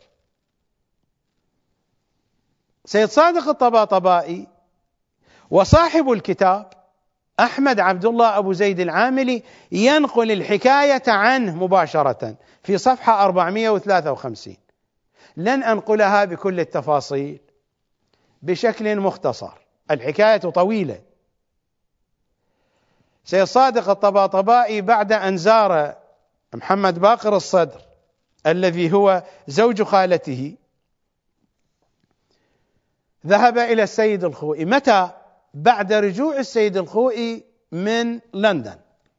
سيد صادق الطباطبائي وصاحب الكتاب أحمد عبد الله أبو زيد العاملي ينقل الحكاية عنه مباشرة في صفحة أربعمائة وثلاثة وخمسين. لن أنقلها بكل التفاصيل، بشكل مختصر، الحكاية طويلة. سيد صادق الطباطبائي بعد أن زار محمد باقر الصدر الذي هو زوج خالته ذهب إلى السيد الخوئي. متى؟ بعد رجوع السيد الخوئي من لندن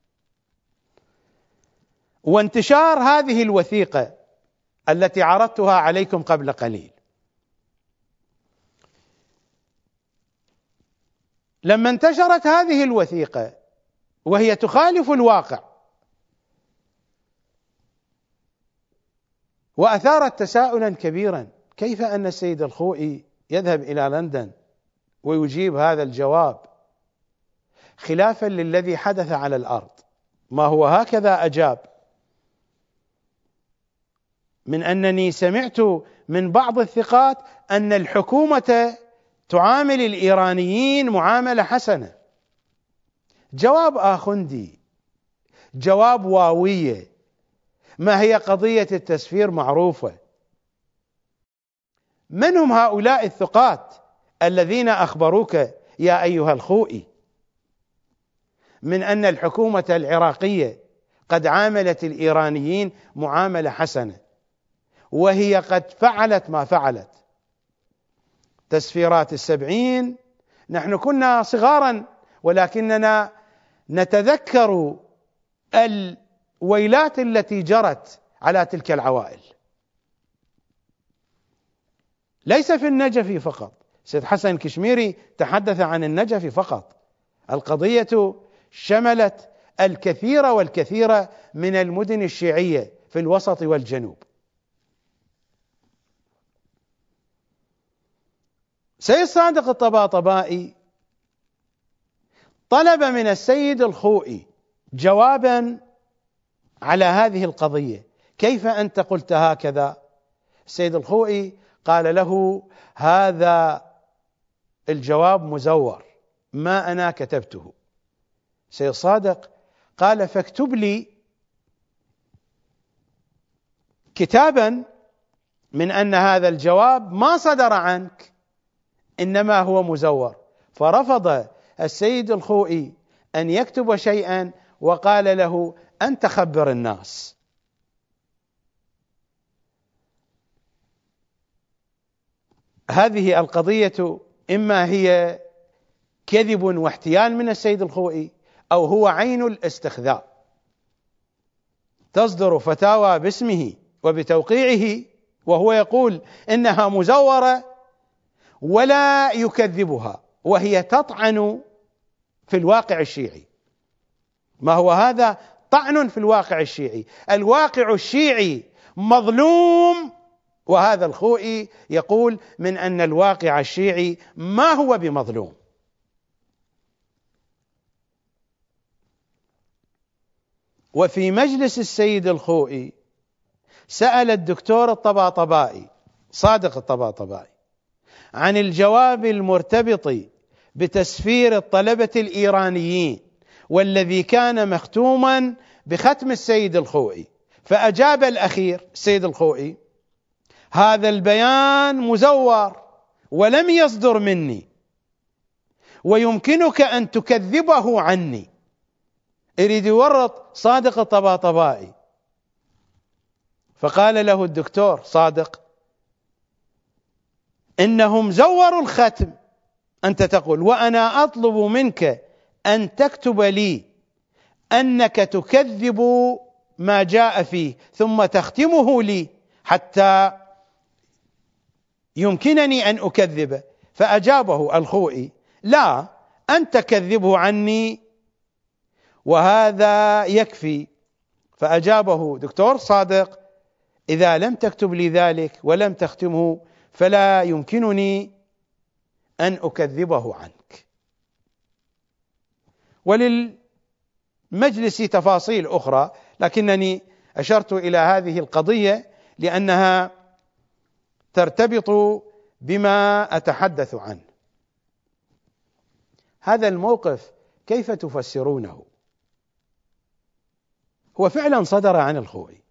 وانتشار هذه الوثيقة التي عرضتها عليكم قبل قليل. لما انتشرت هذه الوثيقة وهي تخالف الواقع وأثارت تساؤلا كبيرا، كيف أن السيد الخوئي يذهب إلى لندن ويجيب هذا الجواب خلافا للذي حدث على الأرض؟ ما هو هكذا أجاب: من أنني سمعت من بعض الثقات أن الحكومة تعامل الإيرانيين معاملة حسنة. جواب آخندي، جواب واوية. ما هي قضية التسفير معروفة. من هم هؤلاء الثقات الذين أخبروك يا أيها الخوئي من أن الحكومة العراقية قد عاملت الإيرانيين معاملة حسنة وهي قد فعلت ما فعلت؟ تسفيرات السبعين، نحن كنا صغارا ولكننا نتذكر الويلات التي جرت على تلك العوائل، ليس في النجف فقط. سيد حسن الكشميري تحدث عن النجف فقط، القضية شملت الكثير والكثير من المدن الشيعية في الوسط والجنوب. سيد صادق الطباطبائي طلب من السيد الخوئي جوابا على هذه القضية: كيف أنت قلت هكذا؟ السيد الخوئي قال له: هذا الجواب مزور، ما أنا كتبته. سيد صادق قال: فاكتب لي كتابا من أن هذا الجواب ما صدر عنك إنما هو مزور. فرفض السيد الخوئي أن يكتب شيئا وقال له: أنت خبر الناس. هذه القضية إما هي كذب واحتيال من السيد الخوئي أو هو عين الاستخذاء. تصدر فتاوى باسمه وبتوقيعه وهو يقول إنها مزورة ولا يكذبها، وهي تطعن في الواقع الشيعي. ما هو هذا؟ طعن في الواقع الشيعي. الواقع الشيعي مظلوم، وهذا الخوئي يقول من أن الواقع الشيعي ما هو بمظلوم. وفي مجلس السيد الخوئي سأل الدكتور الطباطبائي صادق الطباطبائي عن الجواب المرتبط بتسفير الطلبة الإيرانيين والذي كان مختوما بختم السيد الخوئي، فأجاب الأخير السيد الخوئي: هذا البيان مزور ولم يصدر مني ويمكنك أن تكذبه عني. يريد يورط صادق الطباطبائي. فقال له الدكتور صادق: إنهم زوروا الختم، أنت تقول، وأنا أطلب منك أن تكتب لي أنك تكذب ما جاء فيه ثم تختمه لي حتى يمكنني أن أكذبه. فأجابه الخوئي: لا، أنت كذبه عني وهذا يكفي. فأجابه دكتور صادق: إذا لم تكتب لي ذلك ولم تختمه فلا يمكنني أن أكذبه عنك. وللمجلس تفاصيل أخرى، لكنني أشرت إلى هذه القضية لأنها ترتبط بما أتحدث عنه. هذا الموقف كيف تفسرونه؟ هو فعلا صدر عن الخوئي،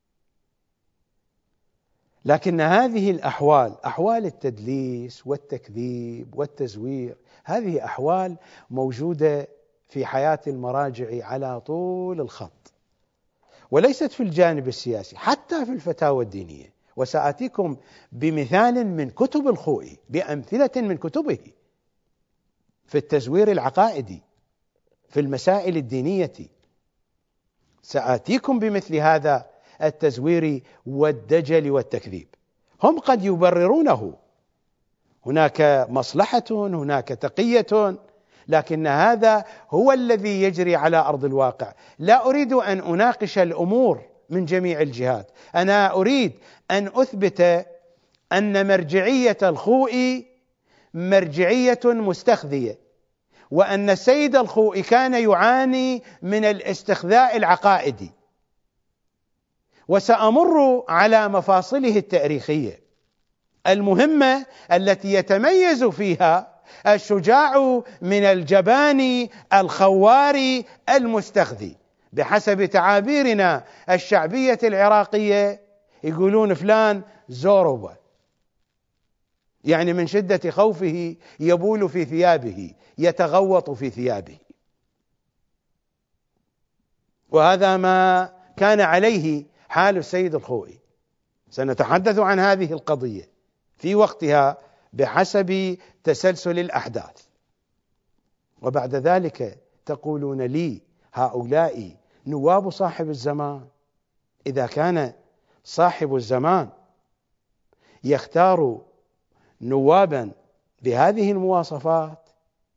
لكن هذه الأحوال، أحوال التدليس والتكذيب والتزوير، هذه أحوال موجودة في حياة المراجع على طول الخط، وليست في الجانب السياسي، حتى في الفتاوى الدينية. وسآتيكم بمثال من كتب الخوئي، بأمثلة من كتبه في التزوير العقائدي، في المسائل الدينية. سآتيكم بمثل هذا التزوير والدجل والتكذيب. هم قد يبررونه، هناك مصلحة، هناك تقية، لكن هذا هو الذي يجري على أرض الواقع. لا أريد أن أناقش الأمور من جميع الجهات، أنا أريد أن أثبت أن مرجعية الخوئي مرجعية مستخذية، وأن السيد الخوئي كان يعاني من الاستخذاء العقائدي. وسأمر على مفاصله التاريخية المهمة التي يتميز فيها الشجاع من الجبان الخواري المستخذي. بحسب تعابيرنا الشعبية العراقية يقولون فلان زوربة، يعني من شدة خوفه يبول في ثيابه، يتغوط في ثيابه. وهذا ما كان عليه حال السيد الخوئي. سنتحدث عن هذه القضية في وقتها بحسب تسلسل الأحداث. وبعد ذلك تقولون لي هؤلاء نواب صاحب الزمان. إذا كان صاحب الزمان يختار نوابا بهذه المواصفات،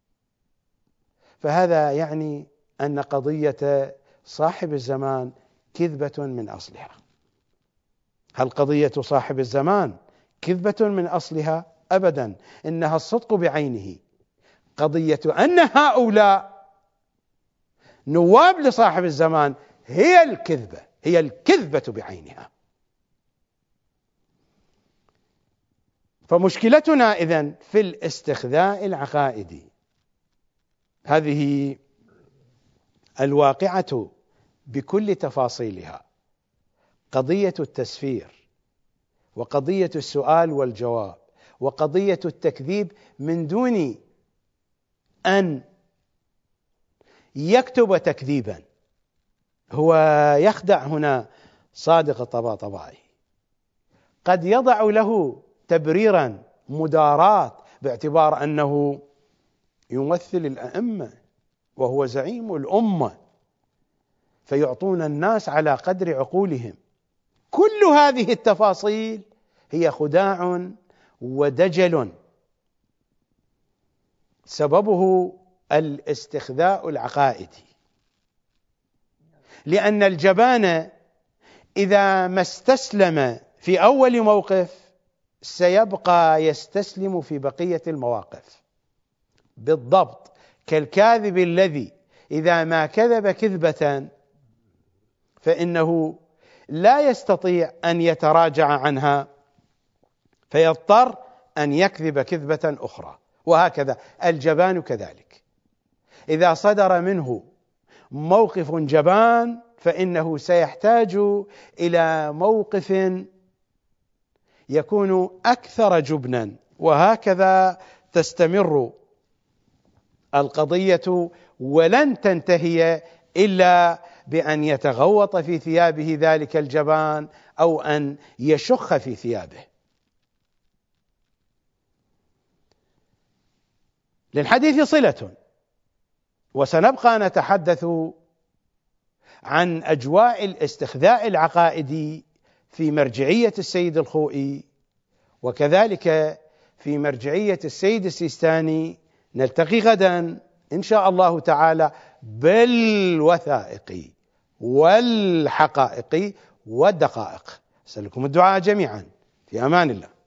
فهذا يعني أن قضية صاحب الزمان كذبة من أصلها. هل قضية صاحب الزمان كذبة من أصلها؟ أبدا، إنها الصدق بعينه. قضية أن هؤلاء نواب لصاحب الزمان هي الكذبة، هي الكذبة بعينها. فمشكلتنا إذن في الاستخذاء العقائدي، هذه الواقعة بكل تفاصيلها، قضية التسفير، وقضية السؤال والجواب، وقضية التكذيب من دون أن يكتب تكذيبا. هو يخدع هنا صادق الطباطبائي، قد يضع له تبريرا مداراة باعتبار أنه يمثل الأئمة وهو زعيم الأمة، فيعطون الناس على قدر عقولهم. كل هذه التفاصيل هي خداع ودجل، سببه الاستخذاء العقائدي. لأن الجبان إذا ما استسلم في أول موقف سيبقى يستسلم في بقية المواقف، بالضبط كالكاذب الذي إذا ما كذب كذبة فإنه لا يستطيع أن يتراجع عنها، فيضطر أن يكذب كذبة أخرى. وهكذا الجبان كذلك، إذا صدر منه موقف جبان فإنه سيحتاج إلى موقف يكون أكثر جبنا. وهكذا تستمر القضية، ولن تنتهي إلا بأن يتغوط في ثيابه ذلك الجبان أو أن يشخ في ثيابه. للحديث صلة، وسنبقى نتحدث عن أجواء الاستخذاء العقائدي في مرجعية السيد الخوئي، وكذلك في مرجعية السيد السيستاني. نلتقي غدا إن شاء الله تعالى بالوثائق والحقائق والدقائق. أسألكم الدعاء جميعا، في أمان الله.